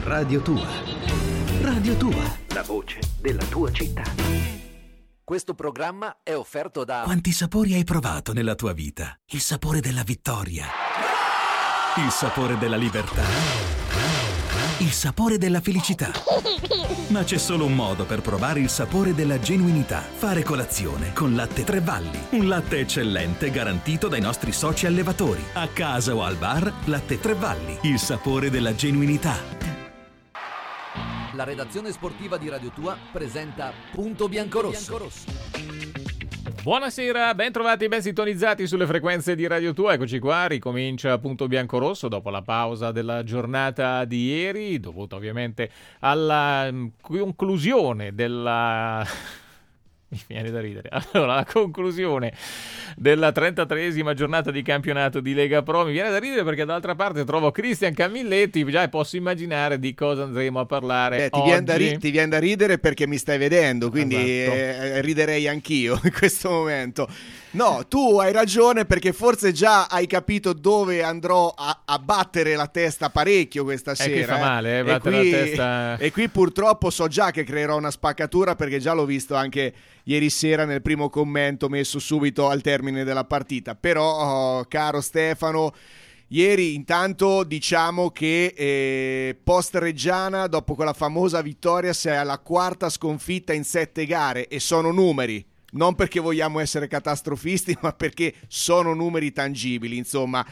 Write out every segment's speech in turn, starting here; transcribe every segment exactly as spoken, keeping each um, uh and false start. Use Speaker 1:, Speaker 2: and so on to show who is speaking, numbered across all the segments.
Speaker 1: Radio Tua. Radio Tua, la voce della tua città.
Speaker 2: Questo programma è offerto da...
Speaker 3: Quanti sapori hai provato nella tua vita? Il sapore della vittoria, il sapore della libertà, il sapore della felicità. Ma c'è solo un modo per provare il sapore della genuinità: fare colazione con Latte Tre Valli. Un latte eccellente garantito dai nostri soci allevatori. A casa o al bar, Latte Tre Valli, il sapore della genuinità.
Speaker 2: La redazione sportiva di Radio Tua presenta Punto Biancorosso.
Speaker 4: Buonasera, ben trovati, ben sintonizzati sulle frequenze di Radio Tua. Eccoci qua, ricomincia Punto Biancorosso dopo la pausa della giornata di ieri, dovuta ovviamente alla conclusione della... Mi viene da ridere. Allora, la conclusione della trentatreesima giornata di campionato di Lega Pro. Mi viene da ridere perché d'altra parte trovo Cristian Camilletti, già posso immaginare di cosa andremo a parlare.
Speaker 5: Beh, ti,
Speaker 4: oggi.
Speaker 5: Viene da ri- ti viene da ridere perché mi stai vedendo, quindi
Speaker 4: Esatto.
Speaker 5: eh, riderei anch'io in questo momento. No, tu hai ragione, perché forse già hai capito dove andrò a, a battere la testa parecchio questa
Speaker 4: Eh,
Speaker 5: sera.
Speaker 4: qui fa
Speaker 5: eh.
Speaker 4: male, eh,
Speaker 5: E
Speaker 4: battere
Speaker 5: qui-
Speaker 4: la testa.
Speaker 5: E qui purtroppo so già che creerò una spaccatura, perché già l'ho visto anche ieri sera nel primo commento messo subito al termine della partita. Però, oh, caro Stefano, ieri intanto diciamo che eh, post Reggiana, dopo quella famosa vittoria, sei alla quarta sconfitta in sette gare, e sono numeri. Non perché vogliamo essere catastrofisti, ma perché sono numeri tangibili, insomma.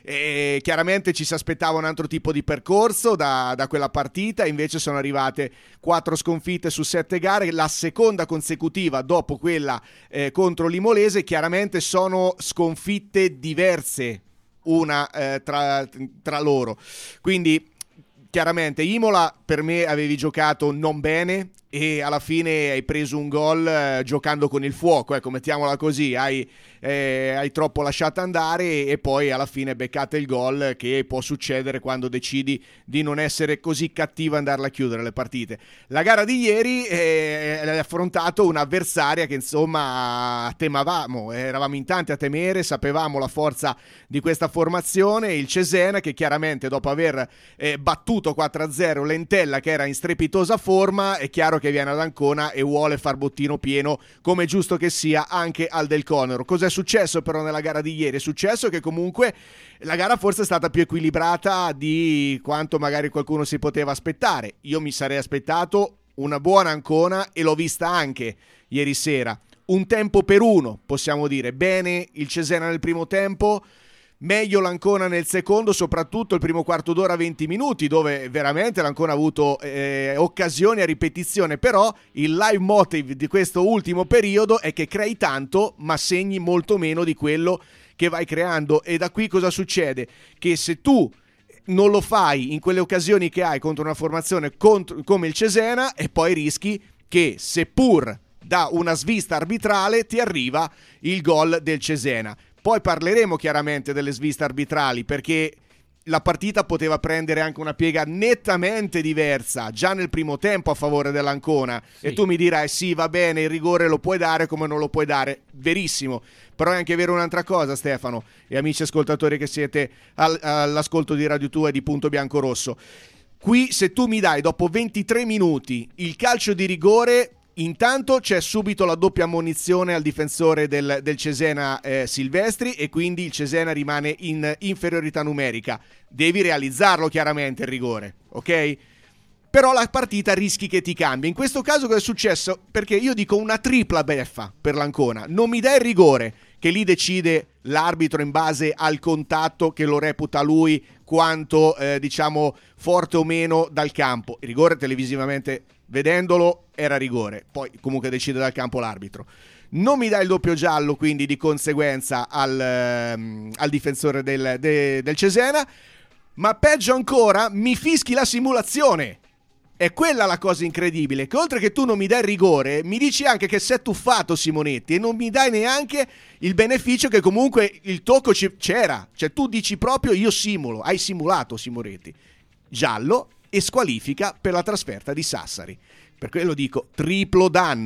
Speaker 5: E chiaramente ci si aspettava un altro tipo di percorso da, da quella partita, invece sono arrivate quattro sconfitte su sette gare, la seconda consecutiva dopo quella eh, contro l'Imolese. Chiaramente sono sconfitte diverse una eh, tra, tra loro, quindi chiaramente Imola per me avevi giocato non bene e alla fine hai preso un gol eh, giocando con il fuoco, ecco, mettiamola così, hai, eh, hai troppo lasciato andare e poi alla fine beccate il gol, che può succedere quando decidi di non essere così cattivo e andarla a chiudere le partite. La gara di ieri eh, hai affrontato un'avversaria che insomma temavamo, eravamo in tanti a temere, sapevamo la forza di questa formazione, il Cesena, che chiaramente dopo aver eh, battuto quattro a zero l'Entella, che era in strepitosa forma, è chiaro che viene ad Ancona e vuole far bottino pieno, come è giusto che sia, anche al Del Conero. Cos'è successo però nella gara di ieri? È successo che comunque la gara forse è stata più equilibrata di quanto magari qualcuno si poteva aspettare. Io mi sarei aspettato una buona Ancona e l'ho vista anche ieri sera. Un tempo per uno, possiamo dire. Bene il Cesena nel primo tempo, meglio l'Ancona nel secondo, soprattutto il primo quarto d'ora, venti minuti, dove veramente l'Ancona ha avuto eh, occasioni a ripetizione. Però il leitmotiv di questo ultimo periodo è che crei tanto ma segni molto meno di quello che vai creando, e da qui cosa succede? Che se tu non lo fai in quelle occasioni che hai contro una formazione contro, come il Cesena, e poi rischi che, seppur da una svista arbitrale, ti arriva il gol del Cesena. Poi parleremo chiaramente delle sviste arbitrali, perché la partita poteva prendere anche una piega nettamente diversa già nel primo tempo a favore dell'Ancona. Sì. E tu mi dirai sì, va bene, il rigore lo puoi dare come non lo puoi dare, verissimo, però è anche vero un'altra cosa, Stefano e amici ascoltatori che siete al, all'ascolto di Radio Tua e di Punto Biancorosso. Qui se tu mi dai dopo ventitré minuti il calcio di rigore, intanto c'è subito la doppia ammonizione al difensore del, del Cesena eh, Silvestri, e quindi il Cesena rimane in inferiorità numerica. Devi realizzarlo chiaramente il rigore, ok? Però la partita rischi che ti cambia. In questo caso cosa è successo? Perché io dico una tripla beffa per l'Ancona. Non mi dai il rigore, che lì decide l'arbitro in base al contatto che lo reputa lui quanto eh, diciamo forte o meno dal campo. Il rigore televisivamente vedendolo era rigore, poi comunque decide dal campo l'arbitro. Non mi dà il doppio giallo, quindi di conseguenza al, ehm, al difensore del, de, del Cesena, ma peggio ancora mi fischi la simulazione. È quella la cosa incredibile, che oltre che tu non mi dai il rigore, mi dici anche che sei tuffato Simonetti, e non mi dai neanche il beneficio che comunque il tocco c- c'era. Cioè tu dici proprio io simulo, hai simulato Simonetti. Giallo e squalifica per la trasferta di Sassari. Per quello dico triplo danno.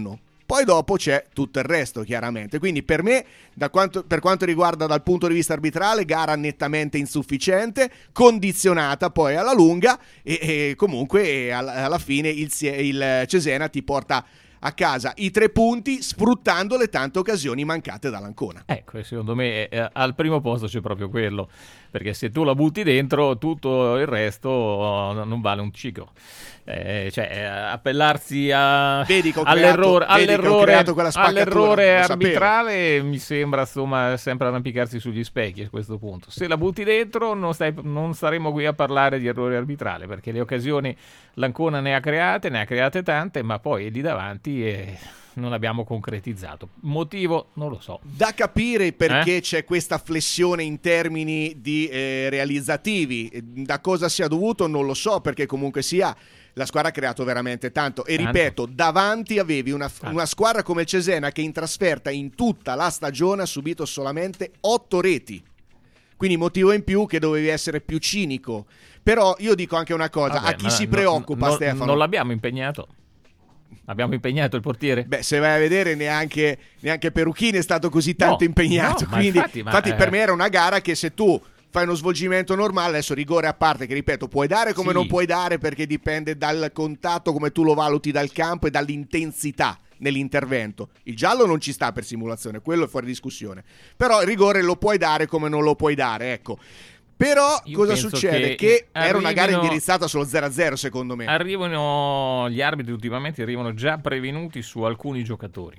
Speaker 5: Poi dopo c'è tutto il resto, chiaramente. Quindi per me, da quanto, per quanto riguarda dal punto di vista arbitrale, gara nettamente insufficiente, condizionata poi alla lunga e, e comunque alla, alla fine il, il Cesena ti porta a casa i tre punti sfruttando le tante occasioni mancate dall'Ancona.
Speaker 4: Ecco, secondo me eh, al primo posto c'è proprio quello, perché se tu la butti dentro tutto il resto non vale un ciclo. Eh, cioè eh, appellarsi a,
Speaker 5: vedi che ho
Speaker 4: all'errore,
Speaker 5: creato, vedi
Speaker 4: all'errore,
Speaker 5: che ho creato quella
Speaker 4: all'errore
Speaker 5: lo
Speaker 4: arbitrale mi sembra insomma sempre arrampicarsi sugli specchi a questo punto. Se la butti dentro non, stai, non staremo qui a parlare di errore arbitrale, perché le occasioni l'Ancona ne ha create, ne ha create tante, ma poi lì davanti eh, non abbiamo concretizzato. Motivo non lo so.
Speaker 5: Da capire perché
Speaker 4: eh?
Speaker 5: c'è questa flessione in termini di eh, realizzativi. Da cosa sia dovuto non lo so, perché comunque sia la squadra ha creato veramente tanto e tanto. Ripeto, davanti avevi una, una squadra come il Cesena che in trasferta in tutta la stagione ha subito solamente otto reti, quindi motivo in più che dovevi essere più cinico. Però io dico anche una cosa: vabbè, a chi si preoccupa,
Speaker 4: no,
Speaker 5: Stefano,
Speaker 4: non l'abbiamo impegnato. Abbiamo impegnato il portiere?
Speaker 5: Beh, se vai a vedere neanche, neanche Peruchini è stato così tanto
Speaker 4: no,
Speaker 5: impegnato,
Speaker 4: no,
Speaker 5: quindi
Speaker 4: infatti, ma,
Speaker 5: infatti
Speaker 4: eh...
Speaker 5: per me era una gara che se tu fai uno svolgimento normale, adesso rigore a parte, che ripeto puoi dare come
Speaker 4: sì.
Speaker 5: non puoi dare, perché dipende dal contatto, come tu lo valuti dal campo e dall'intensità nell'intervento. Il giallo non ci sta per simulazione, quello è fuori discussione, però il rigore lo puoi dare come non lo puoi dare, ecco. Però
Speaker 4: Io
Speaker 5: cosa succede? Che, che
Speaker 4: arrivino,
Speaker 5: era una gara indirizzata sullo zero a zero, secondo me.
Speaker 4: Arrivano gli arbitri ultimamente arrivano già prevenuti su alcuni giocatori.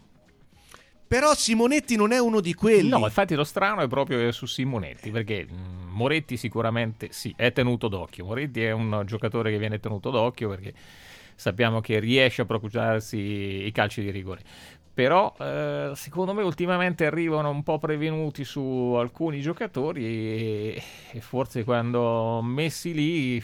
Speaker 5: Però Simonetti non è uno di quelli.
Speaker 4: No, infatti lo strano è proprio su Simonetti, perché mh, Moretti sicuramente sì, è tenuto d'occhio. Moretti è un giocatore che viene tenuto d'occhio perché sappiamo che riesce a procurarsi i calci di rigore. Però eh, secondo me ultimamente arrivano un po' prevenuti su alcuni giocatori e, e forse quando messi lì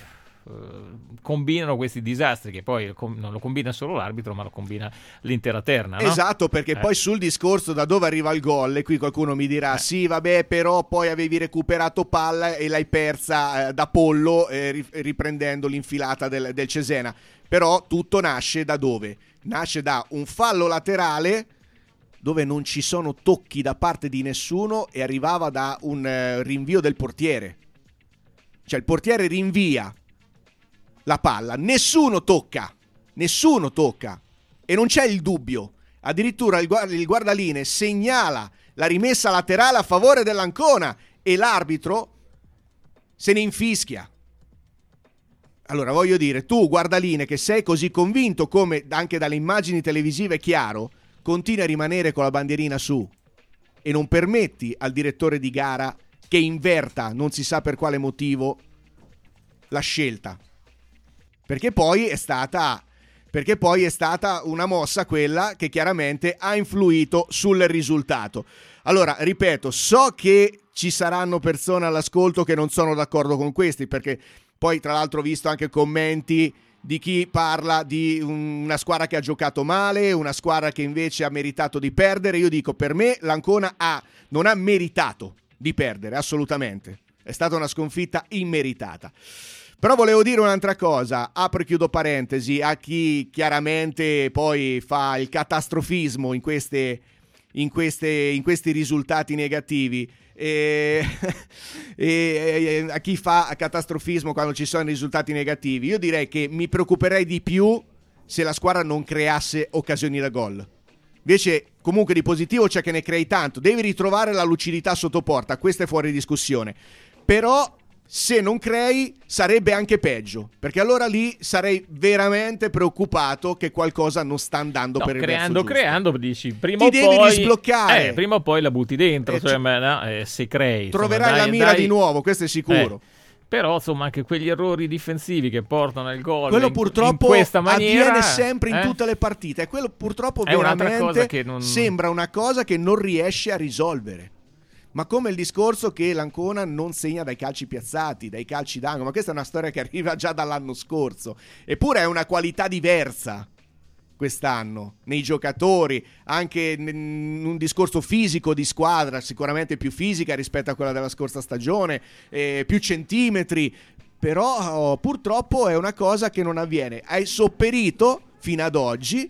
Speaker 4: eh, combinano questi disastri, che poi com- non lo combina solo l'arbitro ma lo combina l'intera terna, no?
Speaker 5: Esatto, perché
Speaker 4: eh. poi
Speaker 5: sul discorso da dove arriva il gol, e qui qualcuno mi dirà eh. sì vabbè però poi avevi recuperato palla e l'hai persa eh, da pollo eh, riprendendo l'infilata del, del Cesena. Però tutto nasce da dove? Nasce da un fallo laterale dove non ci sono tocchi da parte di nessuno e arrivava da un uh, rinvio del portiere. Cioè il portiere rinvia la palla, nessuno tocca, nessuno tocca e non c'è il dubbio. Addirittura il, guard- il guardaline segnala la rimessa laterale a favore dell'Ancona e l'arbitro se ne infischia. Allora voglio dire, tu guardaline che sei così convinto, come anche dalle immagini televisive è chiaro, continui a rimanere con la bandierina su e non permetti al direttore di gara che inverta, non si sa per quale motivo, la scelta. Perché poi è stata, perché poi è stata una mossa quella che chiaramente ha influito sul risultato. Allora, ripeto, so che ci saranno persone all'ascolto che non sono d'accordo con questi, perché poi tra l'altro ho visto anche commenti di chi parla di una squadra che ha giocato male, una squadra che invece ha meritato di perdere. Io dico, per me l'Ancona ha, non ha meritato di perdere, assolutamente. È stata una sconfitta immeritata. Però volevo dire un'altra cosa, apro e chiudo parentesi, a chi chiaramente poi fa il catastrofismo in queste, in queste, in questi risultati negativi. E, e, e a chi fa catastrofismo quando ci sono risultati negativi, io direi che mi preoccuperei di più se la squadra non creasse occasioni da gol. Invece comunque di positivo c'è che ne crei tanto, devi ritrovare la lucidità sotto porta, questa è fuori discussione, però se non crei sarebbe anche peggio, perché allora lì sarei veramente preoccupato che qualcosa non sta andando no, per il
Speaker 4: creando,
Speaker 5: verso giusto.
Speaker 4: Creando, dici, prima
Speaker 5: ti
Speaker 4: o
Speaker 5: devi
Speaker 4: poi,
Speaker 5: risbloccare.
Speaker 4: Eh, prima o poi la butti dentro,
Speaker 5: eh,
Speaker 4: cioè, ma, no, eh, se crei.
Speaker 5: Troverai
Speaker 4: insomma, dai,
Speaker 5: la mira
Speaker 4: dai,
Speaker 5: di nuovo, questo è sicuro.
Speaker 4: Eh. Però insomma anche quegli errori difensivi che portano al gol
Speaker 5: quello
Speaker 4: in,
Speaker 5: purtroppo
Speaker 4: in questa maniera
Speaker 5: avviene sempre in
Speaker 4: eh?
Speaker 5: tutte le partite, e quello purtroppo
Speaker 4: è
Speaker 5: veramente
Speaker 4: cosa che non...
Speaker 5: sembra una cosa che non riesce a risolvere. Ma come il discorso che l'Ancona non segna dai calci piazzati, dai calci d'angolo, ma questa è una storia che arriva già dall'anno scorso, eppure è una qualità diversa quest'anno nei giocatori, anche in un discorso fisico di squadra, sicuramente più fisica rispetto a quella della scorsa stagione, eh, più centimetri, però oh, purtroppo è una cosa che non avviene. Hai sopperito fino ad oggi,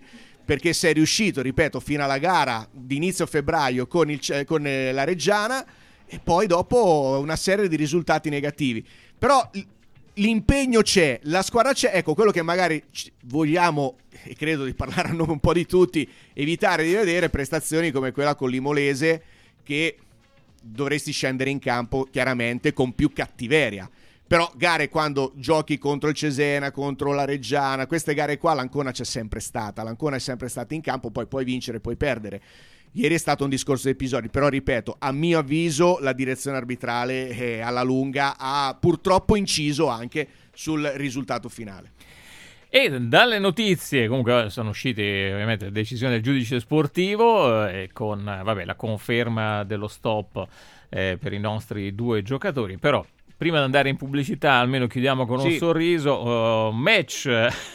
Speaker 5: perché sei riuscito, ripeto, fino alla gara di inizio febbraio con, il, con la Reggiana, e poi dopo una serie di risultati negativi. Però l'impegno c'è, la squadra c'è. Ecco, quello che magari vogliamo, e credo di parlare a nome un po' di tutti, evitare di vedere prestazioni come quella con l'Imolese, che dovresti scendere in campo chiaramente con più cattiveria. Però gare quando giochi contro il Cesena, contro la Reggiana, queste gare qua l'Ancona c'è sempre stata, l'Ancona è sempre stata in campo, poi puoi vincere, puoi perdere. Ieri è stato un discorso di episodi, però ripeto, a mio avviso la direzione arbitrale eh, alla lunga ha purtroppo inciso anche sul risultato finale.
Speaker 4: E dalle notizie, comunque sono uscite ovviamente le decisioni del giudice sportivo eh, con vabbè, la conferma dello stop eh, per i nostri due giocatori, però prima di andare in pubblicità almeno chiudiamo con un
Speaker 5: sì.
Speaker 4: sorriso. Uh, match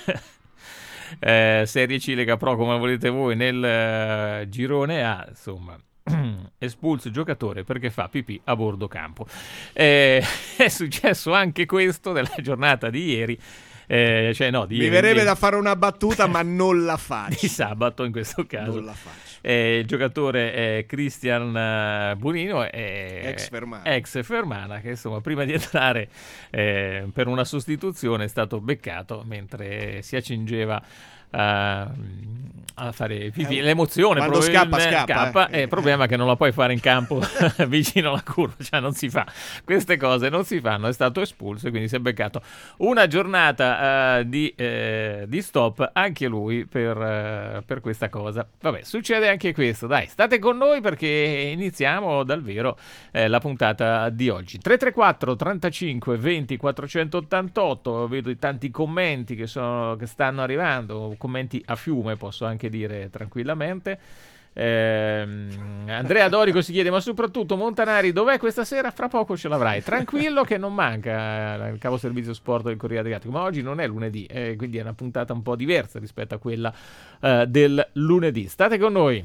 Speaker 4: eh, Serie C Lega Pro, come volete voi, nel uh, girone A, insomma, espulso il giocatore perché fa pipì a bordo campo. Eh, è successo anche questo nella giornata di ieri. Eh, cioè no, di
Speaker 5: Mi
Speaker 4: ieri,
Speaker 5: verrebbe
Speaker 4: di...
Speaker 5: da fare una battuta, ma non la faccio.
Speaker 4: Di sabato in questo caso.
Speaker 5: Non la faccio.
Speaker 4: Eh, il giocatore è Cristian Bonino, è
Speaker 5: ex Fermana.
Speaker 4: ex Fermana, che insomma prima di entrare eh, per una sostituzione è stato beccato mentre si accingeva a, a fare pipì. L'emozione
Speaker 5: quando scappa scappa,
Speaker 4: scappa
Speaker 5: eh.
Speaker 4: il problema è che non la puoi fare in campo vicino alla curva, cioè non si fa, queste cose non si fanno. È stato espulso e quindi si è beccato una giornata uh, di, eh, di stop anche lui per, uh, per questa cosa. Vabbè, succede anche questo. Dai, state con noi perché iniziamo dal vero eh, la puntata di oggi. Tre tre quattro trentacinque venti quattrocentottantotto, vedo i tanti commenti che, sono, che stanno arrivando, commenti a fiume posso anche dire tranquillamente. eh, Andrea Dorico si chiede: ma soprattutto Montanari dov'è questa sera? Fra poco ce l'avrai, tranquillo che non manca il capo servizio sport del Corriere Adriatico, ma oggi non è lunedì, eh, quindi è una puntata un po' diversa rispetto a quella eh, del lunedì. State con noi.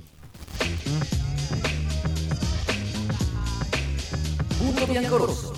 Speaker 2: Punto biancorosso.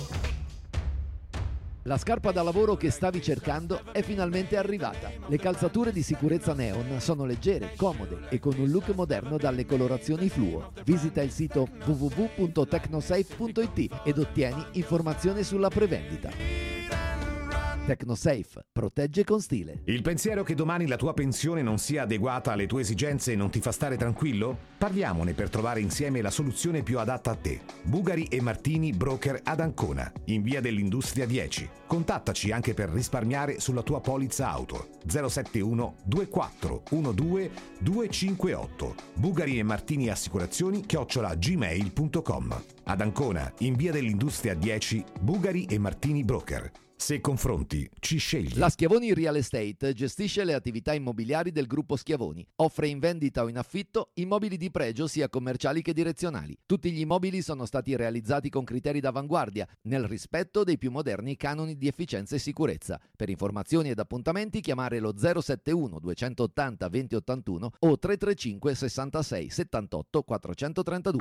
Speaker 6: La scarpa da lavoro che stavi cercando è finalmente arrivata. Le calzature di sicurezza Neon sono leggere, comode e con un look moderno dalle colorazioni fluo. Visita il sito w w w punto tecnosafe punto i t ed ottieni informazioni sulla prevendita. Tecnosafe, protegge con stile.
Speaker 7: Il pensiero che domani la tua pensione non sia adeguata alle tue esigenze non ti fa stare tranquillo? Parliamone per trovare insieme la soluzione più adatta a te. Bugari e Martini Broker ad Ancona, in via dell'Industria dieci. Contattaci anche per risparmiare sulla tua polizza auto. zero sette uno due quattro uno due due cinque otto. Bugari e Martini Assicurazioni chiocciola gmail punto com. Ad Ancona, in via dell'Industria dieci, Bugari e Martini Broker. Se confronti, ci scegli.
Speaker 6: La Schiavoni Real Estate gestisce le attività immobiliari del gruppo Schiavoni. Offre in vendita o in affitto immobili di pregio sia commerciali che direzionali. Tutti gli immobili sono stati realizzati con criteri d'avanguardia, nel rispetto dei più moderni canoni di efficienza e sicurezza. Per informazioni ed appuntamenti chiamare lo zero sette uno due otto zero due zero otto uno o tre tre cinque sessantasei settantotto quattrocentotrentadue.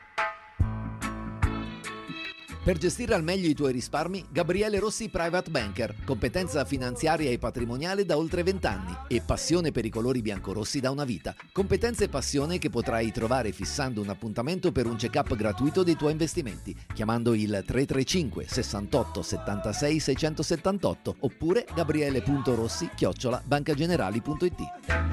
Speaker 6: Per gestire al meglio i tuoi risparmi, Gabriele Rossi Private Banker, competenza finanziaria e patrimoniale da oltre vent'anni e passione per i colori biancorossi da una vita. Competenza e passione che potrai trovare fissando un appuntamento per un check-up gratuito dei tuoi investimenti, chiamando il tre tre cinque sessantotto settantasei seicentosettantotto oppure gabriele punto rossi chiocciola bancagenerali punto it.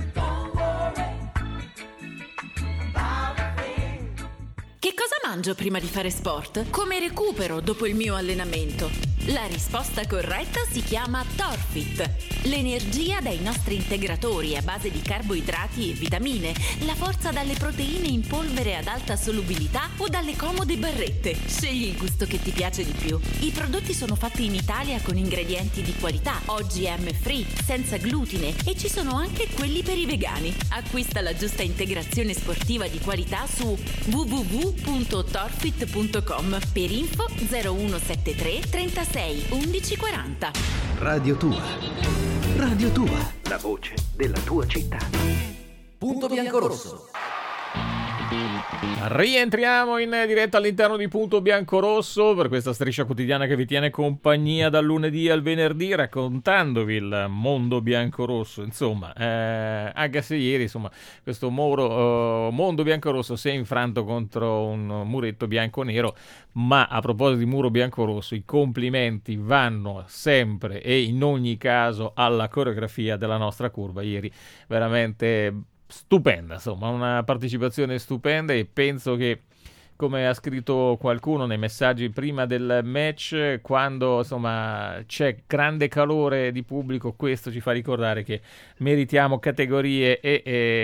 Speaker 8: Che cosa mangio prima di fare sport? Come recupero dopo il mio allenamento? La risposta corretta si chiama Torfit. L'energia dai nostri integratori a base di carboidrati e vitamine, la forza dalle proteine in polvere ad alta solubilità o dalle comode barrette. Scegli il gusto che ti piace di più. I prodotti sono fatti in Italia con ingredienti di qualità, O G M free, senza glutine e ci sono anche quelli per i vegani. Acquista la giusta integrazione sportiva di qualità su w w w punto torfit punto com. Per info zero uno sette tre trentasei undici quaranta.
Speaker 1: Radio Tua. Radio Tua. La voce della tua città.
Speaker 2: Punto biancorosso.
Speaker 4: Rientriamo in diretta all'interno di Punto Biancorosso per questa striscia quotidiana che vi tiene compagnia dal lunedì al venerdì, raccontandovi il mondo biancorosso. Insomma, eh, anche se ieri insomma questo muro, uh, mondo biancorosso si è infranto contro un muretto bianco-nero. Ma a proposito di muro biancorosso, i complimenti vanno sempre e in ogni caso alla coreografia della nostra curva. Ieri veramente stupenda, insomma, una partecipazione stupenda, e penso che, come ha scritto qualcuno nei messaggi prima del match, quando insomma c'è grande calore di pubblico, questo ci fa ricordare che meritiamo categorie e,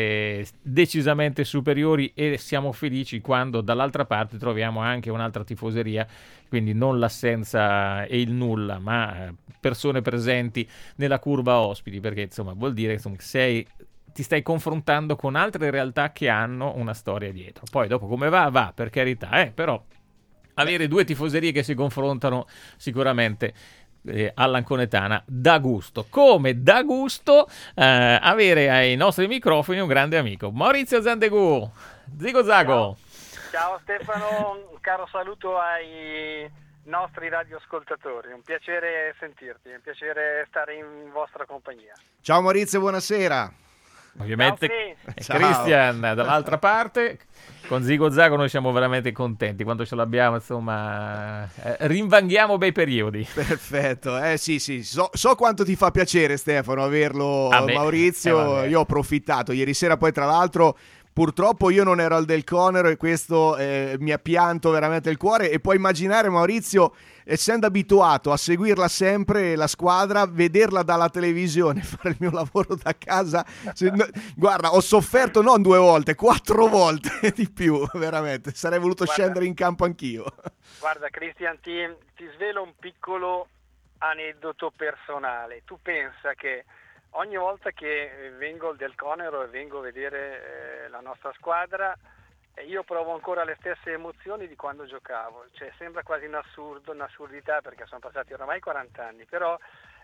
Speaker 4: e decisamente superiori, e siamo felici quando dall'altra parte troviamo anche un'altra tifoseria, quindi non l'assenza e il nulla, ma persone presenti nella curva ospiti, perché insomma vuol dire che sei ti stai confrontando con altre realtà che hanno una storia dietro. Poi dopo come va, va, per carità, eh, però avere due tifoserie che si confrontano sicuramente eh, all'Anconetana dà gusto. Come dà gusto eh, avere ai nostri microfoni un grande amico, Maurizio Zandegù. Zigo Zago.
Speaker 9: Ciao. Ciao Stefano, un caro saluto ai nostri radioascoltatori, un piacere sentirti, un piacere stare in vostra compagnia.
Speaker 5: Ciao Maurizio, buonasera.
Speaker 4: Ovviamente
Speaker 9: Ciao,
Speaker 4: Christian dall'altra parte. Con Zigo Zago noi siamo veramente contenti quando ce l'abbiamo, insomma eh, rinvanghiamo bei periodi.
Speaker 5: Perfetto, eh sì sì, so, so quanto ti fa piacere Stefano averlo,
Speaker 4: ah,
Speaker 5: Maurizio,
Speaker 4: eh,
Speaker 5: io ho approfittato ieri sera, poi tra l'altro purtroppo io non ero al Del Conero e questo eh, mi ha pianto veramente il cuore, e puoi immaginare Maurizio, essendo abituato a seguirla sempre la squadra, vederla dalla televisione, fare il mio lavoro da casa, cioè, no, guarda, ho sofferto non due volte, quattro volte di più, veramente, sarei voluto
Speaker 9: guarda,
Speaker 5: scendere in campo anch'io.
Speaker 9: Guarda Christian, ti, ti svelo un piccolo aneddoto personale. Tu pensa che ogni volta che vengo al Del Conero e vengo a vedere eh, la nostra squadra, eh, io provo ancora le stesse emozioni di quando giocavo. Cioè, sembra quasi un assurdo, un'assurdità, perché sono passati oramai quaranta anni, però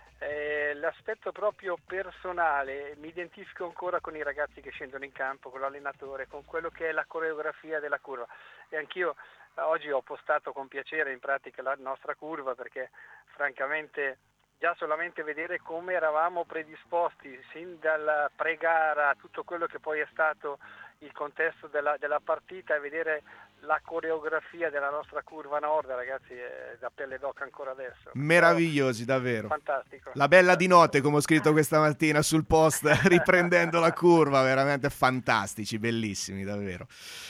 Speaker 9: eh, l'aspetto proprio personale, mi identifico ancora con i ragazzi che scendono in campo, con l'allenatore, con quello che è la coreografia della curva. E anch'io eh, oggi ho postato con piacere in pratica la nostra curva, perché francamente già solamente vedere come eravamo predisposti sin dalla pre-gara, tutto quello che poi è stato il contesto della, della partita, e vedere la coreografia della nostra curva nord, ragazzi, è da pelle d'oca ancora adesso.
Speaker 5: Meravigliosi, davvero.
Speaker 9: Fantastico.
Speaker 5: La bella di notte, come ho scritto questa mattina sul post, riprendendo la curva, veramente fantastici, bellissimi, davvero.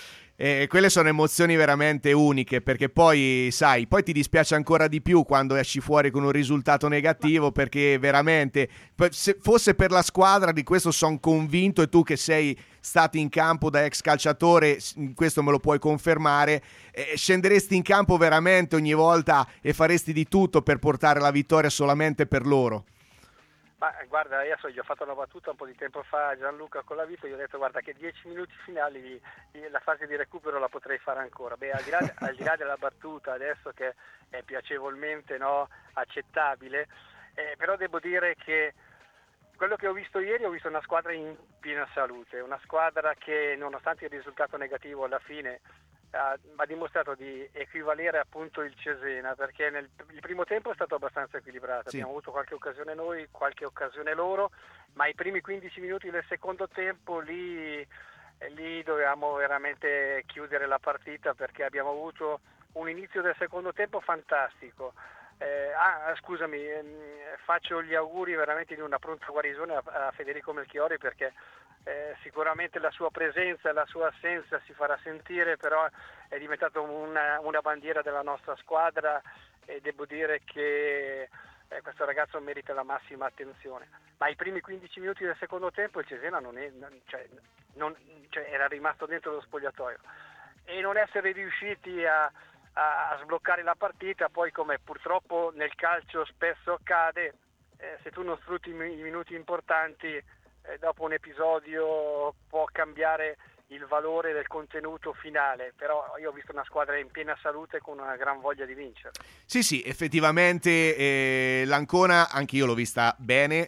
Speaker 5: E quelle sono emozioni veramente uniche, perché poi, sai, poi ti dispiace ancora di più quando esci fuori con un risultato negativo, perché veramente, se fosse per la squadra, di questo sono convinto, e tu che sei stato in campo da ex calciatore, questo me lo puoi confermare, eh, scenderesti in campo veramente ogni volta e faresti di tutto per portare la vittoria solamente per loro.
Speaker 9: Ma guarda, io so, gli ho fatto una battuta un po' di tempo fa a Gianluca con la Vito, gli ho detto guarda che dieci minuti finali di, di, la fase di recupero la potrei fare ancora. Beh, al di là, al di là della battuta adesso, che è piacevolmente, no, accettabile, eh, però devo dire che quello che ho visto ieri, ho visto una squadra in piena salute, una squadra che nonostante il risultato negativo alla fine ha, ha dimostrato di equivalere appunto il Cesena, perché nel il primo tempo è stato abbastanza equilibrato, sì. Abbiamo avuto qualche occasione noi, qualche occasione loro, ma i primi quindici minuti del secondo tempo lì, lì dovevamo veramente chiudere la partita, perché abbiamo avuto un inizio del secondo tempo fantastico. Eh, ah, scusami, eh, faccio gli auguri veramente di una pronta guarigione a, a Federico Melchiori, perché Eh, sicuramente la sua presenza e la sua assenza si farà sentire, però è diventato una, una bandiera della nostra squadra, e devo dire che eh, questo ragazzo merita la massima attenzione. Ma i primi quindici minuti del secondo tempo il Cesena non è, non, cioè, non, cioè, era rimasto dentro lo spogliatoio, e non essere riusciti a, a, a sbloccare la partita, poi come purtroppo nel calcio spesso accade, eh, se tu non sfrutti i minuti importanti, dopo un episodio può cambiare il valore del contenuto finale. Però io ho visto una squadra in piena salute con una gran voglia di vincere.
Speaker 5: Sì sì, effettivamente eh, l'Ancona anche io l'ho vista bene,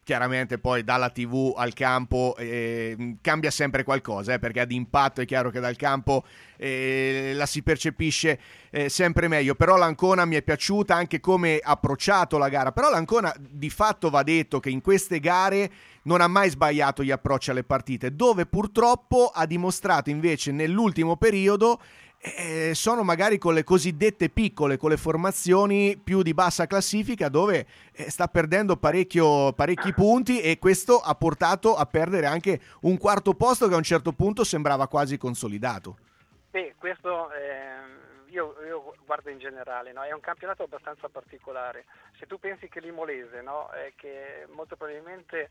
Speaker 5: chiaramente poi dalla tivù al campo eh, cambia sempre qualcosa, eh, perché ad impatto è chiaro che dal campo eh, la si percepisce eh, sempre meglio. Però l'Ancona mi è piaciuta anche come ha approcciato la gara, però l'Ancona di fatto va detto che in queste gare non ha mai sbagliato gli approcci alle partite, dove purtroppo ha dimostrato invece nell'ultimo periodo Eh, sono magari con le cosiddette piccole, con le formazioni più di bassa classifica, dove eh, sta perdendo parecchio, parecchi punti, e questo ha portato a perdere anche un quarto posto che a un certo punto sembrava quasi consolidato.
Speaker 9: Beh, questo eh, io, io guardo in generale, no? È un campionato abbastanza particolare. Se tu pensi che l'Imolese, no? eh, che molto probabilmente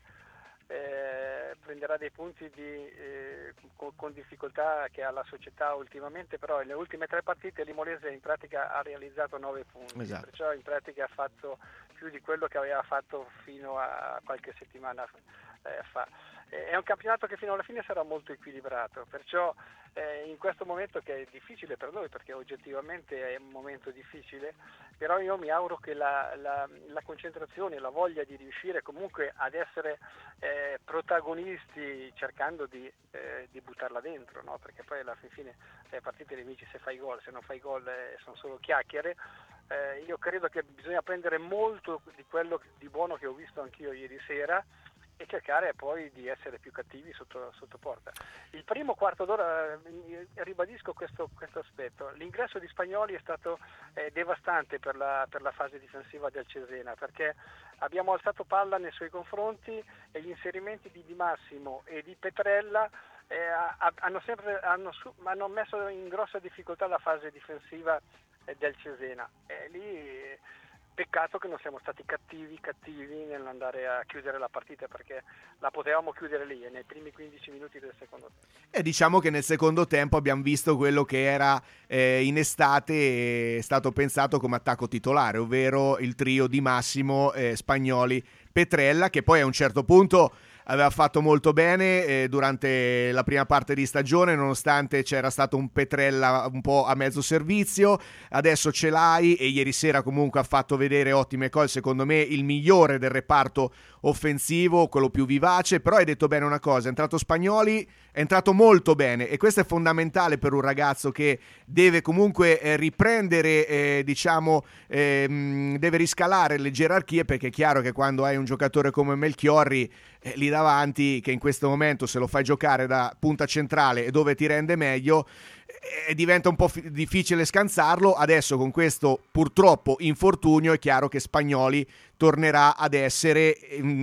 Speaker 9: Eh, prenderà dei punti di, eh, con, con difficoltà che ha la società ultimamente, però nelle ultime tre partite l'Imolese in pratica ha realizzato nove punti, esatto. Perciò in pratica ha fatto più di quello che aveva fatto fino a qualche settimana eh, fa. Eh, è un campionato che fino alla fine sarà molto equilibrato, perciò eh, in questo momento, che è difficile per noi perché oggettivamente è un momento difficile, però io mi auguro che la, la, la concentrazione, la voglia di riuscire comunque ad essere eh, protagonisti, cercando di, eh, di buttarla dentro, no? Perché poi alla fine le partite le vinci se fai gol, se non fai gol eh, sono solo chiacchiere. Eh, io credo che bisogna prendere molto di quello di buono che ho visto anch'io ieri sera e cercare poi di essere più cattivi sotto, sotto porta. Il primo quarto d'ora, eh, ribadisco questo, questo aspetto, l'ingresso di Spagnoli è stato eh, devastante per la, per la fase difensiva del Cesena, perché abbiamo alzato palla nei suoi confronti e gli inserimenti di Di Massimo e di Petrella eh, hanno, sempre, hanno, hanno messo in grossa difficoltà la fase difensiva eh, del Cesena. E lì eh, peccato che non siamo stati cattivi cattivi nell'andare a chiudere la partita, perché la potevamo chiudere lì nei primi quindici minuti del secondo tempo.
Speaker 5: E diciamo che nel secondo tempo abbiamo visto quello che era eh, in estate è stato pensato come attacco titolare, ovvero il trio Di Massimo, eh, Spagnoli, Petrella, che poi a un certo punto aveva fatto molto bene eh, durante la prima parte di stagione, nonostante c'era stato un Petrella un po' a mezzo servizio. Adesso ce l'hai e ieri sera comunque ha fatto vedere ottime cose, secondo me il migliore del reparto offensivo, quello più vivace. Però hai detto bene una cosa, è entrato Spagnoli, è entrato molto bene, e questo è fondamentale per un ragazzo che deve comunque eh, riprendere eh, diciamo ehm, deve riscalare le gerarchie, perché è chiaro che quando hai un giocatore come Melchiorri eh, lì davanti, che in questo momento se lo fai giocare da punta centrale e dove ti rende meglio, eh, diventa un po' fi- difficile scansarlo. Adesso con questo purtroppo infortunio è chiaro che Spagnoli tornerà ad essere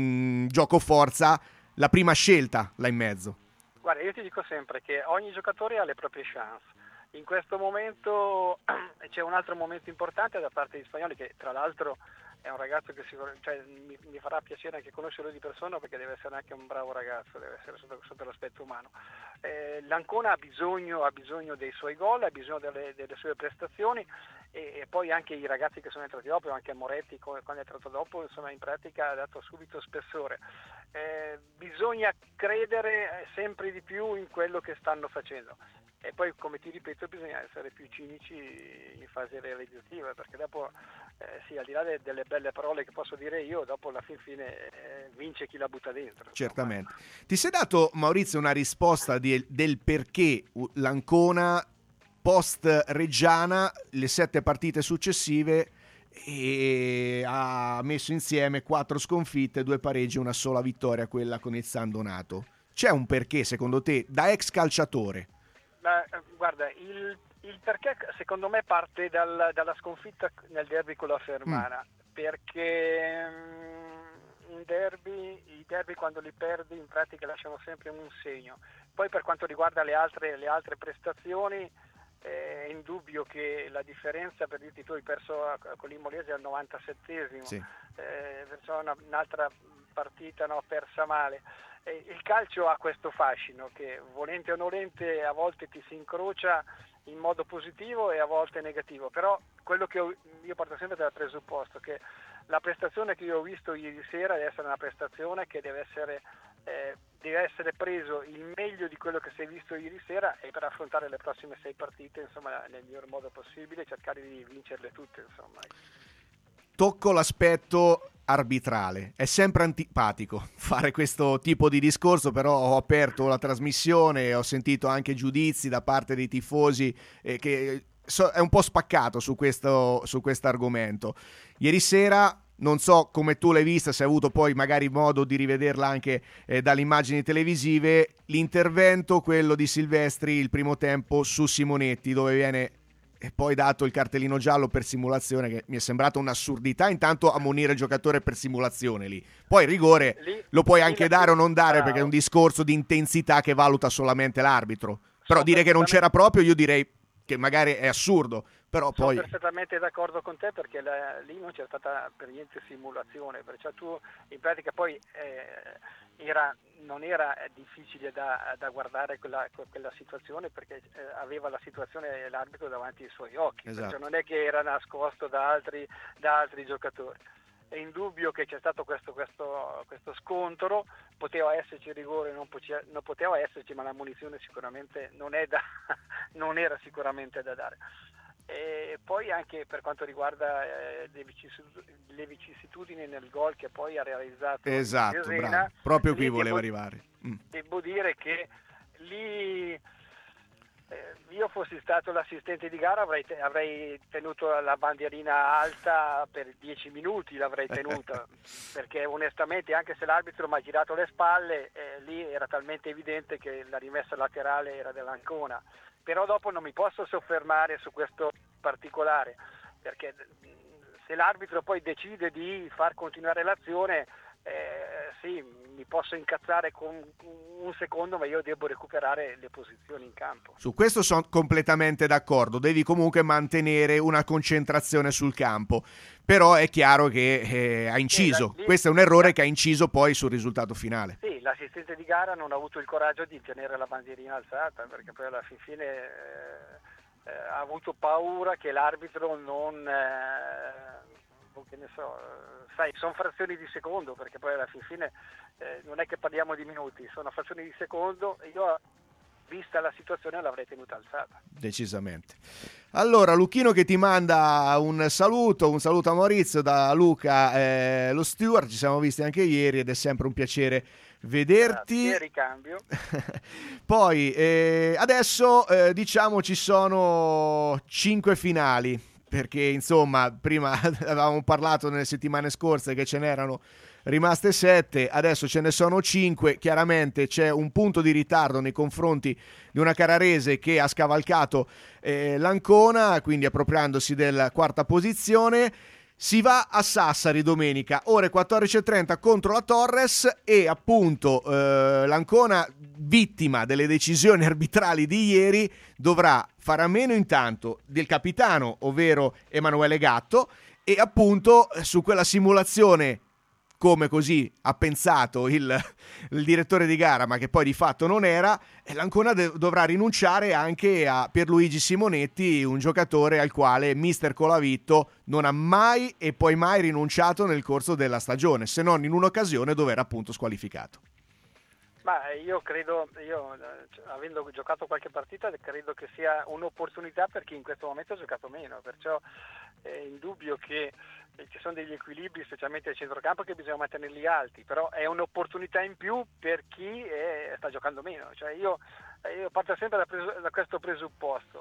Speaker 5: in gioco forza la prima scelta là in mezzo.
Speaker 9: Guarda, io ti dico sempre che ogni giocatore ha le proprie chance. In questo momento c'è un altro momento importante da parte di Spagnoli, che tra l'altro è un ragazzo che sicuramente, cioè, mi, mi farà piacere anche conoscerlo di persona, perché deve essere anche un bravo ragazzo, deve essere sotto, sotto l'aspetto umano. Eh, L'Ancona ha bisogno, ha bisogno dei suoi gol, ha bisogno delle, delle sue prestazioni, e, e poi anche i ragazzi che sono entrati dopo, anche Moretti quando è entrato dopo, insomma in pratica ha dato subito spessore. Eh, bisogna credere sempre di più in quello che stanno facendo. E poi, come ti ripeto, bisogna essere più cinici in fase realizzativa, perché dopo, eh, sì, al di là de- delle belle parole che posso dire io, dopo alla fin fine eh, vince chi la butta dentro.
Speaker 5: Certamente. Insomma. Ti sei dato, Maurizio, una risposta di, del perché l'Ancona post Reggiana, le sette partite successive, e ha messo insieme quattro sconfitte, due pareggi, una sola vittoria, quella con il San Donato. C'è un perché, secondo te, da ex calciatore?
Speaker 9: Eh, guarda, il, il perché secondo me parte dal, dalla sconfitta nel derby con la Fermana, mm. perché um, in derby, i derby quando li perdi in pratica lasciano sempre un segno. Poi per quanto riguarda le altre, le altre prestazioni, è indubbio che la differenza, per dirti, tu hai perso con l'Imolese al novantasettesimo, sì. eh, perciò una, un'altra partita no, persa male. Il calcio ha questo fascino che, volente o nolente, a volte ti si incrocia in modo positivo e a volte negativo, però quello che ho, io parto sempre dal presupposto che la prestazione che io ho visto ieri sera deve essere una prestazione che deve essere, eh, deve essere preso il meglio di quello che si è visto ieri sera, e per affrontare le prossime sei partite, insomma, nel miglior modo possibile, cercare di vincerle tutte, insomma.
Speaker 5: Tocco l'aspetto arbitrale. È sempre antipatico fare questo tipo di discorso, però ho aperto la trasmissione, ho sentito anche giudizi da parte dei tifosi eh, che so, è un po' spaccato su questo su questo argomento. Ieri sera, non so come tu l'hai vista, se hai avuto poi magari modo di rivederla anche eh, dalle immagini televisive, l'intervento, quello di Silvestri, il primo tempo su Simonetti, dove viene e poi dato il cartellino giallo per simulazione, che mi è sembrato un'assurdità intanto ammonire il giocatore per simulazione lì. Poi il rigore
Speaker 9: lì,
Speaker 5: lo puoi
Speaker 9: lì
Speaker 5: anche dare o non dare,
Speaker 9: bravo.
Speaker 5: perché è un discorso di intensità che valuta solamente l'arbitro. Però
Speaker 9: Sono
Speaker 5: dire che non c'era proprio, io direi che magari è assurdo. Però
Speaker 9: Sono
Speaker 5: poi
Speaker 9: perfettamente d'accordo con te, perché la, lì non c'è stata per niente simulazione, perciò tu in pratica poi eh, era, non era difficile da, da guardare quella, quella situazione, perché eh, aveva la situazione l'arbitro davanti ai suoi occhi,
Speaker 5: esatto.
Speaker 9: Perciò non è che era nascosto da altri, da altri giocatori. È indubbio che c'è stato questo, questo, questo scontro, poteva esserci rigore, non, poce, non poteva esserci, ma la munizione sicuramente non, è da, non era sicuramente da dare. E poi anche per quanto riguarda eh, le, vicissitudini, le vicissitudini nel gol che poi ha realizzato
Speaker 5: esatto,
Speaker 9: Cesena,
Speaker 5: bravo. Proprio qui
Speaker 9: lì
Speaker 5: volevo
Speaker 9: devo,
Speaker 5: arrivare. Mm.
Speaker 9: Devo dire che lì eh, io fossi stato l'assistente di gara avrei, te, avrei tenuto la bandierina alta per dieci minuti, l'avrei tenuta perché onestamente, anche se l'arbitro mi ha girato le spalle, eh, lì era talmente evidente che la rimessa laterale era dell'Ancona. Però dopo non mi posso soffermare su questo particolare, perché se l'arbitro poi decide di far continuare l'azione, eh, sì, mi posso incazzare con un secondo, ma io devo recuperare le posizioni in campo.
Speaker 5: Su questo sono completamente d'accordo, devi comunque mantenere una concentrazione sul campo, però è chiaro che eh, ha inciso,
Speaker 9: sì, la, lì,
Speaker 5: questo è un errore che ha inciso poi sul risultato finale.
Speaker 9: Sì, l'assistente di gara non ha avuto il coraggio di tenere la bandierina alzata, perché poi alla fin fine eh, eh, ha avuto paura che l'arbitro non... Eh, che ne so, sai, sono frazioni di secondo, perché poi alla fin fine eh, non è che parliamo di minuti, sono frazioni di secondo, e io, vista la situazione, l'avrei tenuta alzata.
Speaker 5: Decisamente. Allora, Lucchino che ti manda un saluto, un saluto a Maurizio da Luca, eh, lo steward, ci siamo visti anche ieri ed è sempre un piacere vederti.
Speaker 9: Grazie, ricambio.
Speaker 5: Poi eh, adesso eh, diciamo ci sono cinque finali, perché insomma prima avevamo parlato nelle settimane scorse che ce n'erano rimaste sette, adesso ce ne sono cinque. Chiaramente c'è un punto di ritardo nei confronti di una Carrarese che ha scavalcato eh, l'Ancona, quindi appropriandosi della quarta posizione. Si va a Sassari domenica, ore quattordici e trenta contro la Torres, e appunto eh, l'Ancona, vittima delle decisioni arbitrali di ieri, dovrà fare a meno intanto del capitano, ovvero Emanuele Gatto, e appunto su quella simulazione, come così ha pensato il, il direttore di gara, ma che poi di fatto non era, l'Ancona de- dovrà rinunciare anche a Pierluigi Simonetti, un giocatore al quale mister Colavitto non ha mai e poi mai rinunciato nel corso della stagione, se non in un'occasione dove era appunto squalificato.
Speaker 9: Ma io credo, io avendo giocato qualche partita, credo che sia un'opportunità per chi in questo momento ha giocato meno, perciò è indubbio che ci sono degli equilibri, specialmente al centrocampo, che bisogna mantenerli alti, però è un'opportunità in più per chi è, sta giocando meno. Cioè io, io parto sempre da, presu- da questo presupposto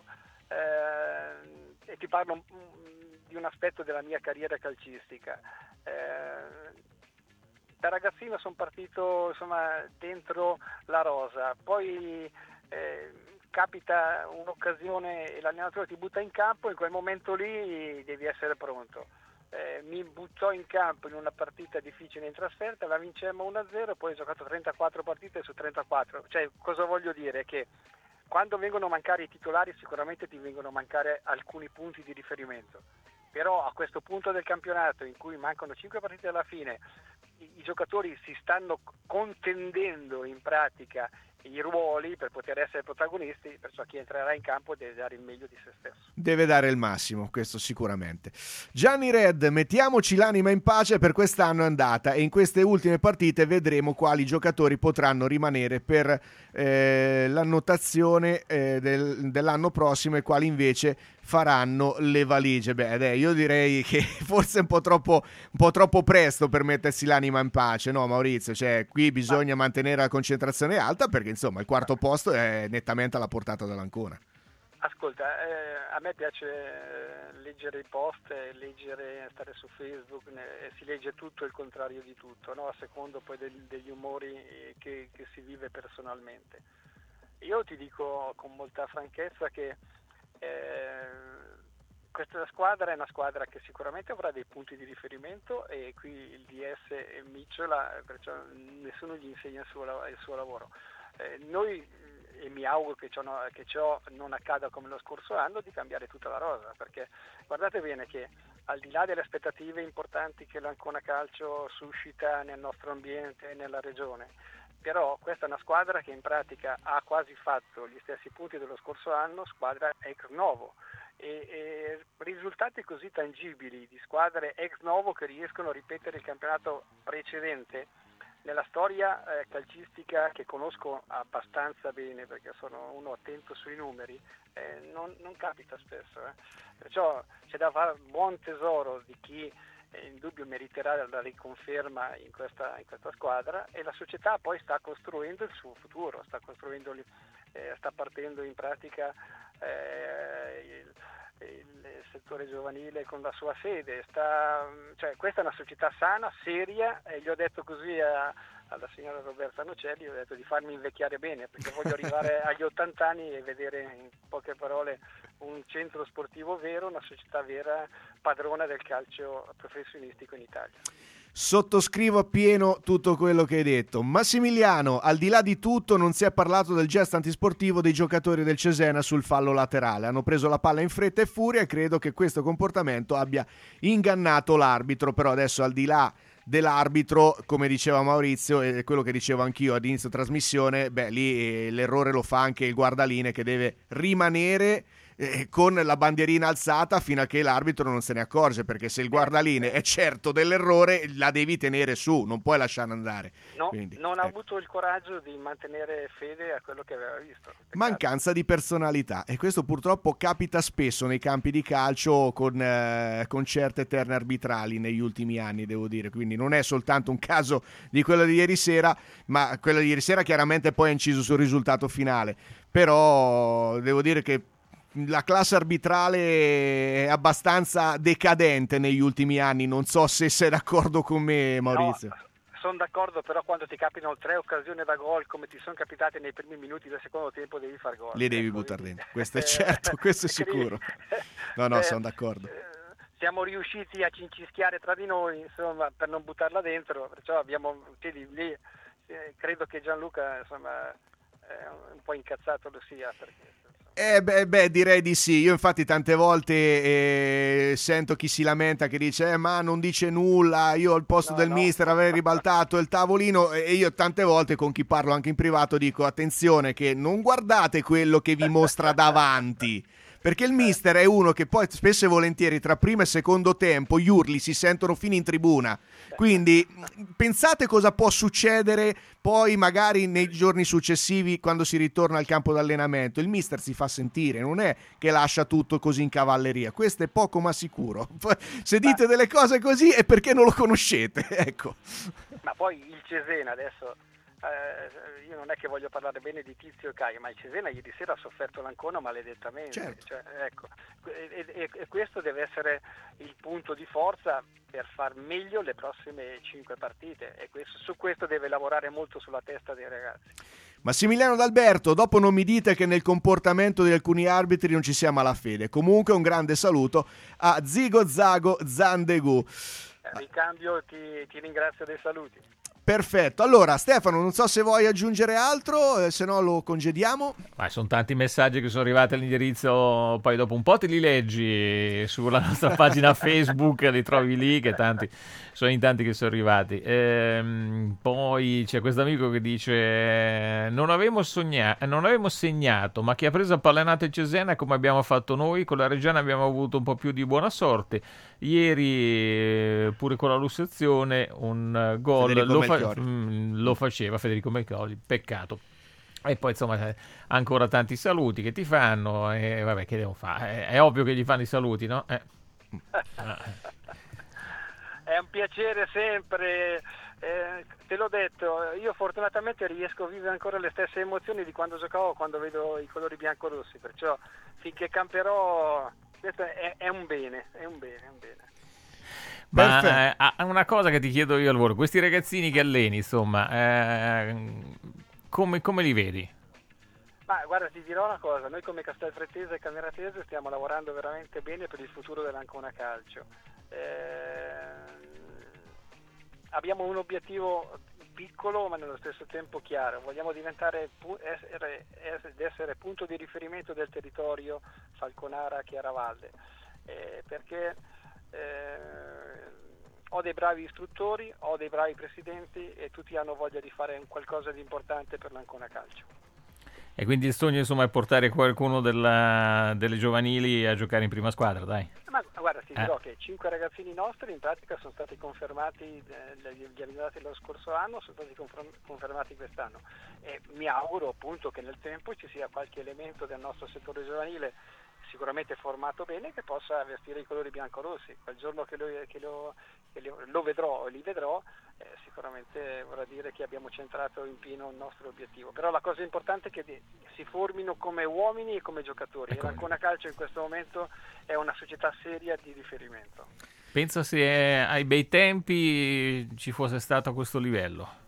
Speaker 9: eh, e ti parlo di un aspetto della mia carriera calcistica. Eh, Da ragazzino sono partito insomma dentro la rosa, poi eh, capita un'occasione e l'allenatore ti butta in campo, in quel momento lì devi essere pronto. Eh, mi buttò in campo in una partita difficile in trasferta, la vincemmo uno a zero, poi ho giocato trentaquattro partite su trentaquattro. Cioè, cosa voglio dire? Che quando vengono a mancare i titolari sicuramente ti vengono a mancare alcuni punti di riferimento, però a questo punto del campionato, in cui mancano cinque partite alla fine, i, i giocatori si stanno contendendo in pratica i ruoli per poter essere protagonisti, perciò chi entrerà in campo deve dare il meglio di se stesso.
Speaker 5: Deve dare il massimo, questo sicuramente. Gianni Red, mettiamoci l'anima in pace, per quest'anno è andata e in queste ultime partite vedremo quali giocatori potranno rimanere per eh, l'annotazione eh, del, dell'anno prossimo e quali invece faranno le valigie. Beh, dai, io direi che forse è un po' troppo un po' troppo presto per mettersi l'anima in pace, no Maurizio? Cioè, qui bisogna Ma... mantenere la concentrazione alta, perché insomma il quarto posto è nettamente alla portata dell'Ancona.
Speaker 9: Ascolta, eh, a me piace eh, leggere i post, eh, leggere, stare su Facebook, ne, si legge tutto e il contrario di tutto, no? A secondo poi del, degli umori eh, che, che si vive personalmente. Io ti dico con molta franchezza che eh, questa squadra è una squadra che sicuramente avrà dei punti di riferimento, e qui il D S e Micciola, perciò nessuno gli insegna il suo, il suo lavoro. Eh, noi e mi auguro che ciò, no, che ciò non accada come lo scorso anno, di cambiare tutta la rosa, perché guardate bene che al di là delle aspettative importanti che l'Ancona Calcio suscita nel nostro ambiente e nella regione, però questa è una squadra che in pratica ha quasi fatto gli stessi punti dello scorso anno, squadra ex novo, e, e risultati così tangibili di squadre ex novo che riescono a ripetere il campionato precedente nella storia eh, calcistica, che conosco abbastanza bene perché sono uno attento sui numeri, eh, non, non capita spesso. Eh. Perciò c'è da fare buon tesoro di chi eh, in dubbio meriterà la riconferma in questa, in questa squadra, e la società poi sta costruendo il suo futuro, sta, costruendo, eh, sta partendo in pratica eh, il, il settore giovanile con la sua sede, sta, cioè questa è una società sana, seria, e gli ho detto così a, alla signora Roberta Nocelli, ho detto di farmi invecchiare bene, perché voglio arrivare agli ottanta anni e vedere in poche parole un centro sportivo vero, una società vera, padrona del calcio professionistico in Italia.
Speaker 5: Sottoscrivo appieno tutto quello che hai detto. Massimiliano, al di là di tutto non si è parlato del gesto antisportivo dei giocatori del Cesena sul fallo laterale. Hanno preso la palla in fretta e furia e credo che questo comportamento abbia ingannato l'arbitro, però adesso al di là dell'arbitro, come diceva Maurizio e quello che dicevo anch'io ad inizio trasmissione, beh lì eh, l'errore lo fa anche il guardaline, che deve rimanere Eh, con la bandierina alzata fino a che l'arbitro non se ne accorge, perché se il guardaline è certo dell'errore la devi tenere su, non puoi lasciare andare.
Speaker 9: No,
Speaker 5: Quindi,
Speaker 9: non ha
Speaker 5: ecco.
Speaker 9: avuto il coraggio di mantenere fede a quello che aveva visto. Peccato.
Speaker 5: Mancanza di personalità, e questo purtroppo capita spesso nei campi di calcio con, eh, con certe terne arbitrali negli ultimi anni, devo dire, quindi non è soltanto un caso di quello di ieri sera, ma quello di ieri sera chiaramente poi ha inciso sul risultato finale, però devo dire che la classe arbitrale è abbastanza decadente negli ultimi anni, non so se sei d'accordo con me, Maurizio.
Speaker 9: No, sono d'accordo, però quando ti capitano tre occasioni da gol come ti sono capitate nei primi minuti del secondo tempo devi far gol.
Speaker 5: Le devi
Speaker 9: ecco,
Speaker 5: buttare
Speaker 9: quindi...
Speaker 5: dentro, questo è certo, questo è sicuro. No, no, sono d'accordo.
Speaker 9: Siamo riusciti a cincischiare tra di noi, insomma, per non buttarla dentro, perciò abbiamo, lì, lì eh, credo che Gianluca, insomma, eh, un po' incazzato lo sia, perché...
Speaker 5: Eh beh, beh, direi di sì. Io infatti tante volte eh, sento chi si lamenta, che dice eh, ma non dice nulla, io al posto no, del no. mister avrei ribaltato il tavolino, e io tante volte con chi parlo anche in privato dico attenzione che non guardate quello che vi mostra davanti, perché il mister è uno che poi spesso e volentieri tra primo e secondo tempo gli urli si sentono fino in tribuna, quindi pensate cosa può succedere poi magari nei giorni successivi quando si ritorna al campo d'allenamento. Il mister si fa sentire, non è che lascia tutto così in cavalleria, questo è poco ma sicuro. Se dite delle cose così è perché non lo conoscete, ecco.
Speaker 9: Ma poi il Cesena adesso, eh, io non è che voglio parlare bene di Tizio e Caio, ma il Cesena ieri sera ha sofferto l'Ancona maledettamente,
Speaker 5: certo.
Speaker 9: Cioè, ecco, e, e, e questo deve essere il punto di forza per far meglio le prossime cinque partite, e questo, su questo deve lavorare molto sulla testa dei ragazzi.
Speaker 5: Massimiliano D'Alberto, dopo non mi dite che nel comportamento di alcuni arbitri non ci sia malafede. Comunque un grande saluto a Zigo Zago Zandegu.
Speaker 9: Ricambio, ti, ti ringrazio dei saluti.
Speaker 5: Perfetto, allora Stefano, non so se vuoi aggiungere altro, eh, se no lo congediamo.
Speaker 4: Ma sono tanti messaggi che sono arrivati all'indirizzo, poi dopo un po' te li leggi sulla nostra pagina Facebook, li trovi lì, che tanti sono in tanti che sono arrivati. Ehm, poi c'è questo amico che dice non avevamo, sogna- non avevamo segnato, ma chi ha preso a pallenate il Cesena come abbiamo fatto noi, con la Reggiana abbiamo avuto un po' più di buona sorte. Ieri pure con la Lussezione un gol lo, fa- mh, lo faceva Federico Melchiori, peccato. E poi insomma ancora tanti saluti che ti fanno e vabbè, che devo fare? È, è ovvio che gli fanno i saluti, no? Eh.
Speaker 9: È un piacere sempre, eh, te l'ho detto, io fortunatamente riesco a vivere ancora le stesse emozioni di quando giocavo, quando vedo i colori biancorossi, perciò finché camperò questo è, è un bene, è un bene, è un bene.
Speaker 4: Ma eh, una cosa che ti chiedo io al volo, questi ragazzini che alleni, insomma, eh, come, come li vedi?
Speaker 9: Ma guarda, ti dirò una cosa, noi come Castelfrattese e Cameratese stiamo lavorando veramente bene per il futuro dell'Ancona Calcio. Eh, abbiamo un obiettivo piccolo ma nello stesso tempo chiaro, vogliamo diventare essere, essere punto di riferimento del territorio Falconara Chiaravalle, eh, perché eh, ho dei bravi istruttori, ho dei bravi presidenti e tutti hanno voglia di fare qualcosa di importante per l'Ancona Calcio.
Speaker 4: E quindi il sogno insomma è portare qualcuno della, delle giovanili a giocare in prima squadra, dai.
Speaker 9: Ma guarda, ti dirò
Speaker 4: eh.
Speaker 9: che cinque ragazzini nostri in pratica sono stati confermati, eh, gli avvisati lo scorso anno, sono stati confermati quest'anno e mi auguro appunto che nel tempo ci sia qualche elemento del nostro settore giovanile sicuramente formato bene che possa vestire i colori biancorossi. Quel giorno che lo, che lo, che lo vedrò o li vedrò eh, sicuramente vorrà dire che abbiamo centrato in pieno il nostro obiettivo, però la cosa importante è che di, si formino come uomini e come giocatori. Ecco. L'Ancona Calcio in questo momento è una società seria di riferimento.
Speaker 4: Pensa se ai bei tempi ci fosse stato a questo livello.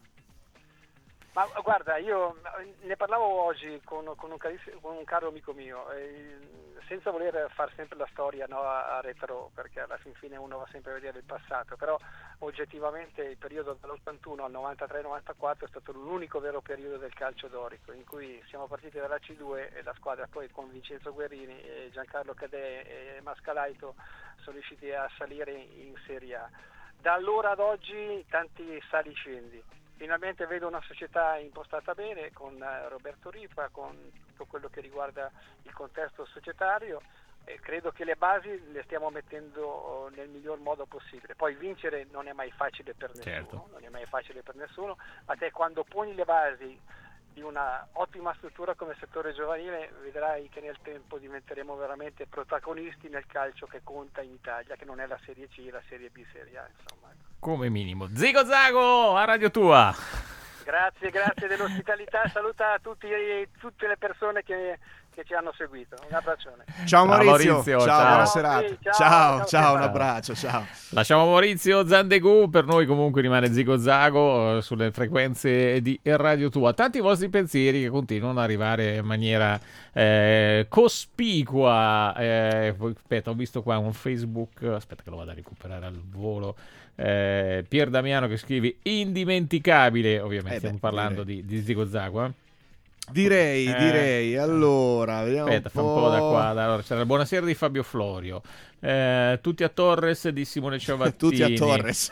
Speaker 9: Ma guarda, io ne parlavo oggi con, con, un, con un caro amico mio, eh, senza voler fare sempre la storia, no, a, a retro, perché alla fin fine uno va sempre a vedere il passato, però oggettivamente il periodo dall'ottantuno al novantatré novantaquattro è stato l'unico vero periodo del calcio dorico, in cui siamo partiti dalla C due e la squadra poi con Vincenzo Guerrini e Giancarlo Cadè e Mascalaito sono riusciti a salire in Serie A. Da allora ad oggi tanti sali-scendi. Finalmente vedo una società impostata bene con Roberto Ripa, con tutto quello che riguarda il contesto societario e credo che le basi le stiamo mettendo nel miglior modo possibile. Poi vincere non è mai facile per nessuno, certo. non è mai facile per nessuno, ma te quando poni le basi di una ottima struttura come settore giovanile vedrai che nel tempo diventeremo veramente protagonisti nel calcio che conta in Italia, che non è la Serie C, la Serie B, Serie A, insomma.
Speaker 4: Come minimo. Zigo Zago a Radio Tua.
Speaker 9: Grazie, grazie dell'ospitalità, saluta a tutti, tutte le persone che, che ci hanno seguito. Un abbraccione.
Speaker 5: Ciao Maurizio,
Speaker 4: Maurizio,
Speaker 5: ciao,
Speaker 4: ciao.
Speaker 5: buona serata. Sì, ciao, ciao, ciao, ciao, un abbraccio, ciao.
Speaker 4: Lasciamo Maurizio Zandegù, per noi comunque rimane Zigo Zago sulle frequenze di Radio Tua. Tanti vostri pensieri che continuano ad arrivare in maniera eh, cospicua. Eh, aspetta, ho visto qua un Facebook, aspetta che lo vado a recuperare al volo. Eh, Pier Damiano che scrive indimenticabile, ovviamente eh stiamo beh, parlando direi. di, di Zigo Zago. Eh?
Speaker 5: Direi,
Speaker 4: eh,
Speaker 5: direi. Allora, vediamo
Speaker 4: aspetta,
Speaker 5: un po'.
Speaker 4: fa un po' da qua. Da, allora, c'era la buonasera di Fabio Florio. Eh, tutti a Torres di Simone Ciavattini.
Speaker 5: Tutti a Torres.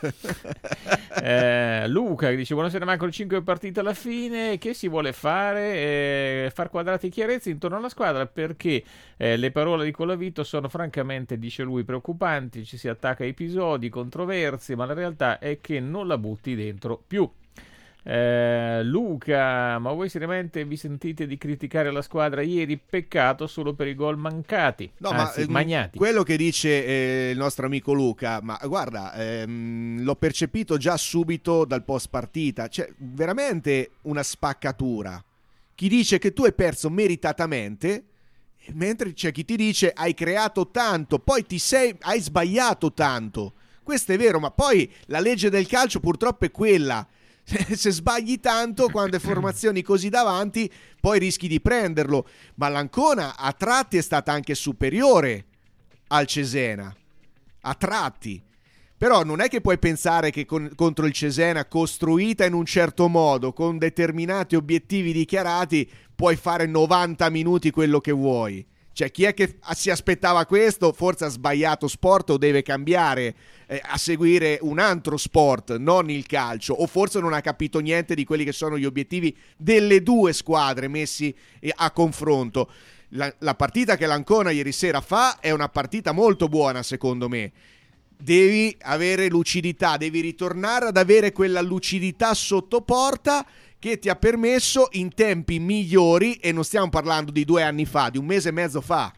Speaker 4: eh, Luca che dice buonasera, mancano cinque partite alla fine. Che si vuole fare? Eh, far quadrati chiarezze intorno alla squadra perché eh, le parole di Colavito sono francamente, dice lui, preoccupanti. Ci si attacca a episodi, controversie, ma la realtà è che non la butti dentro più. Eh, Luca, ma voi seriamente vi sentite di criticare la squadra ieri? Peccato solo per i gol mancati,
Speaker 5: no,
Speaker 4: anzi
Speaker 5: ma,
Speaker 4: magnati.
Speaker 5: Quello che dice eh, il nostro amico Luca, ma guarda, ehm, l'ho percepito già subito dal post partita, cioè veramente una spaccatura. Chi dice che tu hai perso meritatamente, mentre c'è chi ti dice hai creato tanto, poi ti sei, hai sbagliato tanto. Questo è vero, ma poi la legge del calcio purtroppo è quella. Se sbagli tanto quando hai formazioni così davanti poi rischi di prenderlo, ma l'Ancona a tratti è stata anche superiore al Cesena, a tratti, Però non è che puoi pensare che con, contro il Cesena, costruita in un certo modo, con determinati obiettivi dichiarati, puoi fare novanta minuti quello che vuoi. Cioè, chi è che si aspettava questo? Forse ha sbagliato sport o deve cambiare eh, a seguire un altro sport, non il calcio, o forse non ha capito niente di quelli che sono gli obiettivi delle due squadre messi eh, a confronto. La, la partita che l'Ancona ieri sera fa è una partita molto buona, secondo me. Devi avere lucidità, devi ritornare ad avere quella lucidità sotto porta che ti ha permesso in tempi migliori, e non stiamo parlando di due anni fa, di un mese e mezzo fa,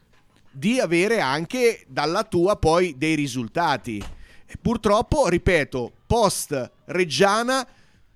Speaker 5: di avere anche dalla tua poi dei risultati. E purtroppo, ripeto, post Reggiana,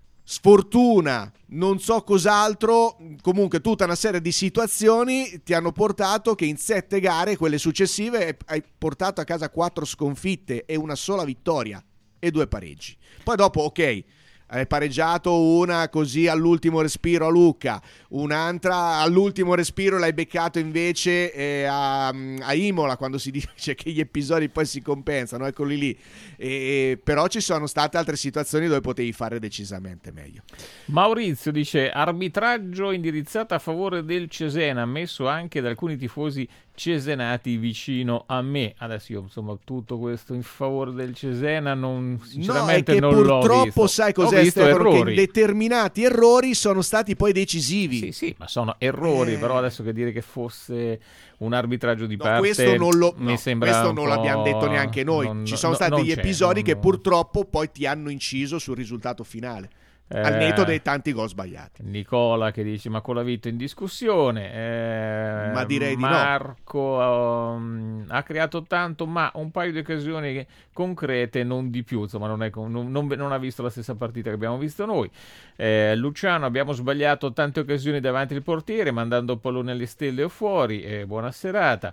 Speaker 5: sfortuna, non so cos'altro, comunque tutta una serie di situazioni ti hanno portato che in sette gare, quelle successive, hai portato a casa quattro sconfitte e una sola vittoria e due pareggi. Poi dopo, ok, hai pareggiato una così all'ultimo respiro a Lucca, un'altra all'ultimo respiro l'hai beccato invece eh, a, a Imola, quando si dice che gli episodi poi si compensano, eccoli lì. E, però ci sono state altre situazioni dove potevi fare decisamente meglio.
Speaker 4: Maurizio dice: arbitraggio indirizzato a favore del Cesena, ammesso anche da alcuni tifosi cesenati vicino a me. Adesso io, insomma, tutto questo in favore del Cesena non, sinceramente
Speaker 5: no, è che
Speaker 4: non l'ho visto.
Speaker 5: Purtroppo sai cos'è, Stefano, che determinati errori sono stati poi decisivi.
Speaker 4: Sì, sì, ma sono errori, eh... però adesso che dire che fosse un arbitraggio di
Speaker 5: no,
Speaker 4: parte
Speaker 5: questo non lo,
Speaker 4: mi
Speaker 5: no,
Speaker 4: sembra
Speaker 5: questo
Speaker 4: un
Speaker 5: non
Speaker 4: po'...
Speaker 5: l'abbiamo detto neanche noi.
Speaker 4: Non,
Speaker 5: ci sono
Speaker 4: no,
Speaker 5: stati degli episodi
Speaker 4: non,
Speaker 5: che
Speaker 4: non...
Speaker 5: purtroppo poi ti hanno inciso sul risultato finale.
Speaker 4: Eh,
Speaker 5: al netto dei tanti gol sbagliati.
Speaker 4: Nicola che dice: ma con la vita in discussione, eh,
Speaker 5: ma direi di
Speaker 4: Marco no. um, ha creato tanto, ma un paio di occasioni concrete, non di più. Insomma, non, è, non, non, non ha visto la stessa partita che abbiamo visto noi. eh, Luciano: abbiamo sbagliato tante occasioni davanti al portiere, mandando pallone alle stelle o fuori. eh, buona serata.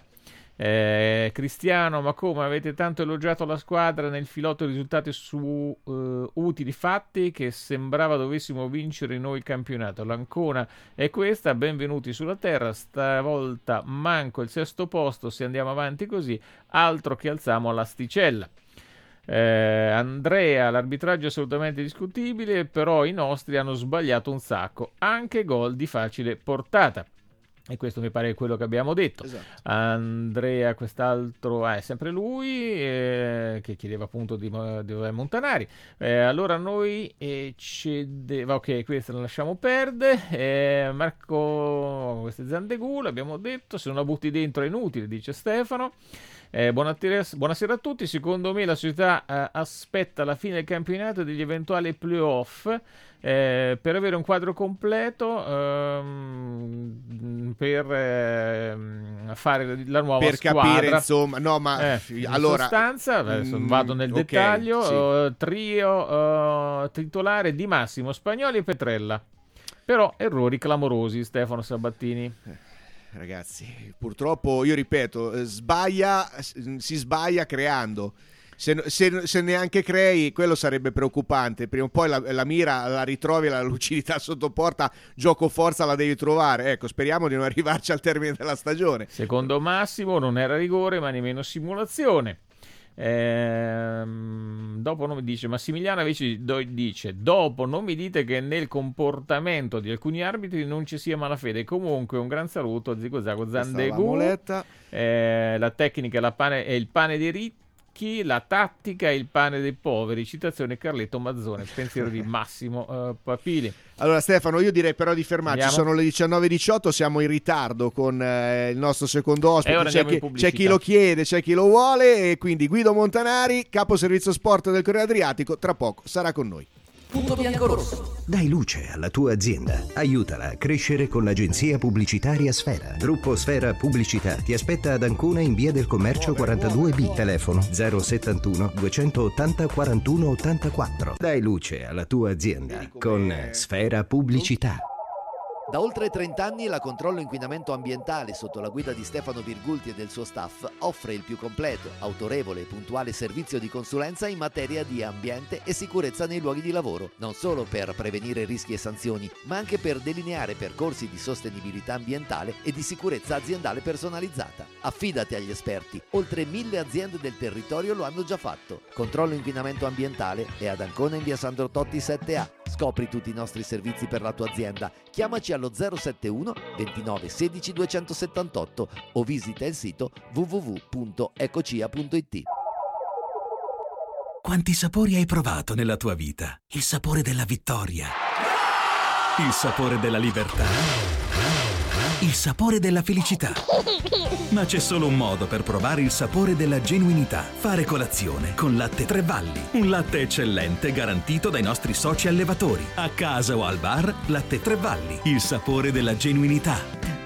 Speaker 4: Eh, Cristiano: ma come avete tanto elogiato la squadra nel filotto risultati su uh, utili fatti che sembrava dovessimo vincere noi il campionato. L'Ancona è questa, benvenuti sulla terra, stavolta manco il sesto posto se andiamo avanti così, altro che alziamo l'asticella. eh, Andrea: l'arbitraggio è assolutamente discutibile, però i nostri hanno sbagliato un sacco, anche gol di facile portata. E questo mi pare quello che abbiamo detto.
Speaker 5: Esatto.
Speaker 4: Andrea, quest'altro ah, è sempre lui, eh, che chiedeva appunto di, di Montanari. Eh, allora noi eh, cedeva, ok, questa la lasciamo perdere. Eh, Marco, questo è Zandegula, abbiamo detto, se non la butti dentro è inutile, dice Stefano. Eh, buonasera, buonasera a tutti. Secondo me la società eh, aspetta la fine del campionato e degli eventuali playoff eh, per avere un quadro completo ehm, per eh, fare la nuova
Speaker 5: per
Speaker 4: squadra.
Speaker 5: Per capire, insomma, no, ma
Speaker 4: eh,
Speaker 5: allora,
Speaker 4: in sostanza, adesso
Speaker 5: mm,
Speaker 4: vado nel
Speaker 5: okay,
Speaker 4: dettaglio,
Speaker 5: sì.
Speaker 4: uh, trio uh, titolare Di Massimo, Spagnoli e Petrella. Però errori clamorosi, Stefano Sabattini.
Speaker 5: Ragazzi, purtroppo, io ripeto, sbaglia, si sbaglia creando. Se, se, se neanche crei, quello sarebbe preoccupante. Prima o poi la, la mira la ritrovi, la lucidità sotto porta, gioco forza la devi trovare. Ecco, speriamo di non arrivarci al termine della stagione.
Speaker 4: Secondo Massimo non era rigore, ma nemmeno simulazione. Ehm, dopo non mi dice Massimiliano invece dice: dopo non mi dite che nel comportamento di alcuni arbitri non ci sia malafede. Comunque un gran saluto a Zico Zago Zandegu. Eh, la tecnica è, la pane, è il pane dei ricchi, la tattica è il pane dei poveri. Citazione Carletto Mazzone, pensiero di Massimo uh, Papili.
Speaker 5: Allora Stefano, io direi però di fermarci.
Speaker 4: Andiamo.
Speaker 5: Sono le diciannove e diciotto, siamo in ritardo con eh, il nostro secondo ospite. C'è chi, c'è chi lo chiede, c'è chi lo vuole, e quindi Guido Montanari, capo servizio sport del Corriere Adriatico, tra poco sarà con noi.
Speaker 2: Punto biancorosso.
Speaker 1: Dai luce alla tua azienda. Aiutala a crescere con l'agenzia pubblicitaria Sfera. Gruppo Sfera Pubblicità ti aspetta ad Ancona in via del Commercio quarantadue B. Telefono zero settantuno duecentottanta quarantuno ottantaquattro. Dai luce alla tua azienda con Sfera Pubblicità.
Speaker 6: Da oltre trenta anni la Controllo Inquinamento Ambientale, sotto la guida di Stefano Virgulti e del suo staff, offre il più completo, autorevole e puntuale servizio di consulenza in materia di ambiente e sicurezza nei luoghi di lavoro, non solo per prevenire rischi e sanzioni, ma anche per delineare percorsi di sostenibilità ambientale e di sicurezza aziendale personalizzata. Affidati agli esperti, oltre mille aziende del territorio lo hanno già fatto. Controllo Inquinamento Ambientale è ad Ancona in via Sandro Totti sette A. Scopri tutti i nostri servizi per la tua azienda. Chiamaci allo zero sette uno ventinove sedici duecentosettantotto o visita il sito w w w punto ecocia punto i t.
Speaker 3: Quanti sapori hai provato nella tua vita? Il sapore della vittoria, il sapore della libertà, il sapore della felicità. Ma c'è solo un modo per provare il sapore della genuinità. Fare colazione con Latte Tre Valli. Un latte eccellente garantito dai nostri soci allevatori. A casa o al bar, Latte Tre Valli. Il sapore della genuinità.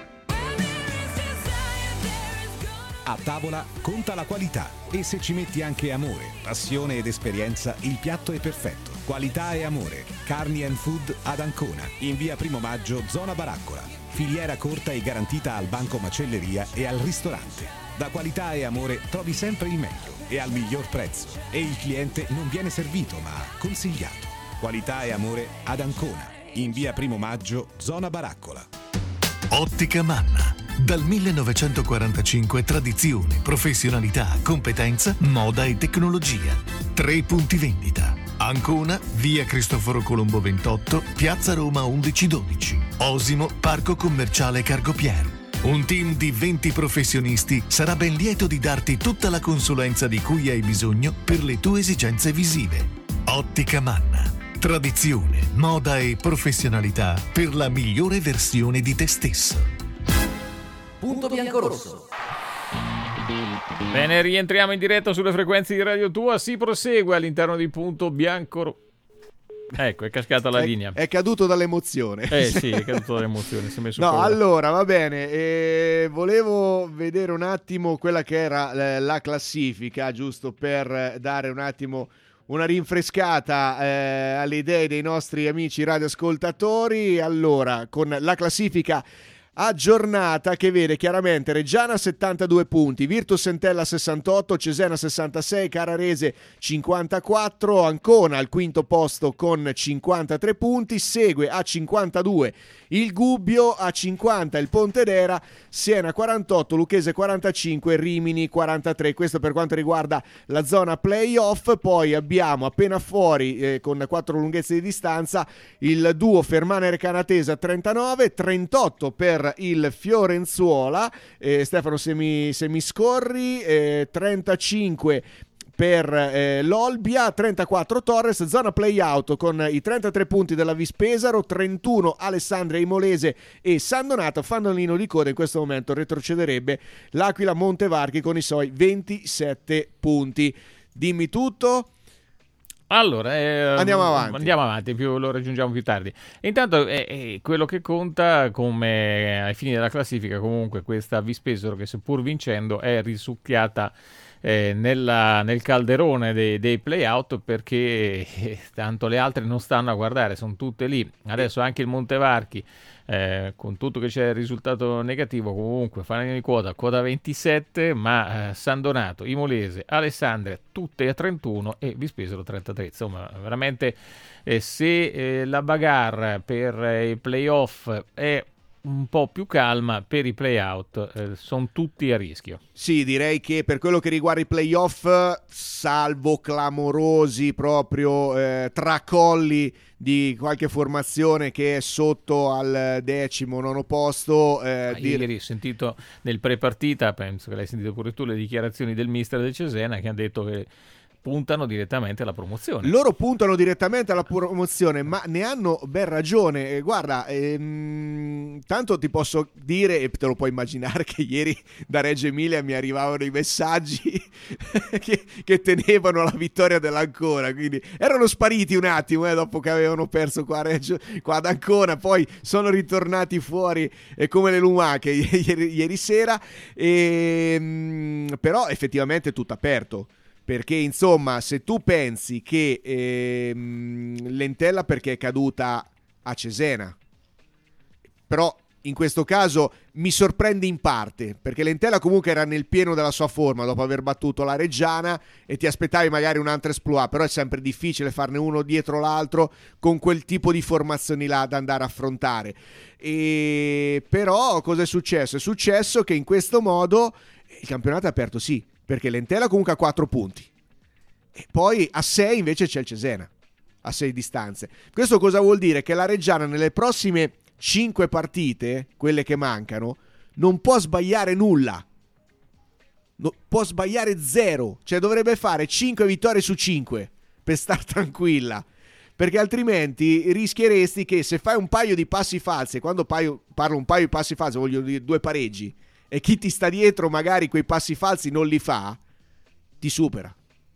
Speaker 7: A tavola conta la qualità e se ci metti anche amore, passione ed esperienza, il piatto è perfetto. Qualità e amore. Carni and Food ad Ancona, in via Primo Maggio, zona Baraccola. Filiera corta e garantita al banco macelleria e al ristorante. Da Qualità e Amore trovi sempre il meglio e al miglior prezzo. E il cliente non viene servito ma consigliato. Qualità e Amore ad Ancona, in via Primo Maggio, zona Baraccola.
Speaker 10: Ottica Manna. Dal millenovecentoquarantacinque tradizione, professionalità, competenza, moda e tecnologia. Tre punti vendita. Ancona, via Cristoforo Colombo ventotto, piazza Roma undici dodici. Osimo, parco commerciale Cargopier. Un team di venti professionisti sarà ben lieto di darti tutta la consulenza di cui hai bisogno per le tue esigenze visive. Ottica Manna. Tradizione, moda e professionalità per la migliore versione di te stesso.
Speaker 2: Punto Biancorosso.
Speaker 4: Bene, rientriamo in diretta sulle frequenze di Radio Tua. Si prosegue all'interno di Punto Biancorosso. Ecco, è cascata la
Speaker 5: è,
Speaker 4: linea.
Speaker 5: È caduto dall'emozione.
Speaker 4: Eh sì, è caduto dall'emozione. Si è messo
Speaker 5: no,
Speaker 4: fuori.
Speaker 5: allora, va bene. Eh, volevo vedere un attimo quella che era eh, la classifica, giusto per dare un attimo una rinfrescata eh, alle idee dei nostri amici radioascoltatori. Allora, con la classifica aggiornata che vede chiaramente Reggiana settantadue punti, Virtus Entella sessantotto, Cesena sessantasei, Carrarese cinquantaquattro, Ancona al quinto posto con cinquantatré punti, segue a cinquantadue il Gubbio, a cinquanta il Pontedera, Siena quarantotto, Lucchese quarantacinque, Rimini quarantatré. Questo per quanto riguarda la zona playoff. Poi abbiamo appena fuori eh, con quattro lunghezze di distanza il duo Fermana-Recanatesa trentanove, trentotto per il Fiorenzuola, eh, Stefano se mi, se mi scorri, eh, trentacinque per eh, l'Olbia, trentaquattro Torres, zona play-out con i trentatré punti della Vispesaro, trentuno Alessandria Imolese e San Donato. Fanalino di coda in questo momento retrocederebbe l'Aquila Montevarchi con i suoi ventisette punti. Dimmi tutto.
Speaker 4: Allora, eh,
Speaker 5: andiamo avanti.
Speaker 4: Andiamo avanti, più, lo raggiungiamo più tardi. Intanto eh, eh, quello che conta come ai fini della classifica, comunque questa Vispesaro che seppur vincendo è risucchiata eh, nella, nel calderone dei, dei play-out, perché eh, tanto le altre non stanno a guardare, sono tutte lì. Adesso anche il Montevarchi, Eh, con tutto che c'è il risultato negativo, comunque fanno di quota, quota ventisette, ma eh, San Donato, Imolese, Alessandria tutte a trentuno e Vispesaro trentatré. Insomma, veramente eh, se eh, la bagarre per eh, i playoff è un po' più calma, per i playout eh, sono tutti a rischio.
Speaker 5: Sì, direi che per quello che riguarda i playoff, salvo clamorosi proprio eh, tracolli di qualche formazione che è sotto al decimo, nono posto. Eh,
Speaker 4: dire... Ieri ho sentito nel pre-partita, penso che l'hai sentito pure tu, le dichiarazioni del mister del Cesena che ha detto che puntano direttamente alla promozione.
Speaker 5: Loro puntano direttamente alla promozione, ma ne hanno ben ragione. Eh, guarda, ehm, tanto ti posso dire, e te lo puoi immaginare, che ieri da Reggio Emilia mi arrivavano i messaggi che, che tenevano la vittoria dell'Ancona, quindi erano spariti un attimo eh, dopo che avevano perso qua, a Reggio, qua ad Ancona, poi sono ritornati fuori eh, come le lumache ieri, ieri sera, e, mh, però effettivamente è tutto aperto. Perché insomma, se tu pensi che ehm, l'Entella perché è caduta a Cesena, però in questo caso mi sorprende in parte, perché l'Entella comunque era nel pieno della sua forma dopo aver battuto la Reggiana e ti aspettavi magari un altro exploit, però è sempre difficile farne uno dietro l'altro con quel tipo di formazioni là da andare a affrontare. E però cosa è successo? È successo che in questo modo il campionato è aperto, sì, perché l'Entella comunque ha quattro punti e poi a sei invece c'è il Cesena a sei distanze. Questo cosa vuol dire? Che la Reggiana nelle prossime cinque partite, quelle che mancano, non può sbagliare nulla, no, può sbagliare zero, cioè dovrebbe fare cinque vittorie su cinque per star tranquilla, perché altrimenti rischieresti che se fai un paio di passi falsi, e quando paio, parlo un paio di passi falsi voglio dire due pareggi, e chi ti sta dietro magari quei passi falsi non li fa, ti supera,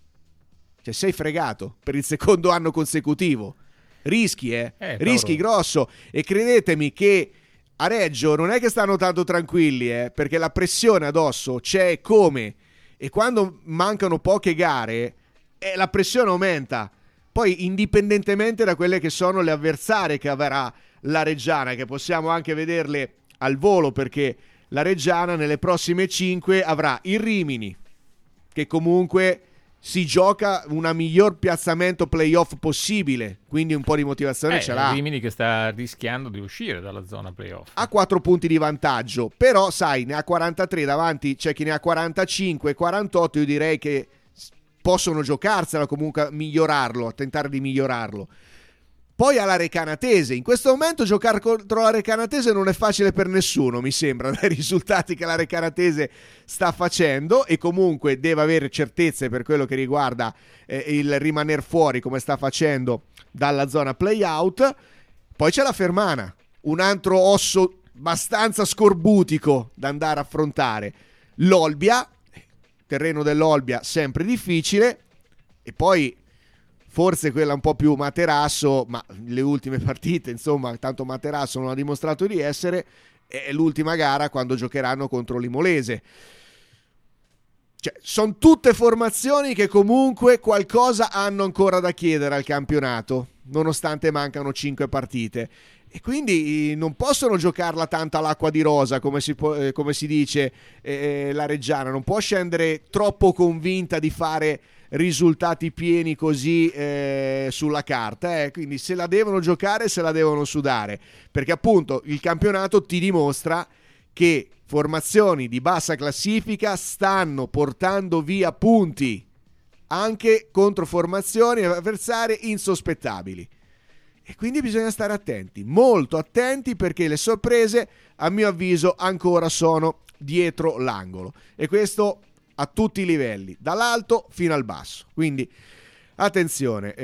Speaker 5: cioè sei fregato per il secondo anno consecutivo. Rischi, eh? eh rischi grosso, e credetemi che a Reggio non è che stanno tanto tranquilli, eh? Perché la pressione addosso c'è come, e quando mancano poche gare eh, la pressione aumenta, poi indipendentemente da quelle che sono le avversarie che avrà la Reggiana, che possiamo anche vederle al volo, perché la Reggiana nelle prossime cinque avrà il Rimini, che comunque si gioca una miglior piazzamento playoff possibile, quindi un po' di motivazione
Speaker 4: eh,
Speaker 5: ce l'ha.
Speaker 4: Rimini che sta rischiando di uscire dalla zona playoff.
Speaker 5: Ha quattro punti di vantaggio, però sai, ne ha quarantatré, davanti c'è chi ne ha quarantacinque, quarantotto, io direi che possono giocarsela comunque a migliorarlo, a tentare di migliorarlo. Poi ha la Recanatese. In questo momento giocare contro la Recanatese non è facile per nessuno, mi sembra, dai risultati che la Recanatese sta facendo, e comunque deve avere certezze per quello che riguarda eh, il rimaner fuori, come sta facendo dalla zona play-out. Poi c'è la Fermana, un altro osso abbastanza scorbutico da andare a affrontare. L'Olbia, terreno dell'Olbia sempre difficile, e poi forse quella un po' più materasso, ma le ultime partite, insomma, tanto materasso non ha dimostrato di essere, è l'ultima gara quando giocheranno contro l'Imolese. Cioè, sono tutte formazioni che comunque qualcosa hanno ancora da chiedere al campionato, nonostante mancano cinque partite. E quindi non possono giocarla tanto all'acqua di rosa, come si, può, eh, come si dice eh, la Reggiana. Non può scendere troppo convinta di fare risultati pieni così eh, sulla carta, eh. Quindi se la devono giocare, se la devono sudare, perché appunto il campionato ti dimostra che formazioni di bassa classifica stanno portando via punti anche contro formazioni e avversarie insospettabili, e quindi bisogna stare attenti, molto attenti, perché le sorprese a mio avviso ancora sono dietro l'angolo, e questo a tutti i livelli, dall'alto fino al basso. Quindi attenzione.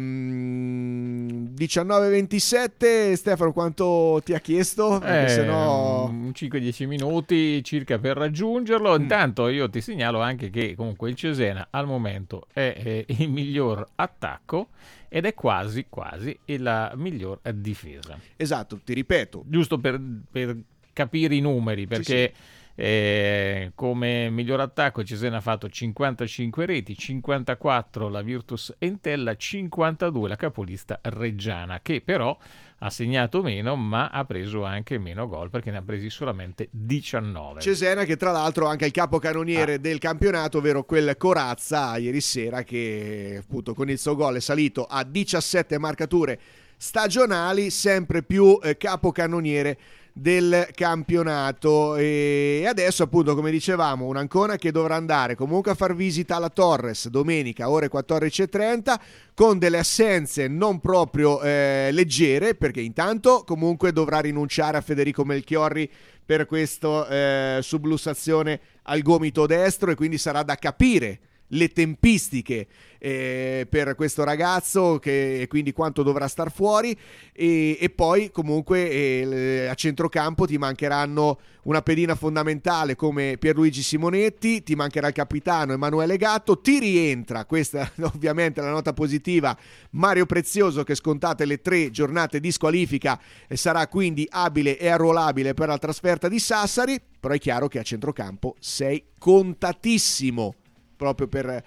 Speaker 5: ehm, diciannove ventisette, Stefano, quanto ti ha chiesto?
Speaker 4: Eh,
Speaker 5: se no...
Speaker 4: cinque dieci minuti circa per raggiungerlo.
Speaker 5: Mm.
Speaker 4: Intanto io ti segnalo anche che comunque il Cesena al momento è, è il miglior attacco ed è quasi quasi la miglior difesa.
Speaker 5: Esatto, ti ripeto,
Speaker 4: giusto per, per capire i numeri, perché sì, sì. Eh, come miglior attacco Cesena ha fatto cinquantacinque reti, cinquantaquattro la Virtus Entella, cinquantadue la capolista Reggiana, che però ha segnato meno ma ha preso anche meno gol, perché ne ha presi solamente diciannove.
Speaker 5: Cesena che tra l'altro anche il capocannoniere
Speaker 4: ah.
Speaker 5: del campionato, ovvero quel Corazza, ieri sera, che appunto con il suo gol è salito a diciassette marcature stagionali, sempre più eh, capocannoniere del campionato. E adesso appunto, come dicevamo, un Ancona che dovrà andare comunque a far visita alla Torres domenica ore quattordici e trenta, con delle assenze non proprio eh, leggere, perché intanto comunque dovrà rinunciare a Federico Melchiorri per questa eh, sublussazione al gomito destro, e quindi sarà da capire le tempistiche eh, per questo ragazzo, che quindi quanto dovrà star fuori, e, e poi comunque eh, a centrocampo ti mancheranno una pedina fondamentale come Pierluigi Simonetti, ti mancherà il capitano Emanuele Gatto, ti rientra, questa ovviamente la nota positiva, Mario Prezioso, che scontate le tre giornate di squalifica e sarà quindi abile e arruolabile per la trasferta di Sassari, però è chiaro che a centrocampo sei contatissimo proprio per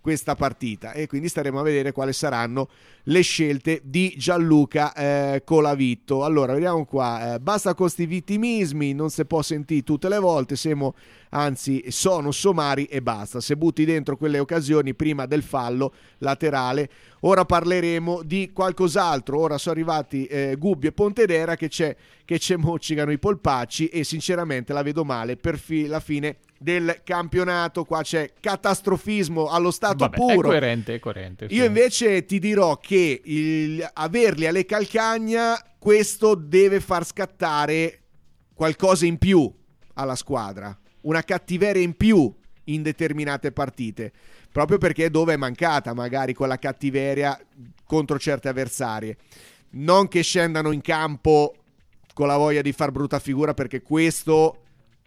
Speaker 5: questa partita, e quindi staremo a vedere quali saranno le scelte di Gianluca eh, Colavitto. Allora vediamo qua, eh, basta con sti vittimismi, non si può sentire tutte le volte, siamo, anzi sono somari e basta, se butti dentro quelle occasioni prima del fallo laterale. Ora parleremo di qualcos'altro, ora sono arrivati eh, Gubbio e Pontedera che c'è che ci moccicano i polpacci, e sinceramente la vedo male per fi- la fine del campionato. Qua c'è catastrofismo allo stato
Speaker 4: Vabbè,
Speaker 5: puro.
Speaker 4: È coerente, è coerente.
Speaker 5: Io
Speaker 4: sì.
Speaker 5: invece ti dirò che il, averli alle calcagna, questo deve far scattare qualcosa in più alla squadra, una cattiveria in più in determinate partite, proprio perché dove è mancata magari quella cattiveria contro certe avversarie. Non che scendano in campo con la voglia di far brutta figura, perché questo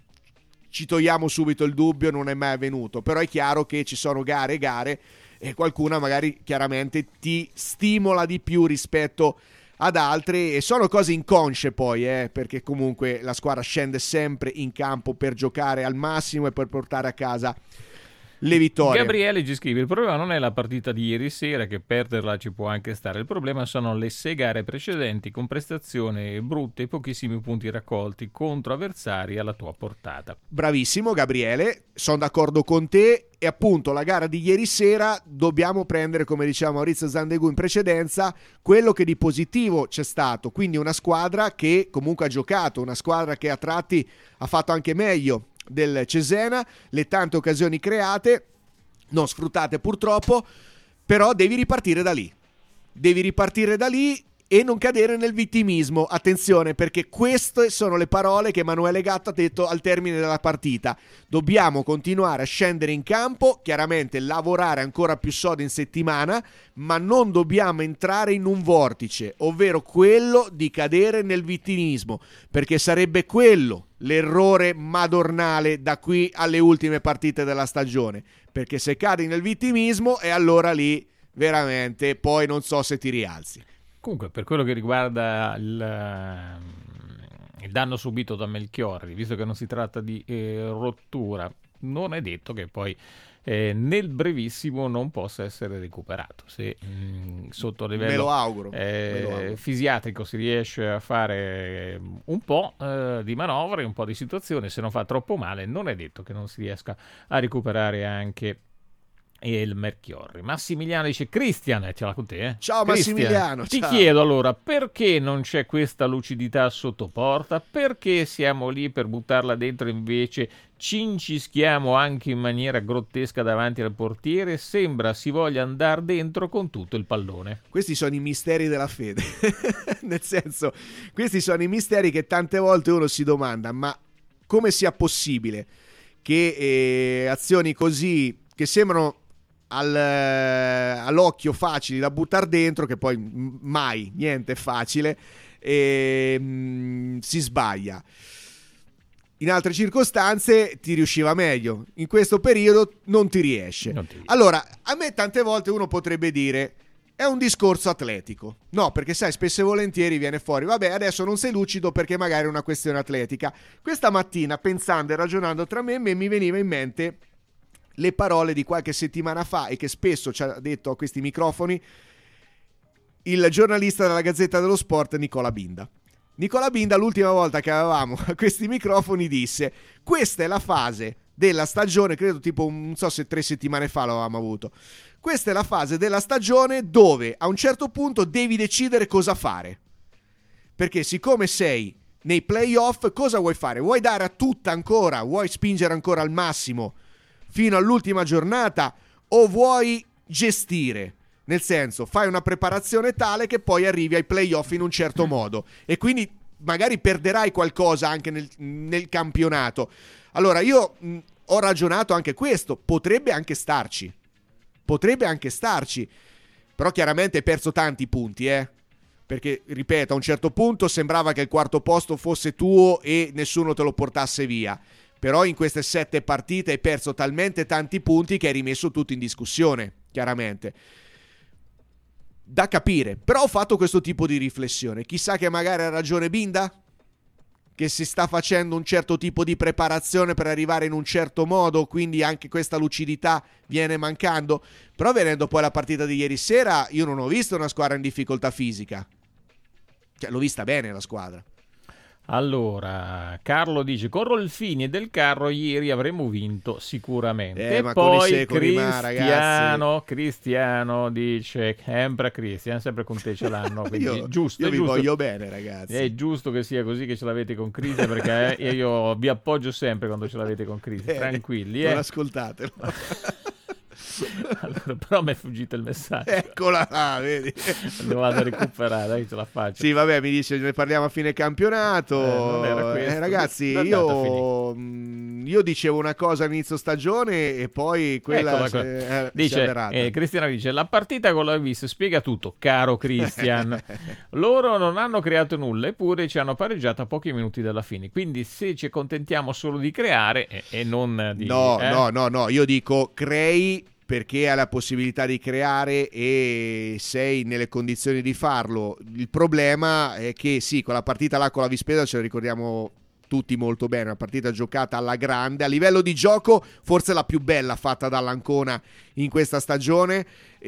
Speaker 5: ci togliamo subito il dubbio, non è mai avvenuto, però è chiaro che ci sono gare e gare, e qualcuna magari chiaramente ti stimola di più rispetto ad altre, e sono cose inconsce poi, eh, perché comunque la squadra scende sempre in campo per giocare al massimo e per portare a casa le vittorie.
Speaker 4: Gabriele ci scrive: il problema non è la partita di ieri sera, che perderla ci può anche stare, il problema sono le sei gare precedenti con prestazioni brutte e pochissimi punti raccolti contro avversari alla tua portata.
Speaker 5: Bravissimo Gabriele, sono d'accordo con te, e appunto la gara di ieri sera dobbiamo prendere, come diceva Maurizio Zandegù in precedenza, quello che di positivo c'è stato, quindi una squadra che comunque ha giocato, una squadra che a tratti ha fatto anche meglio del Cesena, le tante occasioni create non sfruttate purtroppo, però devi ripartire da lì devi ripartire da lì e non cadere nel vittimismo. Attenzione, perché queste sono le parole che Emanuele Gatto ha detto al termine della partita. Dobbiamo continuare a scendere in campo, chiaramente lavorare ancora più sodo in settimana, ma non dobbiamo entrare in un vortice, ovvero quello di cadere nel vittimismo, perché sarebbe quello l'errore madornale da qui alle ultime partite della stagione, perché se cadi nel vittimismo e allora lì veramente poi non so se ti rialzi.
Speaker 4: Comunque, per quello che riguarda il, il danno subito da Melchiorri, visto che non si tratta di eh, rottura, non è detto che poi eh, nel brevissimo non possa essere recuperato. Se mh, sotto livello
Speaker 5: Me lo auguro.
Speaker 4: Eh,
Speaker 5: Me lo auguro.
Speaker 4: fisiatrico si riesce a fare un po' eh, di manovre, un po' di situazioni, se non fa troppo male, non è detto che non si riesca a recuperare anche e il Melchiorri. Massimiliano dice: Cristian, ce l'ha con te, eh?
Speaker 5: Ciao
Speaker 4: Christian,
Speaker 5: Massimiliano,
Speaker 4: ti
Speaker 5: ciao.
Speaker 4: chiedo allora, perché non c'è questa lucidità sotto porta? Perché siamo lì per buttarla dentro, invece ci incischiamo anche in maniera grottesca davanti al portiere? Sembra si voglia andare dentro con tutto il pallone.
Speaker 5: Questi sono i misteri della fede. Nel senso, questi sono i misteri che tante volte uno si domanda: ma come sia possibile che eh, azioni così, che sembrano Al, all'occhio facili da buttare dentro, che poi mai niente è facile, e mh, si sbaglia. In altre circostanze ti riusciva meglio, in questo periodo non ti riesce.
Speaker 4: Non ti riesce.
Speaker 5: Allora, a me tante volte uno potrebbe dire: è un discorso atletico. No, perché sai, spesso e volentieri viene fuori: vabbè, adesso non sei lucido perché magari è una questione atletica. Questa mattina, pensando e ragionando tra me e me, mi veniva in mente le parole di qualche settimana fa, e che spesso ci ha detto a questi microfoni il giornalista della Gazzetta dello Sport Nicola Binda. Nicola Binda, l'ultima volta che avevamo a questi microfoni, disse: questa è la fase della stagione, credo tipo, non so se tre settimane fa l'avevamo avuto, questa è la fase della stagione dove a un certo punto devi decidere cosa fare, perché siccome sei nei playoff, cosa vuoi fare? Vuoi dare a tutta ancora? Vuoi spingere ancora al massimo fino all'ultima giornata, o vuoi gestire? Nel senso, fai una preparazione tale che poi arrivi ai playoff in un certo modo, e quindi magari perderai qualcosa anche nel, nel campionato. Allora io mh, ho ragionato anche questo, potrebbe anche starci, potrebbe anche starci, però chiaramente hai perso tanti punti, eh? Perché, ripeto, a un certo punto sembrava che il quarto posto fosse tuo e nessuno te lo portasse via. Però in queste sette partite hai perso talmente tanti punti che hai rimesso tutto in discussione, chiaramente. Da capire. Però ho fatto questo tipo di riflessione. Chissà che magari ha ragione Binda? che si sta facendo un certo tipo di preparazione per arrivare in un certo modo, quindi anche questa lucidità viene mancando. Però venendo poi alla partita di ieri sera, io non ho visto una squadra in difficoltà fisica, cioè l'ho vista bene la squadra.
Speaker 4: Allora, Carlo dice: con Rolfini e Del Carro ieri avremmo vinto sicuramente.
Speaker 5: Eh,
Speaker 4: e
Speaker 5: ma con i
Speaker 4: poi
Speaker 5: secoli, ma,
Speaker 4: Cristiano, Cristiano dice: sempre Cristiano, sempre con te ce l'hanno. Quindi
Speaker 5: io
Speaker 4: giusto,
Speaker 5: io
Speaker 4: è
Speaker 5: vi
Speaker 4: giusto,
Speaker 5: voglio bene, ragazzi.
Speaker 4: È giusto che sia così, che ce l'avete con Cristian, perché eh, io vi appoggio sempre quando ce l'avete con Cristian.
Speaker 5: Eh,
Speaker 4: Tranquilli,
Speaker 5: non
Speaker 4: eh.
Speaker 5: ascoltatelo.
Speaker 4: Allora, però mi è fuggito il messaggio.
Speaker 5: Eccola là, vedi?
Speaker 4: Devo andare a recuperare, dai, ce la faccio.
Speaker 5: Sì, vabbè, mi dice ne parliamo a fine campionato.
Speaker 4: Eh, non era questo.
Speaker 5: Eh, ragazzi,
Speaker 4: Dove è
Speaker 5: io, mh, io dicevo una cosa all'inizio stagione e poi quella
Speaker 4: Eccola
Speaker 5: si
Speaker 4: qua.
Speaker 5: è- si è
Speaker 4: Dice,
Speaker 5: avverata.
Speaker 4: eh, Cristiano dice: la partita con la Vis spiega tutto, caro Christian. Loro non hanno creato nulla, eppure ci hanno pareggiato a pochi minuti dalla fine. Quindi se ci accontentiamo solo di creare e, e non di...
Speaker 5: No,
Speaker 4: eh,
Speaker 5: no, no, no, io dico crei perché hai la possibilità di creare e sei nelle condizioni di farlo. Il problema è che sì, con la partita là con la Vispesa ce la ricordiamo tutti molto bene, una partita giocata alla grande, a livello di gioco forse la più bella fatta dall'Ancona in questa stagione,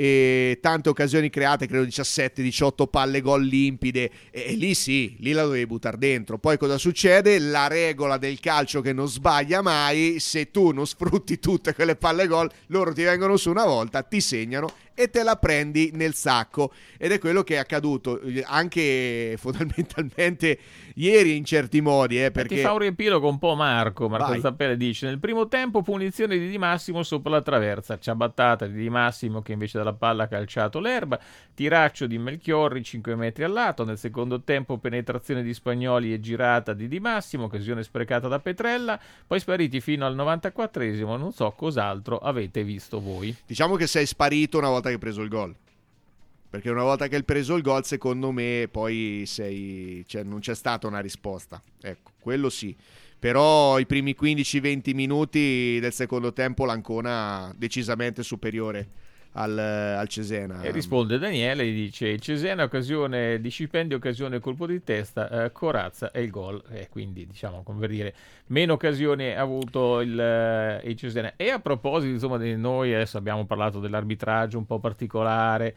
Speaker 5: e tante occasioni create, credo diciassette diciotto palle gol limpide, e, e lì sì, lì la dovevi buttare dentro. Poi cosa succede? La regola del calcio che non sbaglia mai: se tu non sfrutti tutte quelle palle gol, loro ti vengono su una volta, ti segnano e te la prendi nel sacco, ed è quello che è accaduto anche fondamentalmente ieri in certi modi, eh, perché
Speaker 4: Ti fa un riepilogo un po' Marco. Marco
Speaker 5: Vai.
Speaker 4: Zappelle dice: nel primo tempo punizione di Di Massimo sopra la traversa, ciabattata di Di Massimo che invece della palla ha calciato l'erba, tiraccio di Melchiorri cinque metri al lato. Nel secondo tempo penetrazione di Spagnoli e girata di Di Massimo, occasione sprecata da Petrella, poi spariti fino al novantaquattresimo. Non so cos'altro avete visto voi.
Speaker 5: diciamo che sei sparito una volta che hai preso il gol, perché una volta che hai preso il gol secondo me poi sei, cioè, non c'è stata una risposta, ecco, quello sì. Però i primi quindici venti minuti del secondo tempo l'Ancona decisamente superiore al, al Cesena.
Speaker 4: E risponde Daniele, gli dice: il Cesena occasione di Scipendi, occasione colpo di testa, eh, Corazza e il gol, e quindi diciamo, come per dire, meno occasioni ha avuto il, eh, il Cesena. E a proposito, insomma, di noi adesso abbiamo parlato dell'arbitraggio un po' particolare,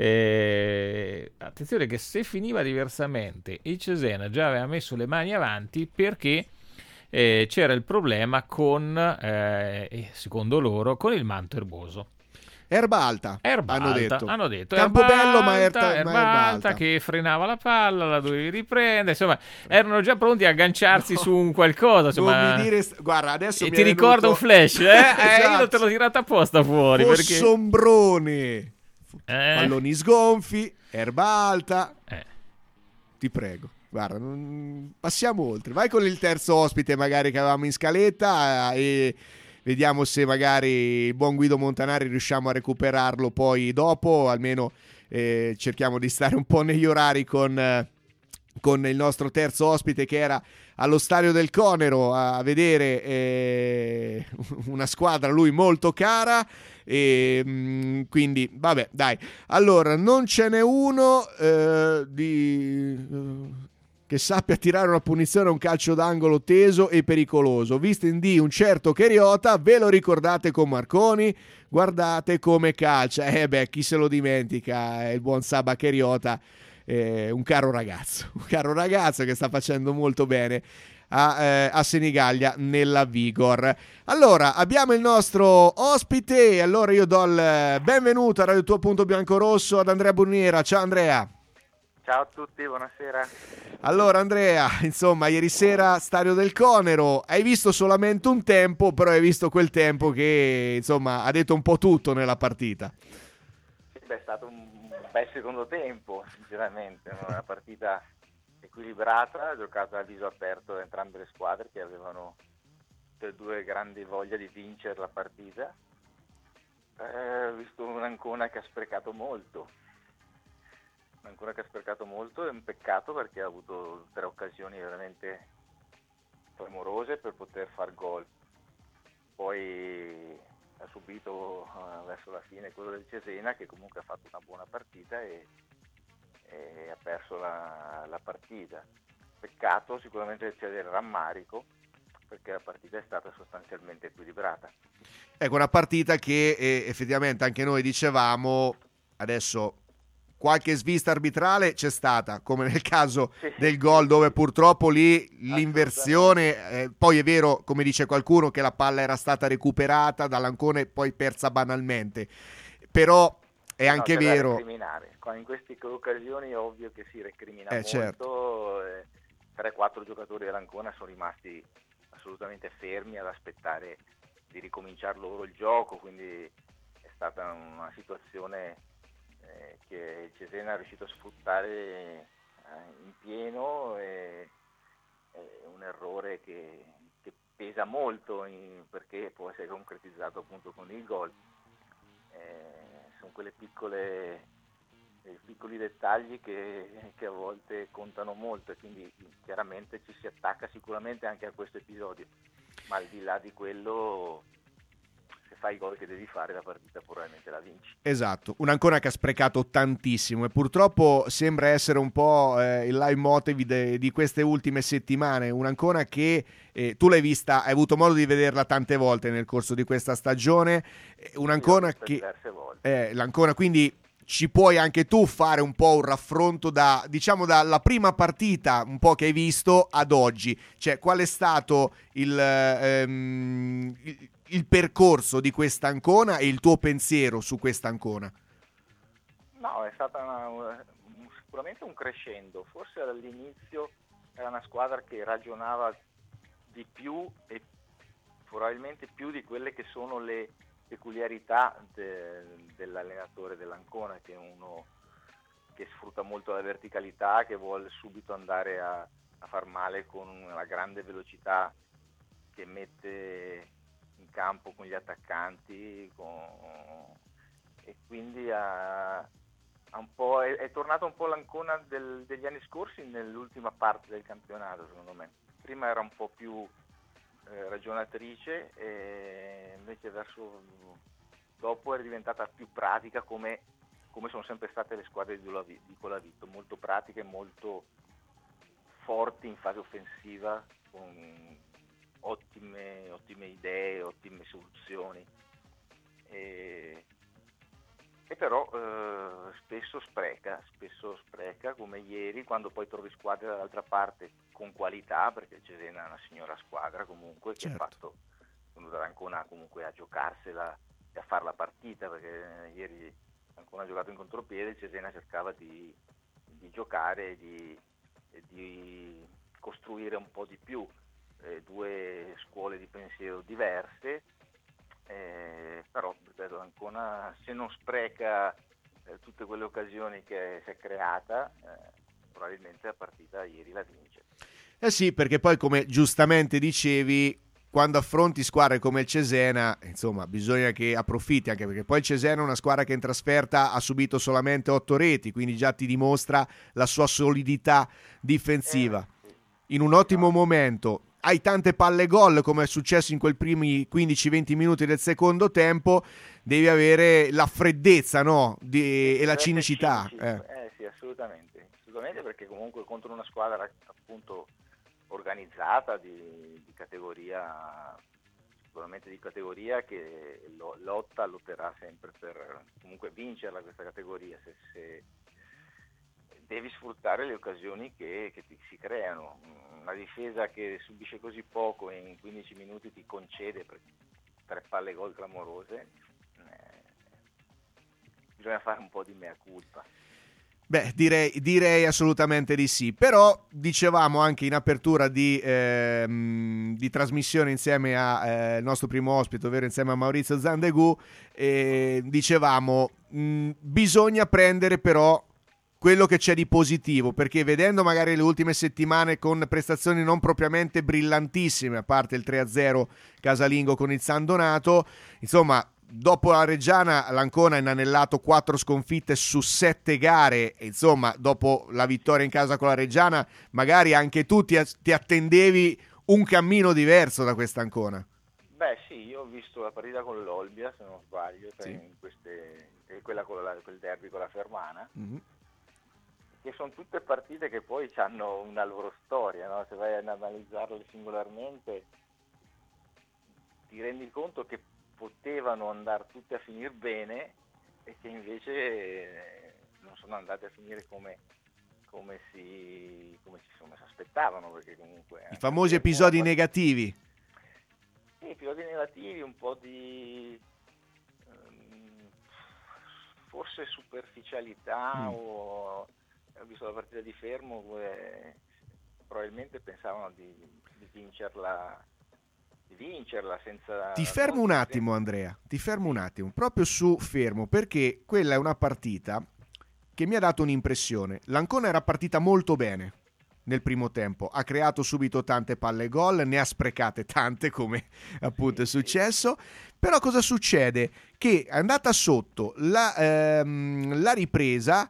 Speaker 4: eh, attenzione che se finiva diversamente il Cesena già aveva messo le mani avanti, perché eh, c'era il problema con, eh, secondo loro, con il manto erboso.
Speaker 5: Erba alta,
Speaker 4: Erba
Speaker 5: hanno
Speaker 4: alta,
Speaker 5: detto.
Speaker 4: hanno detto
Speaker 5: Campobello,
Speaker 4: erba
Speaker 5: ma,
Speaker 4: alta,
Speaker 5: erta,
Speaker 4: erba
Speaker 5: ma erba
Speaker 4: alta
Speaker 5: alta.
Speaker 4: che frenava la palla, la dovevi riprendere, insomma erano già pronti a agganciarsi su un qualcosa, insomma.
Speaker 5: Non mi dire, guarda, adesso
Speaker 4: e
Speaker 5: mi
Speaker 4: ti
Speaker 5: è
Speaker 4: ricorda
Speaker 5: venuto-
Speaker 4: un flash, eh? eh
Speaker 5: Esatto.
Speaker 4: io te l'ho tirata apposta fuori, perché
Speaker 5: Fossombrone,
Speaker 4: eh?
Speaker 5: palloni sgonfi, erba alta,
Speaker 4: Eh.
Speaker 5: ti prego. Guarda, non- passiamo oltre. Vai con il terzo ospite magari che avevamo in scaletta, eh, e vediamo se magari il buon Guido Montanari riusciamo a recuperarlo poi dopo, almeno eh, cerchiamo di stare un po' negli orari con, eh, con il nostro terzo ospite che era allo Stadio del Conero a vedere eh, una squadra a lui molto cara, e mh, quindi vabbè, dai. Allora, non ce n'è uno eh, di... eh, che sappia tirare una punizione a un calcio d'angolo teso e pericoloso. Visto in D un certo Cheriota, ve lo ricordate con Marconi? Guardate come calcia. Eh beh, chi se lo dimentica, il buon Saba Cheriota, eh, un caro ragazzo, un caro ragazzo che sta facendo molto bene a, eh, a Senigallia nella Vigor. Allora, abbiamo il nostro ospite, e allora io do il benvenuto a Radio Tuo Punto Biancorosso ad Andrea Burniera. Ciao Andrea.
Speaker 11: Ciao a tutti, buonasera.
Speaker 5: Allora Andrea, insomma, ieri sera Stadio del Conero, hai visto solamente un tempo, però hai visto quel tempo che, insomma, ha detto un po' tutto nella partita.
Speaker 11: Sì, beh, è stato un bel secondo tempo, sinceramente, una partita equilibrata, giocata a viso aperto da entrambe le squadre che avevano tutte e due grandi voglia di vincere la partita. Eh, ho visto un'Ancona che ha sprecato molto. Ancora che ha sprecato molto, è un peccato perché ha avuto tre occasioni veramente clamorose per poter far gol. Poi ha subito uh, verso la fine quello del Cesena, che comunque ha fatto una buona partita e, e ha perso la, la partita. peccato sicuramente c'è del rammarico, perché la partita è stata sostanzialmente equilibrata.
Speaker 5: Ecco, una partita che eh, effettivamente anche noi dicevamo, adesso qualche svista arbitrale c'è stata, come nel caso
Speaker 11: sì,
Speaker 5: del gol, dove purtroppo lì l'inversione, eh, poi è vero, come dice qualcuno, che la palla era stata recuperata dall'Ancona e poi persa banalmente, però è
Speaker 11: no,
Speaker 5: anche
Speaker 11: c'è da
Speaker 5: vero...
Speaker 11: recriminare. In queste occasioni è ovvio che si recrimina
Speaker 5: eh,
Speaker 11: molto,
Speaker 5: certo.
Speaker 11: eh, tre quattro giocatori dell'Ancona sono rimasti assolutamente fermi ad aspettare di ricominciare loro il gioco, quindi è stata una situazione eh, che il Cesena è riuscito a sfruttare eh, in pieno, e è un errore che, che pesa molto in, perché può essere concretizzato appunto con il gol. Eh, sono quelle piccole eh, piccoli dettagli che, che a volte contano molto, e quindi chiaramente ci si attacca sicuramente anche a questo episodio, ma al di là di quello, se fai i gol che devi fare, la partita probabilmente la vinci.
Speaker 5: Esatto, un'Ancona che ha sprecato tantissimo e purtroppo sembra essere un po' eh, il leitmotiv de, di queste ultime settimane. Un'Ancona che eh, tu l'hai vista, hai avuto modo di vederla tante volte nel corso di questa stagione, un'Ancona che
Speaker 11: diverse volte.
Speaker 5: Eh, l'Ancona, quindi ci puoi anche tu fare un po' un raffronto da, diciamo, dalla prima partita un po' che hai visto ad oggi, cioè qual è stato il, ehm, il, il percorso di questa Ancona e il tuo pensiero su questa Ancona?
Speaker 11: No, è stata una, una, sicuramente un crescendo, forse all'inizio era una squadra che ragionava di più e probabilmente più di quelle che sono le peculiarità de, dell'allenatore dell'Ancona, che è uno che sfrutta molto la verticalità, che vuole subito andare a, a far male con una grande velocità che mette in campo con gli attaccanti, con, e quindi ha, ha un po', è, è tornato un po' l'Ancona del, degli anni scorsi nell'ultima parte del campionato, secondo me. Prima era un po' più Eh, ragionatrice, e invece verso dopo è diventata più pratica, come, come sono sempre state le squadre di, di Colavito, molto pratiche, molto forti in fase offensiva, con ottime, ottime idee, ottime soluzioni, e, e però eh, spesso spreca, spesso spreca, come ieri, quando poi trovi squadre dall'altra parte con qualità, perché il Cesena è una signora squadra comunque, che
Speaker 5: certo.
Speaker 11: ha fatto, venuta da Ancona comunque a giocarsela e a fare la partita, perché ieri Ancona ha giocato in contropiede, il Cesena cercava di, di giocare e di, e di costruire un po' di più, eh, due scuole di pensiero diverse, eh, però ripeto, Ancona, se non spreca eh, tutte quelle occasioni che si è creata, eh, probabilmente la partita ieri la vince.
Speaker 5: Eh sì, perché poi, come giustamente dicevi, quando affronti squadre come il Cesena, insomma, bisogna che approfitti, anche perché poi il Cesena è una squadra che in trasferta ha subito solamente otto reti, quindi già ti dimostra la sua solidità difensiva.
Speaker 11: Eh, sì.
Speaker 5: In un ottimo momento hai tante palle gol, come è successo in quei primi quindici venti minuti del secondo tempo, devi avere la freddezza, no? Di, e la cinicità.
Speaker 11: Cinici,
Speaker 5: eh.
Speaker 11: eh sì, assolutamente, assolutamente, perché comunque contro una squadra appunto organizzata di, di categoria, sicuramente di categoria, che lo, lotta, lotterà sempre per comunque vincerla questa categoria, se, se devi sfruttare le occasioni che, che ti si creano. Una difesa che subisce così poco e in quindici minuti ti concede tre palle gol clamorose, eh, bisogna fare un po' di mea culpa.
Speaker 5: Beh, direi, direi assolutamente di sì, però dicevamo anche in apertura di, ehm, di trasmissione insieme al eh, nostro primo ospite, ovvero insieme a Maurizio Zandegù, eh, dicevamo mh, bisogna prendere però quello che c'è di positivo, perché vedendo magari le ultime settimane con prestazioni non propriamente brillantissime, a parte il tre a zero casalingo con il San Donato, insomma, dopo la Reggiana l'Ancona ha inanellato quattro sconfitte su sette gare, e insomma, dopo la vittoria in casa con la Reggiana, magari anche tu ti, ti attendevi un cammino diverso da questa Ancona.
Speaker 11: Beh sì, io ho visto la partita con l'Olbia, se non sbaglio,
Speaker 5: sì.
Speaker 11: in queste, quella con la, quel derby con la Fermana,
Speaker 5: mm-hmm.
Speaker 11: che sono tutte partite che poi hanno una loro storia, no? Se vai ad analizzarle singolarmente ti rendi conto che potevano andare tutte a finire bene e che invece eh, non sono andate a finire come, come si come si, come si aspettavano, perché comunque
Speaker 5: I famosi episodi
Speaker 11: una...
Speaker 5: negativi.
Speaker 11: Sì, episodi negativi, un po' di um, forse superficialità mm. o ho visto la partita di Fermo dove probabilmente pensavano di, di vincerla di vincerla senza...
Speaker 5: Ti fermo un attimo Andrea, ti fermo un attimo, proprio su Fermo, perché quella è una partita che mi ha dato un'impressione. L'Ancona era partita molto bene nel primo tempo, ha creato subito tante palle gol, ne ha sprecate tante come appunto è successo, però cosa succede? Che è andata sotto la, ehm, la ripresa,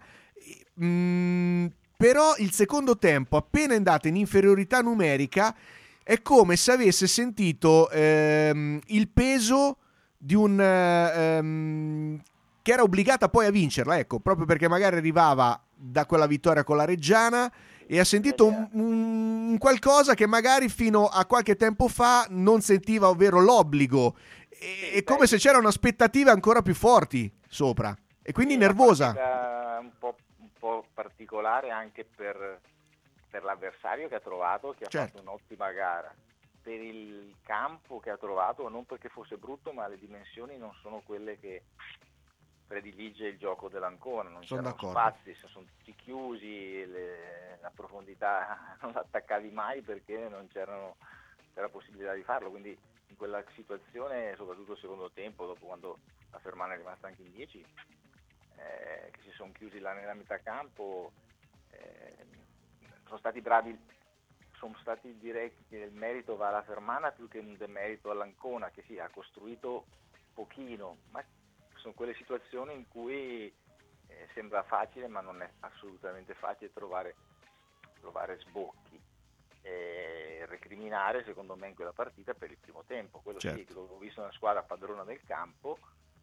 Speaker 5: mh, però il secondo tempo, appena è andata in inferiorità numerica, è come se avesse sentito ehm, il peso di un ehm, che era obbligata poi a vincerla, ecco, proprio perché magari arrivava da quella vittoria con la Reggiana e ha sentito un, un qualcosa che magari fino a qualche tempo fa non sentiva, ovvero l'obbligo. E, è come se c'erano aspettative ancora più forti sopra e quindi
Speaker 11: sì,
Speaker 5: nervosa.
Speaker 11: Un po', un po' particolare anche per, per l'avversario che ha trovato, che ha
Speaker 5: certo.
Speaker 11: fatto un'ottima gara. Per il campo che ha trovato, non perché fosse brutto, ma le dimensioni non sono quelle che predilige il gioco dell'Ancona, non
Speaker 5: sono
Speaker 11: c'erano
Speaker 5: d'accordo.
Speaker 11: spazi, sono tutti chiusi, le, la profondità non l'attaccavi mai perché non c'erano, c'era possibilità di farlo, quindi in quella situazione, soprattutto il secondo tempo, dopo quando la Fermana è rimasta anche in dieci, eh, che si sono chiusi là nella metà campo, eh, sono stati bravi, sono stati, direi che il merito va alla Fermana più che un demerito all'Ancona, che sì, ha costruito pochino, ma sono quelle situazioni in cui eh, sembra facile, ma non è assolutamente facile trovare, trovare sbocchi e recriminare, secondo me, in quella partita per il primo tempo. Quello certo. Sì, ho visto una squadra padrona del campo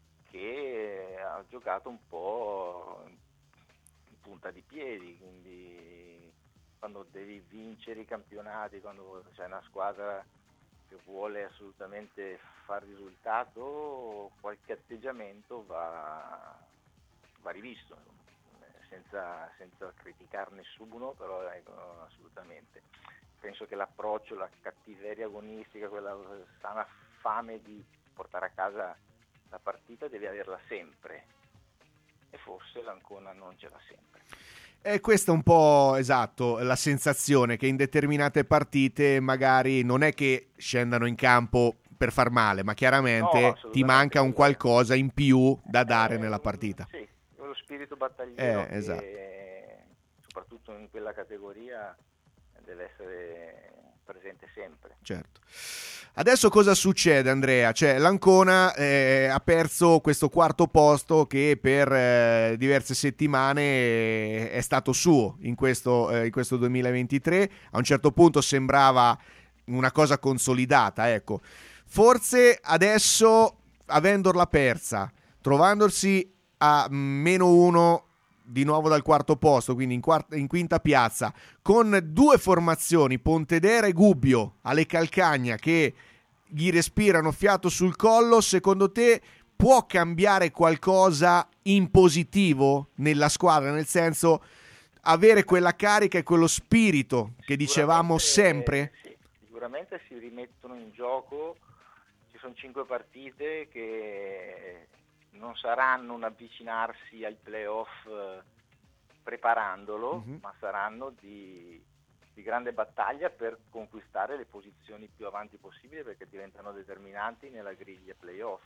Speaker 11: che ha giocato un po' in punta di piedi, quindi quando devi vincere i campionati, quando c'è una squadra che vuole assolutamente far risultato, qualche atteggiamento va, va rivisto, senza, senza criticare nessuno, però ecco, assolutamente. Penso che l'approccio, la cattiveria agonistica, quella sana fame di portare a casa la partita deve averla sempre, e forse l'Ancona non ce l'ha sempre.
Speaker 5: E questa è un po', esatto, la sensazione che in determinate partite magari non è che scendano in campo per far male, ma chiaramente no, ti manca un qualcosa in più da dare eh, nella partita.
Speaker 11: Sì, lo spirito battagliero
Speaker 5: eh,
Speaker 11: che
Speaker 5: esatto.
Speaker 11: soprattutto in quella categoria deve essere presente sempre.
Speaker 5: Certo. Adesso cosa succede, Andrea? Cioè, l'Ancona eh, ha perso questo quarto posto che per eh, diverse settimane eh, è stato suo in questo, eh, in questo duemilaventitré. A un certo punto sembrava una cosa consolidata, ecco. Forse adesso, avendola persa, trovandosi a meno uno di nuovo dal quarto posto, quindi in, quarta, in quinta piazza, con due formazioni, Pontedera e Gubbio, alle calcagna, che gli respirano fiato sul collo, secondo te può cambiare qualcosa in positivo nella squadra? Nel senso, avere quella carica e quello spirito che dicevamo sempre?
Speaker 11: Sì, sicuramente si rimettono in gioco, ci sono cinque partite che non saranno un avvicinarsi al playoff eh, preparandolo, uh-huh. ma saranno di, di grande battaglia per conquistare le posizioni più avanti possibile, perché diventano determinanti nella griglia playoff.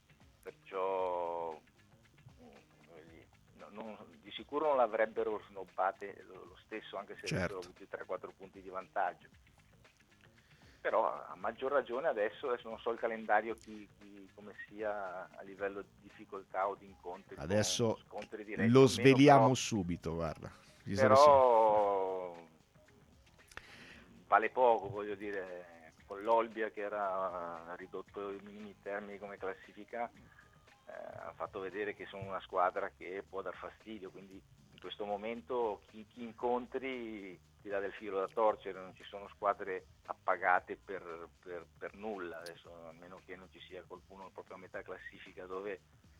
Speaker 11: Perciò no, non, di sicuro non l'avrebbero snobbate lo, lo stesso, anche se certo. avrebbero avuto i tre quattro punti di vantaggio. Però a maggior ragione adesso, adesso non so il calendario chi, chi, come sia a livello di difficoltà o di incontri.
Speaker 5: Adesso
Speaker 11: scontri diretti,
Speaker 5: lo sveliamo
Speaker 11: meno, però,
Speaker 5: subito, guarda.
Speaker 11: Però vale poco, voglio dire, con l'Olbia che era ridotto ai minimi termini come classifica, eh, ha fatto vedere che sono una squadra che può dar fastidio, quindi in questo momento chi, chi incontri ti dà del filo da torcere, non ci sono squadre appagate per, per, per nulla, adesso a meno che non ci sia qualcuno proprio a metà classifica dove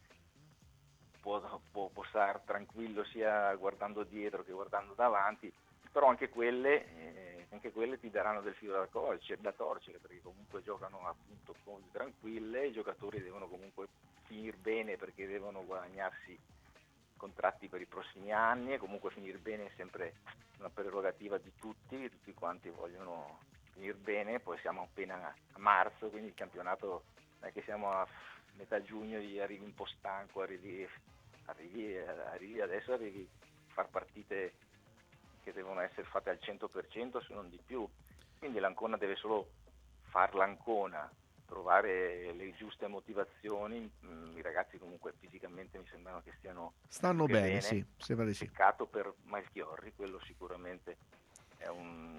Speaker 11: può, può, può stare tranquillo sia guardando dietro che guardando davanti, però anche quelle, eh, anche quelle ti daranno del filo da torcere, da torcere, perché comunque giocano appunto cose tranquille, i giocatori devono comunque finire bene perché devono guadagnarsi contratti per i prossimi anni, e comunque finire bene è sempre una prerogativa di tutti, tutti quanti vogliono finire bene. Poi siamo appena a marzo, quindi il campionato non è che siamo a metà giugno, arrivi un po' stanco, arrivi, arrivi, arrivi adesso arrivi a far partite che devono essere fatte al cento per cento se non di più, quindi l'Ancona deve solo far l'Ancona, trovare le giuste motivazioni. I ragazzi comunque fisicamente mi sembrano che stiano
Speaker 5: stanno bene,
Speaker 11: bene.
Speaker 5: Sì, sembra di sì.
Speaker 11: Peccato per Melchiorri, quello sicuramente è un,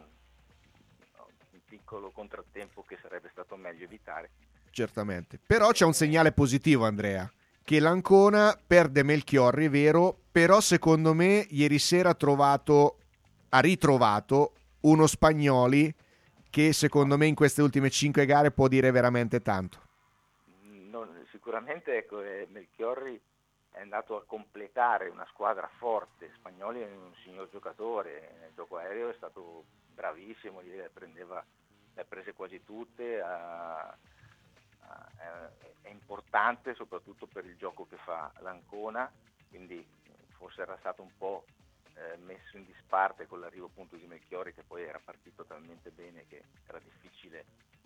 Speaker 11: un piccolo contrattempo che sarebbe stato meglio evitare.
Speaker 5: Certamente, però c'è un segnale positivo, Andrea, che l'Ancona perde Melchiorri, è vero, però secondo me ieri sera ha trovato, ha ritrovato uno Spagnoli che secondo me in queste ultime cinque gare può dire veramente tanto.
Speaker 11: Non, sicuramente ecco, eh, Melchiorri è andato a completare una squadra forte. Spagnoli è un signor giocatore, nel gioco aereo è stato bravissimo, le prendeva, le ha prese quasi tutte, ha, ha, è, è importante soprattutto per il gioco che fa l'Ancona, quindi forse era stato un po' messo in disparte con l'arrivo appunto di Melchiorri, che poi era partito talmente bene che era difficile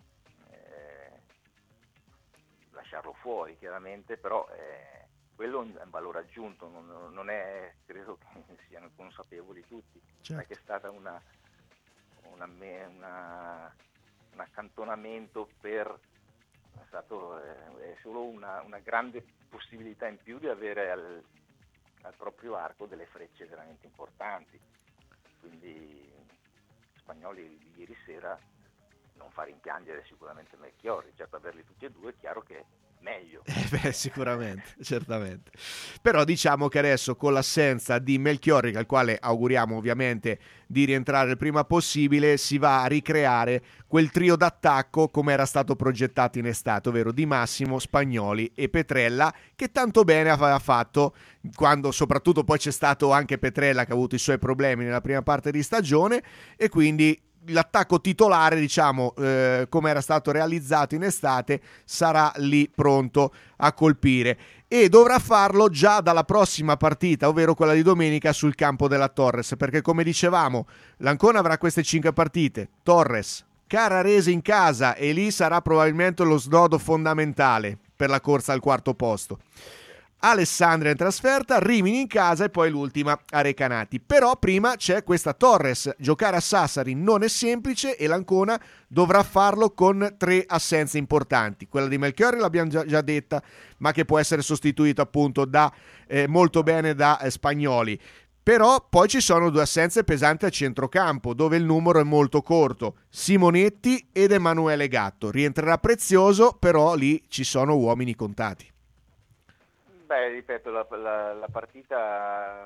Speaker 11: eh, lasciarlo fuori chiaramente, però eh, quello è un valore aggiunto, non, non è, credo che siano consapevoli tutti,
Speaker 5: certo.
Speaker 11: Non è che è stata una, una, una un accantonamento per è stato eh, è solo una, una grande possibilità in più di avere al al proprio arco delle frecce veramente importanti, quindi Spagnoli di ieri sera non fa rimpiangere sicuramente Melchiorri, certo averli tutti e due è chiaro che è meglio.
Speaker 5: Eh beh, sicuramente, certamente. Però diciamo che adesso con l'assenza di Melchiorri, al quale auguriamo ovviamente di rientrare il prima possibile, si va a ricreare quel trio d'attacco come era stato progettato in estate, ovvero Di Massimo, Spagnoli e Petrella, che tanto bene aveva fatto quando soprattutto poi c'è stato anche Petrella che ha avuto i suoi problemi nella prima parte di stagione, e quindi l'attacco titolare, diciamo, eh, come era stato realizzato in estate, sarà lì pronto a colpire, e dovrà farlo già dalla prossima partita, ovvero quella di domenica sul campo della Torres, perché come dicevamo l'Ancona avrà queste cinque partite: Torres, Carrarese in casa, e lì sarà probabilmente lo snodo fondamentale per la corsa al quarto posto. Alessandria in trasferta, Rimini in casa e poi l'ultima a Recanati. Però prima c'è questa Torres, giocare a Sassari non è semplice e l'Ancona dovrà farlo con tre assenze importanti. Quella di Melchiorri l'abbiamo già, già detta, ma che può essere sostituito appunto da eh, molto bene da eh, Spagnoli. Però poi ci sono due assenze pesanti a centrocampo, dove il numero è molto corto: Simonetti ed Emanuele Gatto. Rientrerà Prezioso, però lì ci sono uomini contati.
Speaker 11: Beh, ripeto, la, la, la partita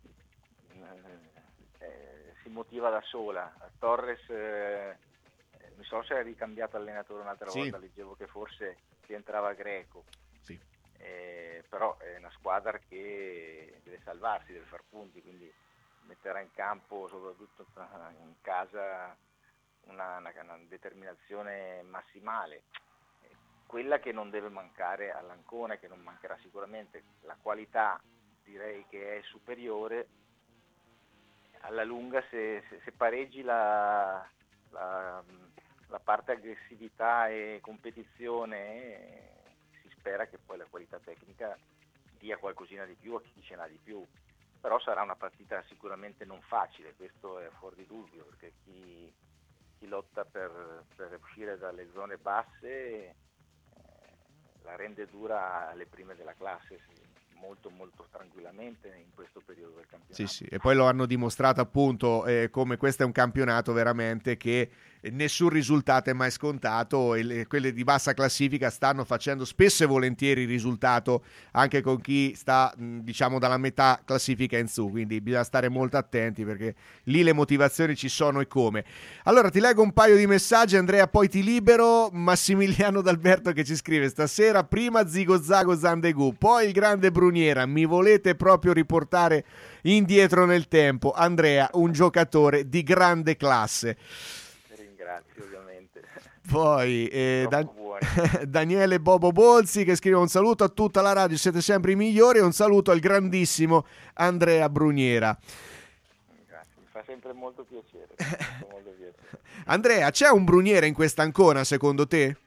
Speaker 11: eh, si motiva da sola. Torres, eh, mi so se ha ricambiato allenatore un'altra
Speaker 5: sì.
Speaker 11: volta, leggevo che forse rientrava Greco,
Speaker 5: sì.
Speaker 11: eh, però è una squadra che deve salvarsi, deve far punti, quindi metterà in campo, soprattutto in casa, una, una, una determinazione massimale. Quella che non deve mancare all'Ancona, che non mancherà sicuramente, la qualità direi che è superiore. Alla lunga se, se, se pareggi la, la, la parte aggressività e competizione, eh, si spera che poi la qualità tecnica dia qualcosina di più a chi ce n'ha di più. Però sarà una partita sicuramente non facile, questo è fuori di dubbio, perché chi, chi lotta per, per uscire dalle zone basse la rende dura alle prime della classe, sì, molto molto tranquillamente in questo periodo del campionato.
Speaker 5: Sì, sì, e poi lo hanno dimostrato appunto eh, come questo è un campionato veramente che nessun risultato è mai scontato e le, quelle di bassa classifica stanno facendo spesso e volentieri il risultato anche con chi sta diciamo dalla metà classifica in su, quindi bisogna stare molto attenti perché lì le motivazioni ci sono e come. Allora ti leggo un paio di messaggi, Andrea, poi ti libero. Massimiliano D'Alberto che ci scrive: stasera prima Zigo Zago Zandegù, poi il grande Bruniera, mi volete proprio riportare indietro nel tempo? Andrea, un giocatore di grande classe.
Speaker 11: Ringrazio ovviamente.
Speaker 5: Poi eh, Dan- Daniele Bobo Bolzi che scrive: un saluto a tutta la radio, siete sempre i migliori, e un saluto al grandissimo Andrea Bruniera.
Speaker 11: Grazie, mi fa sempre molto piacere, molto piacere.
Speaker 5: Andrea, c'è un Bruniera in questa Ancona secondo te?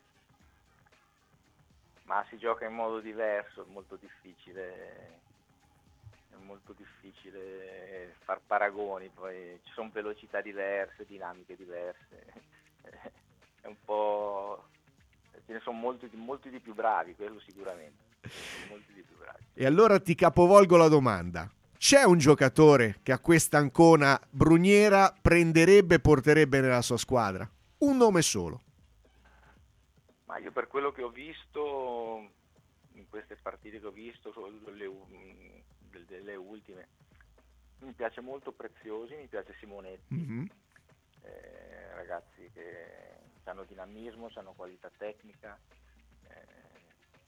Speaker 11: Ma si gioca in modo diverso, è molto difficile è molto difficile far paragoni, poi ci sono velocità diverse, dinamiche diverse, è un po', ce ne sono molti, molti di più bravi, quello sicuramente, molti di più bravi.
Speaker 5: E allora ti capovolgo la domanda: c'è un giocatore che a questa Ancona Bruniera prenderebbe e porterebbe nella sua squadra? Un nome solo.
Speaker 11: Ma io per quello che ho visto in queste partite che ho visto, le, delle ultime, mi piace molto Preziosi, mi piace Simonetti, mm-hmm. eh, ragazzi che hanno dinamismo, hanno qualità tecnica. Eh,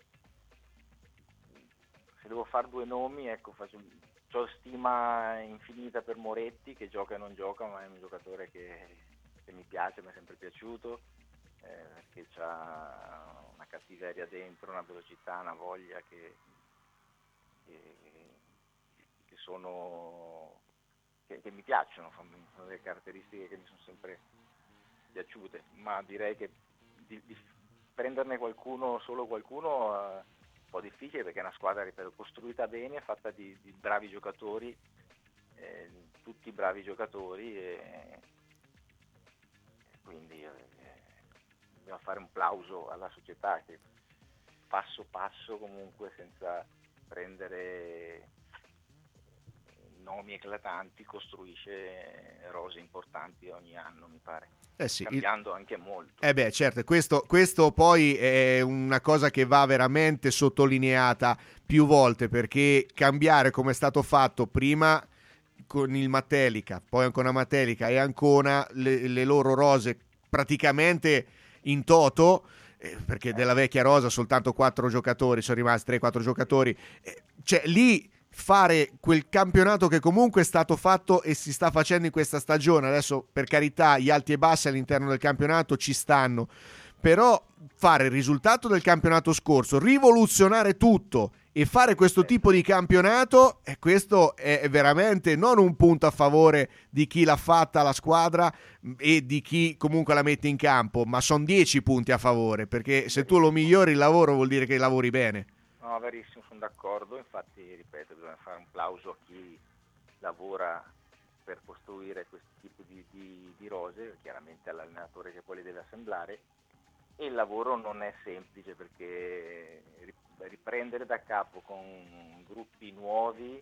Speaker 11: se devo fare due nomi, ecco, faccio, ho stima infinita per Moretti, che gioca e non gioca, ma è un giocatore che, che mi piace, mi è sempre piaciuto, eh, perché ha una cattiveria dentro, una velocità, una voglia che, che, che sono che, che mi piacciono, sono delle caratteristiche che mi sono sempre piaciute, ma direi che di, di prenderne qualcuno, solo qualcuno, è un po' difficile, perché è una squadra, ripeto, costruita bene, fatta di, di bravi giocatori, eh, tutti bravi giocatori, e quindi eh, dobbiamo fare un plauso alla società che passo passo, comunque senza prendere nomi eclatanti, costruisce rose importanti ogni anno, mi pare.
Speaker 5: Eh sì,
Speaker 11: cambiando il... anche molto.
Speaker 5: Eh beh, certo, questo, questo poi è una cosa che va veramente sottolineata più volte, perché cambiare come è stato fatto prima con il Matelica, poi ancora Matelica e Ancona, le, le loro rose praticamente in toto, eh, perché della vecchia rosa soltanto quattro giocatori sono rimasti, tre quattro giocatori, eh, cioè lì fare quel campionato che comunque è stato fatto e si sta facendo in questa stagione. Adesso, per carità, gli alti e bassi all'interno del campionato ci stanno, però fare il risultato del campionato scorso, rivoluzionare tutto e fare questo tipo di campionato, e questo è veramente non un punto a favore di chi l'ha fatta la squadra e di chi comunque la mette in campo, ma sono dieci punti a favore, perché se tu lo migliori il lavoro vuol dire che lavori bene.
Speaker 11: No, verissimo, sono d'accordo, infatti ripeto, bisogna fare un plauso a chi lavora per costruire questo tipo di, di, di rose, chiaramente all'allenatore che poi le deve assemblare, e il lavoro non è semplice, perché riprendere da capo con gruppi nuovi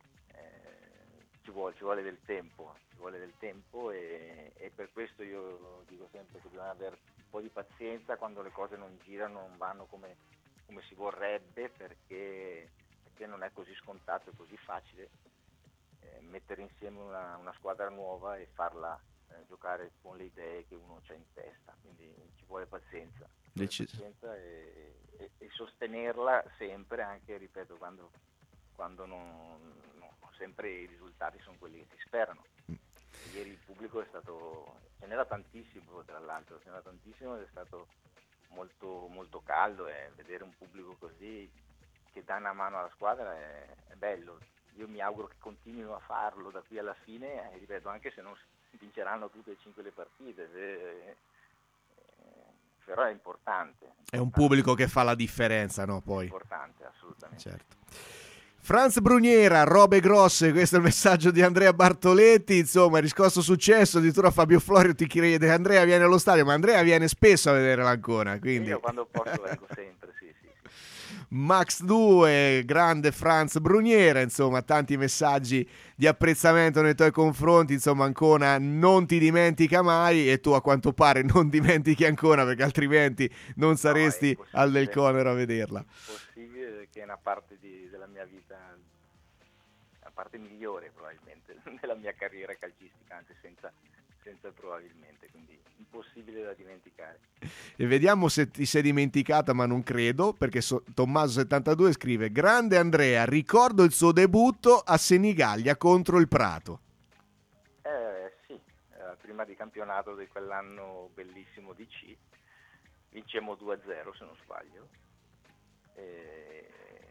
Speaker 11: eh, ci, vuole, ci vuole del tempo, ci vuole del tempo e, e per questo io dico sempre che bisogna avere un po' di pazienza quando le cose non girano, non vanno come come si vorrebbe, perché, perché non è così scontato e così facile eh, mettere insieme una, una squadra nuova e farla eh, giocare con le idee che uno c'ha in testa, quindi ci vuole pazienza, ci vuole pazienza e, e, e sostenerla sempre, anche, ripeto, quando, quando non, non sempre i risultati sono quelli che si sperano. Ieri il pubblico è stato, ce n'era tantissimo, tra l'altro, ce n'era tantissimo ed è stato molto molto caldo, e vedere un pubblico così che dà una mano alla squadra è, è bello. Io mi auguro che continuino a farlo da qui alla fine, e ripeto, anche se non vinceranno tutte e cinque le partite, eh, eh, però è importante, importante.
Speaker 5: È un pubblico che fa la differenza, no? Poi.
Speaker 11: È importante, assolutamente.
Speaker 5: Certo. Franz Bruniera, robe grosse, questo è il messaggio di Andrea Bartoletti, insomma, riscosso successo, addirittura Fabio Florio ti chiede: Andrea viene allo stadio, ma Andrea viene spesso a vedere l'Ancona, quindi...
Speaker 11: Io quando posso vengo sempre, sì, sì, sì.
Speaker 5: Max due, grande Franz Bruniera, insomma tanti messaggi di apprezzamento nei tuoi confronti, insomma Ancona non ti dimentica mai e tu a quanto pare non dimentichi Ancona, perché altrimenti non saresti no, al Del Conero a vederla.
Speaker 11: È possibile che è una parte di, della mia vita, la parte migliore probabilmente della mia carriera calcistica, anzi senza, senza probabilmente, quindi impossibile da dimenticare.
Speaker 5: E vediamo se ti sei dimenticata, ma non credo, perché so, Tommaso settantadue scrive: grande Andrea, ricordo il suo debutto a Senigallia contro il Prato.
Speaker 11: Eh sì, eh, prima di campionato di quell'anno bellissimo di C, vincemmo due a zero se non sbaglio, e...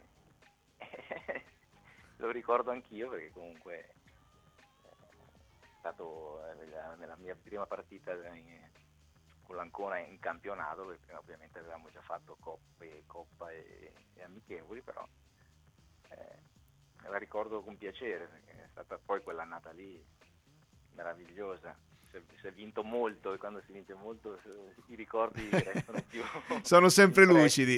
Speaker 11: lo ricordo anch'io perché comunque è stato nella mia prima partita in, con l'Ancona in campionato, perché ovviamente avevamo già fatto coppe, coppa e, e amichevoli, però eh, la ricordo con piacere perché è stata poi quell'annata lì meravigliosa. Si è vinto molto e quando si vince molto i ricordi restano più
Speaker 5: sono sempre lucidi.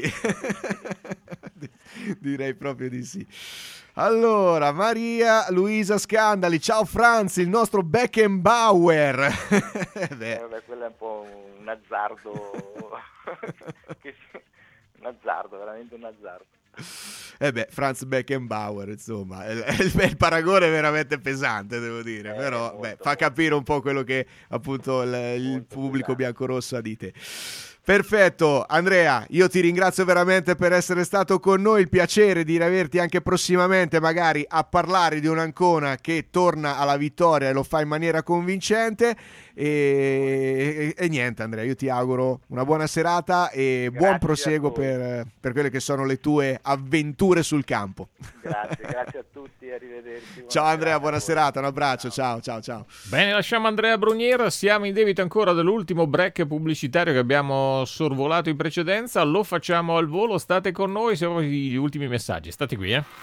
Speaker 5: Direi proprio di sì. Allora, Maria Luisa Scandali, ciao Franz, il nostro Beckenbauer.
Speaker 11: Beh. Eh, vabbè, quello è un po' un azzardo che, un azzardo, veramente un azzardo.
Speaker 5: Eh beh, Franz Beckenbauer, insomma, il, il, il paragone è veramente pesante, devo dire, eh, però molto, beh, fa capire un po' quello che appunto il, il pubblico biancorosso ha di te. Perfetto, Andrea, io ti ringrazio veramente per essere stato con noi, il piacere di averti anche prossimamente magari a parlare di un'Ancona che torna alla vittoria e lo fa in maniera convincente e, e, e niente Andrea, io ti auguro una buona serata e grazie, buon proseguo per, per quelle che sono le tue avventure sul campo.
Speaker 11: Grazie, grazie a tutti, arrivederci.
Speaker 5: Ciao Andrea, buona serata, un abbraccio, ciao ciao ciao.
Speaker 4: Bene, lasciamo Andrea Bruniera, siamo in debito ancora dell'ultimo break pubblicitario che abbiamo sorvolato in precedenza, lo facciamo al volo, state con noi, siamo gli ultimi messaggi, state qui eh.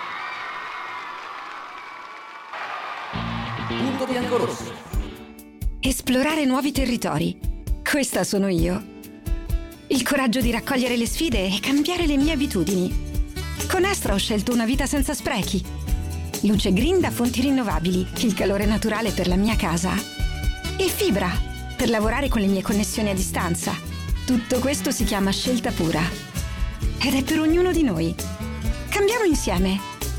Speaker 2: Punto biancorosso.
Speaker 12: Esplorare nuovi territori, questa sono io. Il coraggio di raccogliere le sfide e cambiare le mie abitudini. Con Astra ho scelto una vita senza sprechi. Luce green da fonti rinnovabili, il calore naturale per la mia casa e fibra per lavorare con le mie connessioni a distanza. Tutto questo si chiama scelta pura ed è per ognuno di noi. Cambiamo insieme.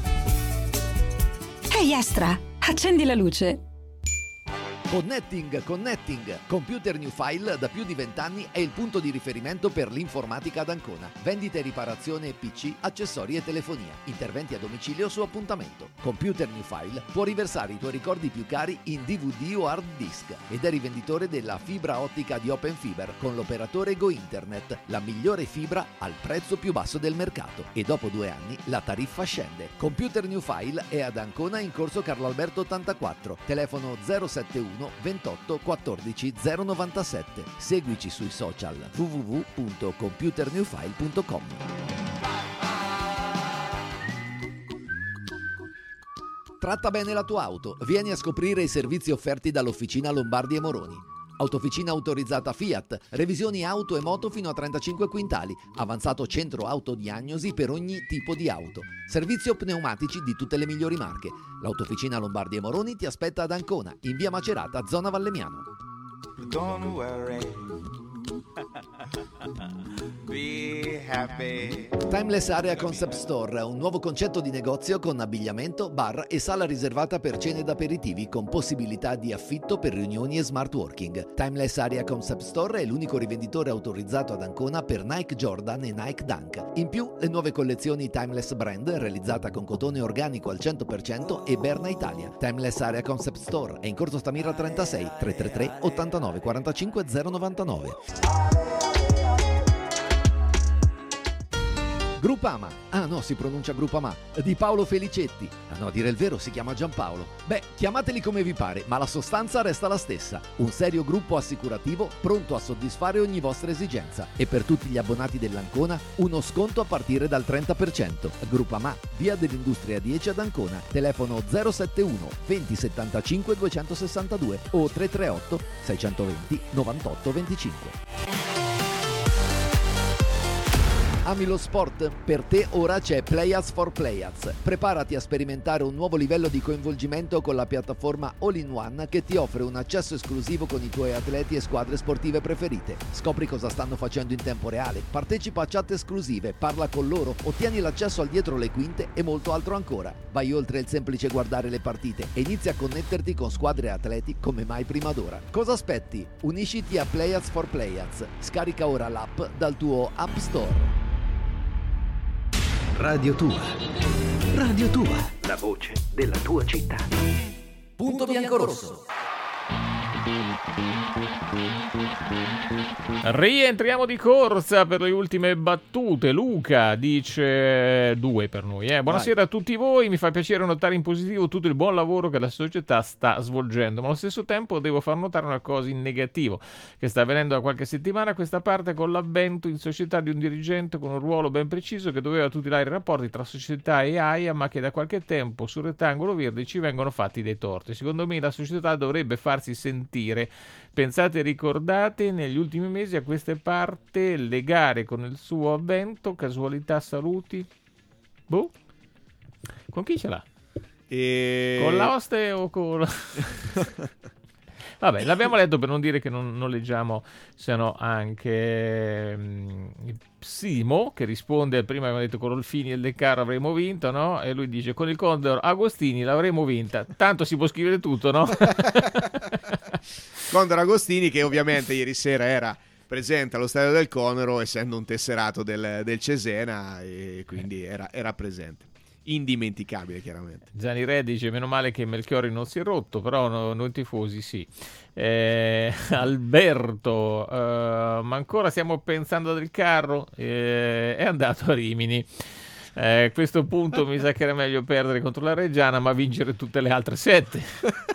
Speaker 12: Ehi Astra, accendi la luce.
Speaker 6: Connecting, Connecting. Computer New File da più di vent'anni è il punto di riferimento per l'informatica ad Ancona. Vendita e riparazione P C, accessori e telefonia. Interventi a domicilio su appuntamento. Computer New File può riversare i tuoi ricordi più cari in D V D o hard disk ed è rivenditore della fibra ottica di Open Fiber con l'operatore Go Internet, la migliore fibra al prezzo più basso del mercato. E dopo due anni la tariffa scende. Computer New File è ad Ancona in corso Carlo Alberto ottantaquattro, telefono zero sette uno ventotto quattordici zero novantasette. Seguici sui social w w w punto computer new file punto com. Tratta bene la tua auto. Vieni a scoprire i servizi offerti dall'Officina Lombardi e Moroni. Autofficina autorizzata Fiat, revisioni auto e moto fino a trentacinque quintali, avanzato centro autodiagnosi per ogni tipo di auto, servizio pneumatici di tutte le migliori marche. L'Autofficina Lombardi e Moroni ti aspetta ad Ancona, in via Macerata, zona Vallemiano.
Speaker 13: Don't worry. Be happy.
Speaker 6: Timeless Area Concept Store, un nuovo concetto di negozio con abbigliamento, bar e sala riservata per cene ed aperitivi con possibilità di affitto per riunioni e smart working. Timeless Area Concept Store è l'unico rivenditore autorizzato ad Ancona per Nike Jordan e Nike Dunk. In più, le nuove collezioni Timeless Brand realizzata con cotone organico al cento per cento e Berna Italia. Timeless Area Concept Store è in corso Stamira trentasei, tre tre tre ottantanove quarantacinque zero novantanove. Groupama, ah no, si pronuncia Groupama, di Paolo Felicetti. Ah no, a dire il vero si chiama Giampaolo. Beh, chiamateli come vi pare, ma la sostanza resta la stessa. Un serio gruppo assicurativo pronto a soddisfare ogni vostra esigenza. E per tutti gli abbonati dell'Ancona, uno sconto a partire dal trenta per cento. Groupama, via dell'Industria dieci ad Ancona, telefono zero sette uno venti settantacinque duecentosessantadue o tre tre otto sei due zero novantotto venticinque. Ami lo sport? Per te ora c'è Playaz for Playaz. Preparati a sperimentare un nuovo livello di coinvolgimento con la piattaforma All-in-One che ti offre un accesso esclusivo con i tuoi atleti e squadre sportive preferite. Scopri cosa stanno facendo in tempo reale, partecipa a chat esclusive, parla con loro, ottieni l'accesso al dietro le quinte e molto altro ancora. Vai oltre il semplice guardare le partite e inizia a connetterti con squadre e atleti come mai prima d'ora. Cosa aspetti? Unisciti a Playaz for Playaz. Scarica ora l'app dal tuo App Store.
Speaker 1: Radio Tua. Radio Tua. La voce della tua città.
Speaker 2: Punto biancorosso.
Speaker 4: Rientriamo di corsa per le ultime battute. Luca dice due per noi. Eh. Buonasera Vai. a tutti voi, mi fa piacere notare in positivo tutto il buon lavoro che la società sta svolgendo, ma allo stesso tempo devo far notare una cosa in negativo che sta avvenendo da qualche settimana a questa parte con l'avvento in società di un dirigente con un ruolo ben preciso che doveva tutelare i rapporti tra società e A I A, ma che da qualche tempo sul rettangolo verde ci vengono fatti dei torti. Secondo me la società dovrebbe farsi sentire. Pensate e ricordate, negli ultimi mesi a queste parte le gare con il suo avvento, casualità, saluti. Boh? Con chi ce l'ha?
Speaker 5: E...
Speaker 4: Con la oste o con... Vabbè, l'abbiamo letto per non dire che non, non leggiamo, se no anche um, Simo, che risponde, prima abbiamo detto con Rolfini e il De Caro avremmo vinto, no? E lui dice, con il Condor Agostini l'avremmo vinta. Tanto si può scrivere tutto, no?
Speaker 5: Condor Agostini, che ovviamente ieri sera era presente allo stadio del Conero, essendo un tesserato del, del Cesena, e quindi era, era presente. Indimenticabile, chiaramente.
Speaker 4: Gianni Re dice, meno male che Melchiori non si è rotto, però no, noi tifosi sì. eh, Alberto eh, ma ancora stiamo pensando del carro, eh, è andato a Rimini. Eh, a questo punto mi sa che era meglio perdere contro la Reggiana ma vincere tutte le altre sette.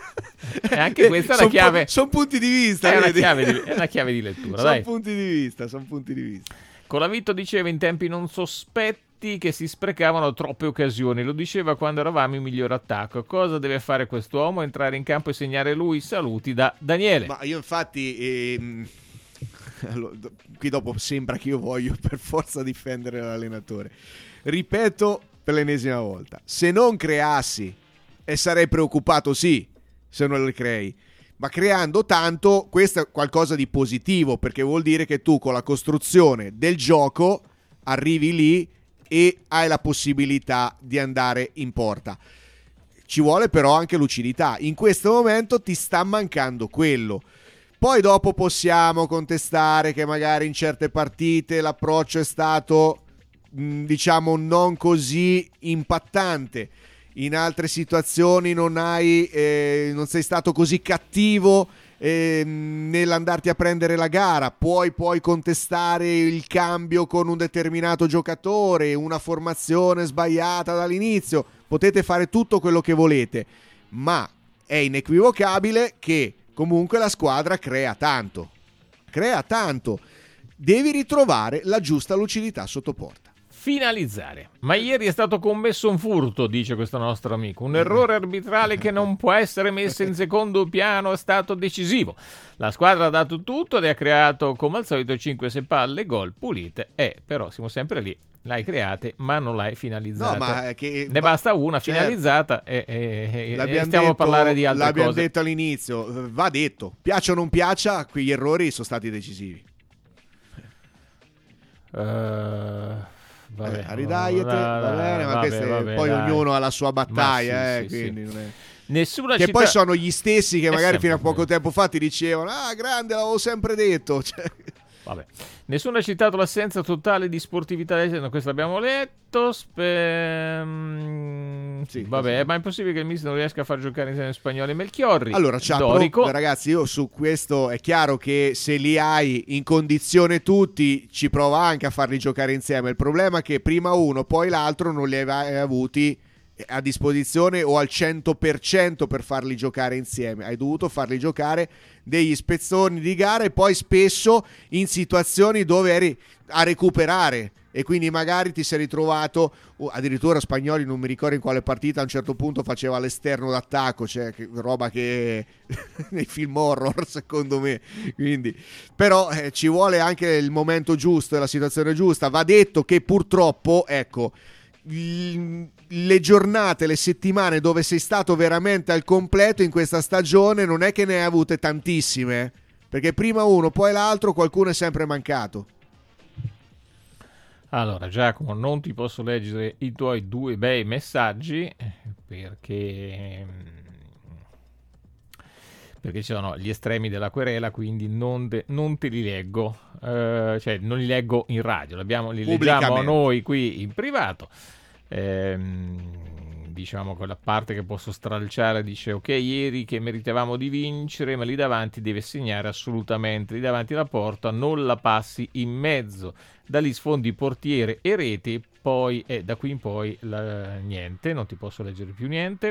Speaker 4: E anche questa è una chiave,
Speaker 5: po- sono punti di vista,
Speaker 4: è una chiave di, è una chiave di lettura.
Speaker 5: Sono punti di vista, sono punti di vista.
Speaker 4: Colavito diceva in tempi non sospetti che si sprecavano troppe occasioni, lo diceva quando eravamo il miglior attacco. Cosa deve fare quest'uomo? Entrare in campo e segnare lui? Saluti da Daniele.
Speaker 5: Ma io infatti ehm, allora, qui dopo sembra che io voglio per forza difendere l'allenatore. Ripeto per l'ennesima volta, se non creassi, e sarei preoccupato sì se non le crei, ma creando tanto, questo è qualcosa di positivo, perché vuol dire che tu con la costruzione del gioco arrivi lì e hai la possibilità di andare in porta. Ci vuole però anche lucidità. In questo momento ti sta mancando quello. Poi dopo possiamo contestare che magari in certe partite l'approccio è stato, diciamo, non così impattante. In altre situazioni non hai eh, non sei stato così cattivo eh, nell'andarti a prendere la gara. Puoi puoi contestare il cambio con un determinato giocatore, una formazione sbagliata dall'inizio. Potete fare tutto quello che volete, ma è inequivocabile che comunque la squadra crea tanto. Crea tanto. Devi ritrovare la giusta lucidità sotto porta.
Speaker 4: Finalizzare. Ma ieri è stato commesso un furto, dice questo nostro amico. Un errore arbitrale che non può essere messo in secondo piano è stato decisivo. La squadra ha dato tutto ed ha creato, come al solito, cinque sei palle, gol pulite. Eh, però siamo sempre lì. L'hai create, ma non l'hai finalizzata.
Speaker 5: No, ma che,
Speaker 4: ne basta una
Speaker 5: certo,
Speaker 4: finalizzata e, e, e stiamo
Speaker 5: detto,
Speaker 4: a parlare di altre
Speaker 5: l'abbiamo
Speaker 4: cose.
Speaker 5: detto all'inizio, va detto. Piaccia o non piaccia, qui gli errori sono stati decisivi.
Speaker 4: Uh... Vabbè,
Speaker 5: eh, ridaiete, va, va bene, ma
Speaker 4: vabbè,
Speaker 5: queste,
Speaker 4: vabbè,
Speaker 5: poi
Speaker 4: dai.
Speaker 5: ognuno ha la sua battaglia,
Speaker 4: sì,
Speaker 5: eh,
Speaker 4: sì,
Speaker 5: quindi
Speaker 4: sì.
Speaker 5: Non è...
Speaker 4: Nessuna
Speaker 5: che
Speaker 4: città...
Speaker 5: poi sono gli stessi che magari fino a poco
Speaker 4: così.
Speaker 5: tempo fa ti dicevano ah grande, l'avevo sempre detto, cioè...
Speaker 4: Vabbè. Nessuno ha citato l'assenza totale di sportività, questo l'abbiamo letto. Spe... Sì, vabbè, così. Ma è impossibile che il mister non riesca a far giocare insieme Spagnoli e Melchiorri.
Speaker 5: Allora, Ciapro, ragazzi, io su questo è chiaro che se li hai in condizione tutti ci prova anche a farli giocare insieme. Il problema è che prima uno, poi l'altro non li hai avuti a disposizione o al cento per cento per farli giocare insieme. Hai dovuto farli giocare degli spezzoni di gara e poi spesso in situazioni dove eri a recuperare e quindi magari ti sei ritrovato, uh, addirittura Spagnoli, non mi ricordo in quale partita, a un certo punto faceva l'esterno d'attacco, cioè che, roba che nei film horror secondo me, quindi però eh, ci vuole anche il momento giusto e la situazione giusta. Va detto che purtroppo, ecco, le giornate, le settimane dove sei stato veramente al completo in questa stagione non è che ne hai avute tantissime, perché prima uno poi l'altro qualcuno è sempre mancato.
Speaker 4: Allora Giacomo, non ti posso leggere i tuoi due bei messaggi perché perché ci sono gli estremi della querela, quindi non, de, non te li leggo, uh, cioè non li leggo in radio, l'abbiamo, li leggiamo noi qui in privato. Ehm, diciamo quella parte che posso stralciare dice: ok, ieri che meritavamo di vincere, ma lì davanti deve segnare assolutamente, lì davanti alla porta non la passi in mezzo, da lì sfondi portiere e reti, poi eh, da qui in poi la, niente, non ti posso leggere più niente.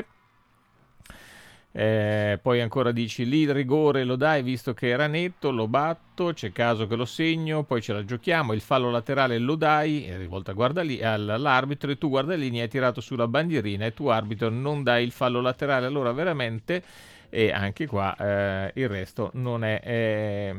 Speaker 4: Eh, poi ancora dici: lì il rigore lo dai visto che era netto, lo batto, c'è caso che lo segno, poi ce la giochiamo, il fallo laterale lo dai, è rivolta guarda lì all'arbitro e tu guarda lì, hai tirato sulla bandierina e tu arbitro non dai il fallo laterale. Allora veramente, e anche qua eh, il resto non è eh,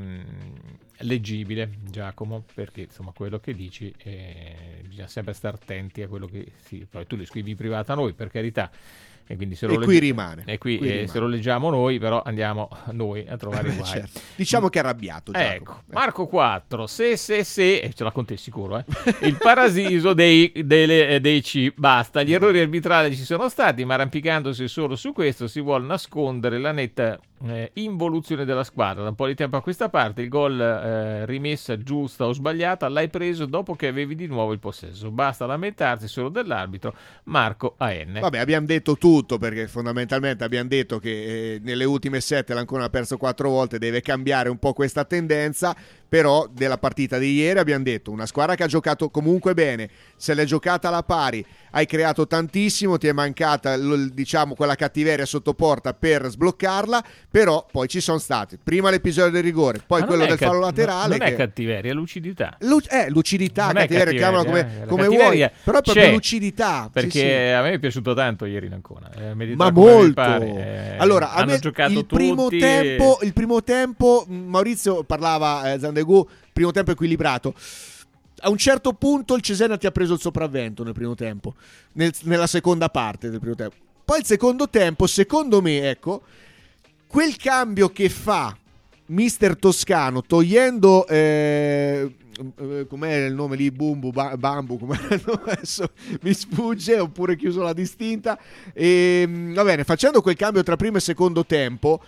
Speaker 4: leggibile, Giacomo, perché insomma quello che dici eh, bisogna sempre stare attenti a quello che si, poi tu li scrivi in privato a noi, per carità. E, quindi se lo
Speaker 5: e
Speaker 4: legge...
Speaker 5: qui rimane.
Speaker 4: E qui,
Speaker 5: qui
Speaker 4: eh,
Speaker 5: rimane.
Speaker 4: Se lo leggiamo noi, però andiamo noi a trovare i guai.
Speaker 5: Certo. Diciamo che è arrabbiato. Giacomo.
Speaker 4: Ecco, Marco quattro, se se se, e ce la conti sicuro, eh? Il parasiso dei, delle, dei C, basta, gli errori arbitrali ci sono stati, ma arrampicandosi solo su questo si vuole nascondere la netta eh, involuzione della squadra. Da un po' di tempo a questa parte il gol eh, rimessa giusta o sbagliata l'hai preso dopo che avevi di nuovo il possesso, basta lamentarsi solo dell'arbitro. Marco A N.
Speaker 5: Vabbè, abbiamo detto tutto, perché fondamentalmente abbiamo detto che eh, nelle ultime sette l'Ancona ha perso quattro volte, deve cambiare un po' questa tendenza. Però della partita di ieri abbiamo detto una squadra che ha giocato comunque bene, se l'è giocata alla pari, hai creato tantissimo, ti è mancata diciamo quella cattiveria sotto porta per sbloccarla, però poi ci sono stati prima l'episodio del rigore, poi quello del fallo laterale.
Speaker 4: Non
Speaker 5: che...
Speaker 4: è cattiveria, è lucidità.
Speaker 5: Lu- eh, lucidità,
Speaker 4: non
Speaker 5: cattiveria, chiamala come,
Speaker 4: eh,
Speaker 5: come vuoi, però è proprio
Speaker 4: c'è,
Speaker 5: lucidità.
Speaker 4: Perché
Speaker 5: sì, sì.
Speaker 4: a me è piaciuto tanto ieri in Ancona. Eh,
Speaker 5: Ma molto.
Speaker 4: Pare, eh,
Speaker 5: allora, a
Speaker 4: hanno
Speaker 5: me
Speaker 4: giocato
Speaker 5: il primo
Speaker 4: tutti
Speaker 5: tempo,
Speaker 4: e...
Speaker 5: il primo tempo, Maurizio parlava eh, Zandegù, primo tempo equilibrato. A un certo punto il Cesena ti ha preso il sopravvento nel primo tempo, nel, nella seconda parte del primo tempo. Poi il secondo tempo, secondo me, ecco, quel cambio che fa mister Toscano togliendo eh, eh, com'è il nome lì, Bumbu, ba- Bambu, com'è il nome? Adesso mi sfugge, oppure chiuso la distinta, e va bene, facendo quel cambio tra primo e secondo tempo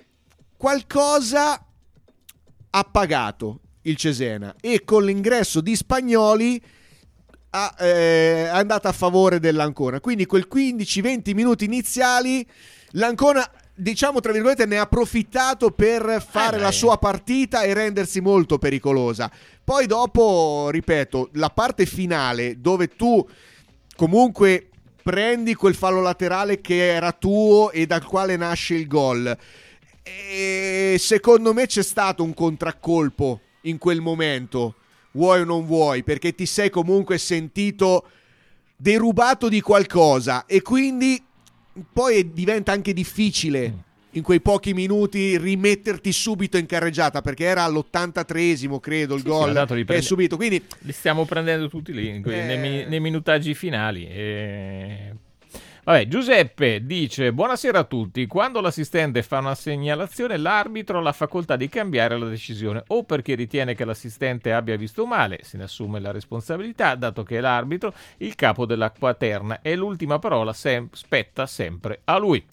Speaker 5: qualcosa ha pagato il Cesena, e con l'ingresso di Spagnoli ha, eh, è andata a favore dell'Ancona. Quindi quel quindici venti minuti iniziali l'Ancona, diciamo tra virgolette, ne ha approfittato per fare eh la sua partita e rendersi molto pericolosa. Poi dopo, ripeto, la parte finale dove tu comunque prendi quel fallo laterale che era tuo e dal quale nasce il gol, e secondo me c'è stato un contraccolpo in quel momento, vuoi o non vuoi, perché ti sei comunque sentito derubato di qualcosa, e quindi poi diventa anche difficile in quei pochi minuti rimetterti subito in carreggiata, perché era all'ottantatreesimo credo il sì, gol sì, che prende... è subito, quindi
Speaker 4: li stiamo prendendo tutti lì in quei,
Speaker 5: eh...
Speaker 4: nei, nei minutaggi finali e... Vabbè, Giuseppe dice: buonasera a tutti, quando l'assistente fa una segnalazione l'arbitro ha la facoltà di cambiare la decisione, o perché ritiene che l'assistente abbia visto male, se ne assume la responsabilità dato che è l'arbitro il capo della quaterna e l'ultima parola sem- spetta sempre a lui.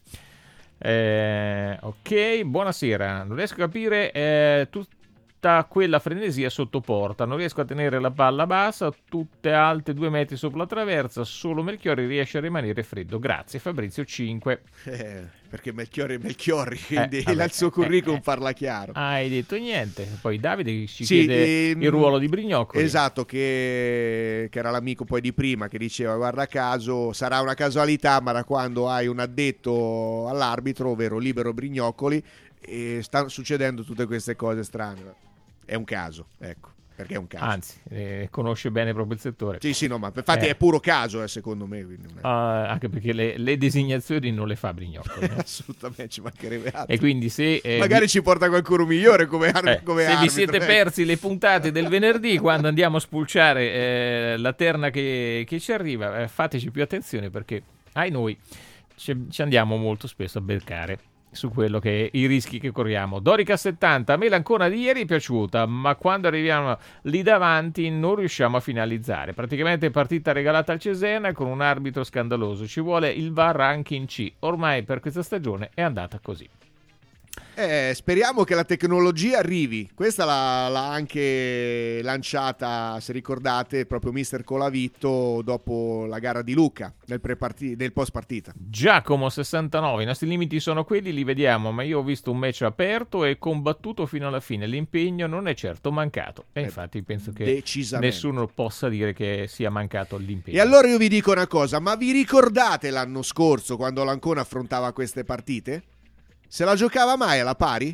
Speaker 4: Eh, ok, buonasera, non riesco a capire eh, tutta quella frenesia sotto porta, non riesco a tenere la palla bassa, tutte alte due metri sopra la traversa, solo Melchiorri riesce a rimanere freddo. Grazie Fabrizio cinque.
Speaker 5: Eh, perché Melchiorri è Melchiorri, quindi
Speaker 4: eh, vabbè,
Speaker 5: il suo curriculum
Speaker 4: eh, eh,
Speaker 5: parla chiaro.
Speaker 4: Hai detto niente. Poi Davide ci
Speaker 5: sì,
Speaker 4: chiede
Speaker 5: ehm,
Speaker 4: il ruolo di Brignocoli.
Speaker 5: Esatto, che, che era l'amico poi di prima, che diceva guarda caso, sarà una casualità, ma da quando hai un addetto all'arbitro, ovvero libero Brignocoli, e stanno succedendo tutte queste cose strane. È un caso, ecco. perché è un caso.
Speaker 4: Anzi, eh, conosce bene proprio il settore.
Speaker 5: Sì, sì, no, ma infatti
Speaker 4: Eh.
Speaker 5: è puro caso, eh, secondo me. Quindi non è-
Speaker 4: Uh, anche perché le, le designazioni non le fa Brignocco. eh.
Speaker 5: Assolutamente, ci mancherebbe altro.
Speaker 4: E quindi se eh,
Speaker 5: Magari
Speaker 4: vi-
Speaker 5: ci porta qualcuno migliore come, ar-
Speaker 4: eh,
Speaker 5: come
Speaker 4: se vi
Speaker 5: arbitro,
Speaker 4: siete
Speaker 5: eh.
Speaker 4: persi le puntate del venerdì quando andiamo a spulciare eh, la terna che, che ci arriva, eh, fateci più attenzione perché ai noi ci, ci andiamo molto spesso a beccare su quello che i rischi che corriamo. Dorica settanta, a me l'Ancona di ieri è piaciuta, ma quando arriviamo lì davanti non riusciamo a finalizzare. Praticamente partita regalata al Cesena con un arbitro scandaloso. Ci vuole il V A R anche in C. Ormai per questa stagione è andata così.
Speaker 5: Eh, speriamo che la tecnologia arrivi. Questa l'ha, l'ha anche lanciata, se ricordate, proprio mister Colavitto dopo la gara di Lucca nel, pre-parti- nel post partita.
Speaker 4: Giacomo sessantanove, i nostri limiti sono quelli, li vediamo, ma io ho visto un match aperto e combattuto fino alla fine. L'impegno non è certo mancato. E infatti penso che
Speaker 5: decisamente.
Speaker 4: nessuno possa dire che sia mancato l'impegno.
Speaker 5: E allora io vi dico una cosa, ma vi ricordate l'anno scorso quando l'Ancona affrontava queste partite? Se la giocava mai alla pari?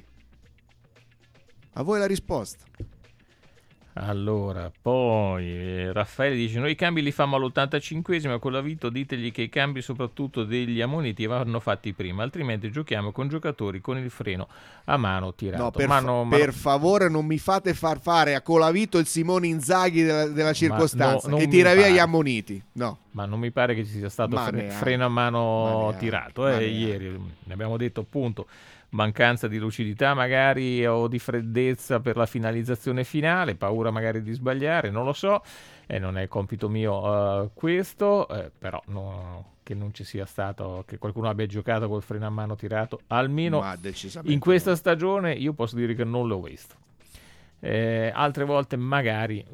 Speaker 5: A voi la risposta.
Speaker 4: Allora, poi eh, Raffaele dice: noi i cambi li fammo all'ottantacinquesimo, con l'avvito ditegli che i cambi soprattutto degli ammoniti vanno fatti prima, altrimenti giochiamo con giocatori con il freno a mano tirato.
Speaker 5: No, per,
Speaker 4: ma
Speaker 5: fa-
Speaker 4: no, ma
Speaker 5: per
Speaker 4: no-
Speaker 5: favore non mi fate far fare a Colavito il Simone Inzaghi della, della circostanza,
Speaker 4: no,
Speaker 5: che
Speaker 4: non
Speaker 5: tira
Speaker 4: mi
Speaker 5: via
Speaker 4: pare.
Speaker 5: gli ammoniti. No.
Speaker 4: Ma non mi pare che ci sia stato
Speaker 5: Ma
Speaker 4: fre-
Speaker 5: neanche.
Speaker 4: freno a
Speaker 5: Ma
Speaker 4: mano
Speaker 5: neanche.
Speaker 4: tirato
Speaker 5: Ma
Speaker 4: eh,
Speaker 5: neanche.
Speaker 4: ieri. Ne abbiamo detto appunto mancanza di lucidità magari o di freddezza per la finalizzazione finale, paura magari di sbagliare, non lo so, e non è compito mio eh, questo, eh, però no, che non ci sia stato, che qualcuno abbia giocato col freno a mano tirato, almeno
Speaker 5: Ma decisamente
Speaker 4: in questa
Speaker 5: no.
Speaker 4: stagione io posso dire che non l'ho visto. Eh, altre volte magari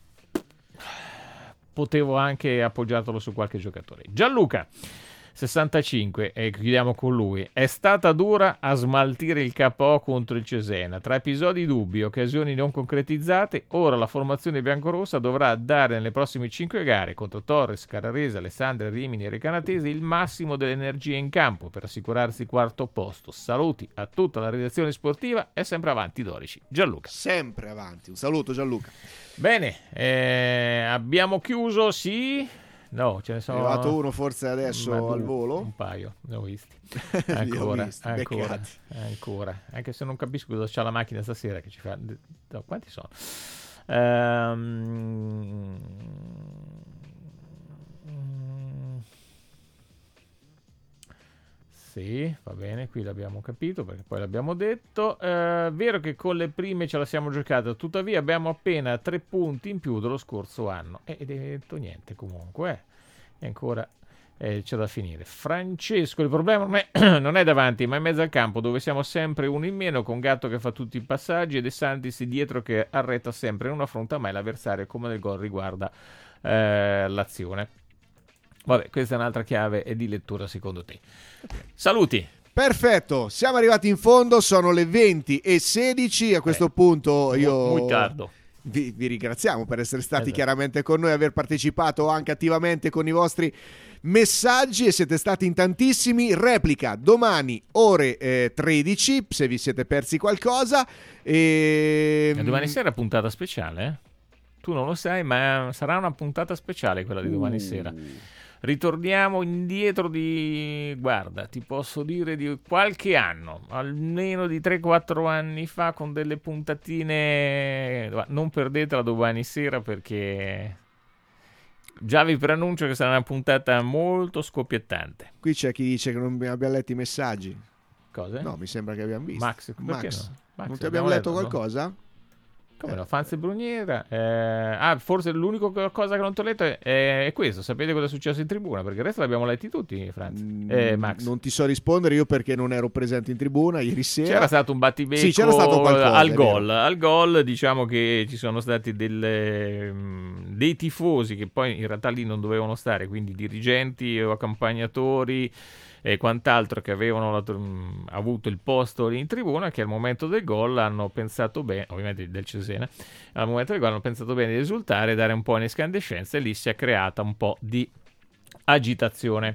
Speaker 4: potevo anche appoggiartelo su qualche giocatore. Gianluca sessantacinque, e chiudiamo con lui, è stata dura a smaltire il K O contro il Cesena, tra episodi dubbi, occasioni non concretizzate. Ora la formazione biancorossa dovrà dare nelle prossime cinque gare contro Torres, Carrarese, Alessandria, Rimini e Recanatese il massimo delle energie in campo per assicurarsi il quarto posto. Saluti a tutta la redazione sportiva e sempre avanti Dorici. Gianluca.
Speaker 5: Sempre avanti, un saluto Gianluca.
Speaker 4: Bene, eh, abbiamo chiuso, sì... No, ce ne
Speaker 5: È
Speaker 4: sono...
Speaker 5: arrivato uno forse adesso
Speaker 4: Ma due,
Speaker 5: al volo.
Speaker 4: Un paio, ne ho visti.
Speaker 5: Li ho
Speaker 4: Ancora,
Speaker 5: visti,
Speaker 4: ancora,
Speaker 5: beccati.
Speaker 4: ancora. Anche se non capisco cosa c'ha la macchina stasera che ci fa... No, quanti sono? Ehm... Sì, va bene, qui l'abbiamo capito perché poi l'abbiamo detto. Eh, vero che con le prime ce la siamo giocata, tuttavia abbiamo appena tre punti in più dello scorso anno. E ed è detto niente comunque, eh. E ancora eh, c'è da finire. Francesco, il problema non è, non è davanti, ma in mezzo al campo, dove siamo sempre uno in meno, con Gatto che fa tutti i passaggi e De Santis dietro che arreta sempre, non affronta mai l'avversario come nel gol riguarda eh, l'azione. Vabbè, questa è un'altra chiave di lettura secondo te. Saluti.
Speaker 5: Perfetto, siamo arrivati in fondo, sono le venti e sedici, a questo
Speaker 4: Eh,
Speaker 5: punto io
Speaker 4: Muy tardo.
Speaker 5: vi, vi ringraziamo per essere stati
Speaker 4: Esatto.
Speaker 5: chiaramente con noi, aver partecipato anche attivamente con i vostri messaggi e siete stati in tantissimi. Replica domani ore eh, tredici, se vi siete persi qualcosa. E...
Speaker 4: E domani sera puntata speciale, eh? Tu non lo sai, ma sarà una puntata speciale quella di domani
Speaker 5: Uh.
Speaker 4: sera. Ritorniamo indietro di, guarda, ti posso dire di qualche anno, almeno di tre quattro anni fa, con delle puntatine. Non perdetela domani sera perché già vi preannuncio che sarà una puntata molto scoppiettante.
Speaker 5: Qui c'è chi dice che non abbiamo letto i messaggi.
Speaker 4: Cosa?
Speaker 5: No, mi sembra che abbiamo visto.
Speaker 4: Max, perché
Speaker 5: Max,
Speaker 4: no? Max,
Speaker 5: non ti abbiamo letto qualcosa?
Speaker 4: Come no? Fanze Bruniera. Eh, ah, forse l'unico cosa che non ti ho letto è, è questo. Sapete cosa è successo in tribuna? Perché il resto l'abbiamo letti tutti, Franz. Eh, Max.
Speaker 5: Non ti so rispondere io perché non ero presente in tribuna ieri sera.
Speaker 4: C'era stato un battibecco
Speaker 5: sì, c'era stato qualcosa,
Speaker 4: al
Speaker 5: è
Speaker 4: gol.
Speaker 5: vero.
Speaker 4: Al gol diciamo che ci sono stati delle, mh, dei tifosi che poi in realtà lì non dovevano stare, quindi dirigenti o accompagnatori e quant'altro che avevano la, mh, avuto il posto lì in tribuna, che al momento del gol hanno pensato bene, ovviamente del Cesena, al momento del gol hanno pensato bene di esultare, dare un po' in escandescenza, e lì si è creata un po' di agitazione.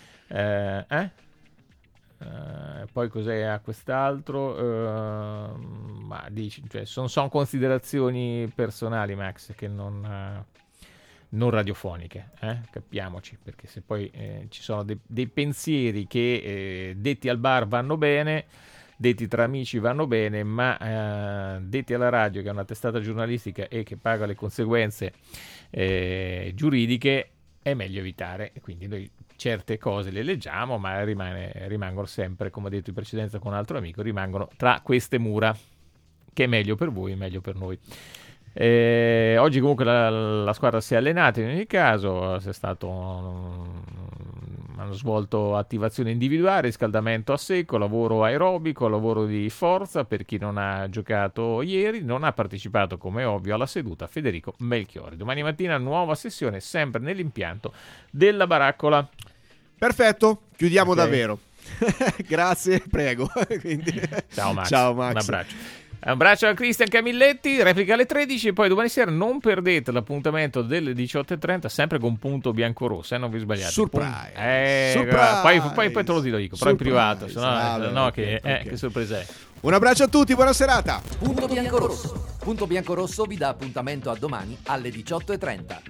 Speaker 4: Eh? eh? Uh, poi cos'è a quest'altro? Uh, ma dici, cioè, sono, sono considerazioni personali, Max, che non, uh, non radiofoniche, eh? Capiamoci, perché se poi eh, ci sono de- dei pensieri che eh, detti al bar vanno bene, detti tra amici vanno bene, ma eh, detti alla radio, che è una testata giornalistica e che paga le conseguenze eh, giuridiche, è meglio evitare. Quindi noi certe cose le leggiamo, ma rimane, rimangono sempre, come ho detto in precedenza con un altro amico, rimangono tra queste mura, che è meglio per voi, meglio per noi. Eh, oggi comunque la, la squadra si è allenata in ogni caso, c'è stato um, hanno svolto attivazione individuale, riscaldamento a secco, lavoro aerobico, lavoro di forza per chi non ha giocato ieri. Non ha partecipato, come ovvio, alla seduta Federico Melchiori. Domani mattina nuova sessione sempre nell'impianto della Baraccola.
Speaker 5: Perfetto, chiudiamo
Speaker 4: Okay.
Speaker 5: davvero. Grazie, prego. Quindi...
Speaker 4: Ciao Max.
Speaker 5: Ciao Max.
Speaker 4: Un abbraccio. Un abbraccio a Cristian Camilletti, replica alle tredici, e poi domani sera non perdete l'appuntamento delle diciotto e trenta, sempre con Punto Biancorosso, eh, non vi sbagliate.
Speaker 5: Surprise.
Speaker 4: Pun- eh,
Speaker 5: Surprise.
Speaker 4: Poi, poi, poi te lo dico, però in
Speaker 5: Surprise.
Speaker 4: privato, sennò,
Speaker 5: Ah, beh,
Speaker 4: no,
Speaker 5: ok,
Speaker 4: che, eh,
Speaker 5: ok.
Speaker 4: che sorpresa è.
Speaker 5: Un abbraccio a tutti, buona serata.
Speaker 2: Punto Biancorosso. Punto Biancorosso vi dà appuntamento a domani alle diciotto e trenta.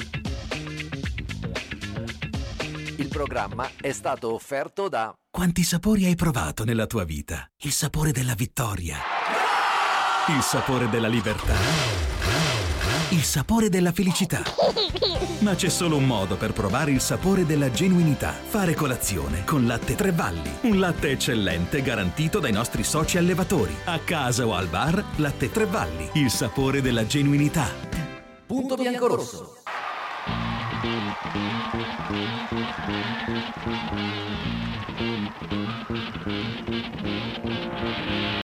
Speaker 2: Il programma è stato offerto da
Speaker 3: Quanti sapori hai provato nella tua vita? Il sapore della vittoria, il sapore della libertà, il sapore della felicità. Ma c'è solo un modo per provare il sapore della genuinità: fare colazione con Latte Tre Valli. Un latte eccellente garantito dai nostri soci allevatori. A casa o al bar, Latte Tre Valli, il sapore della genuinità.
Speaker 2: Punto Biancorosso.
Speaker 14: Thank you.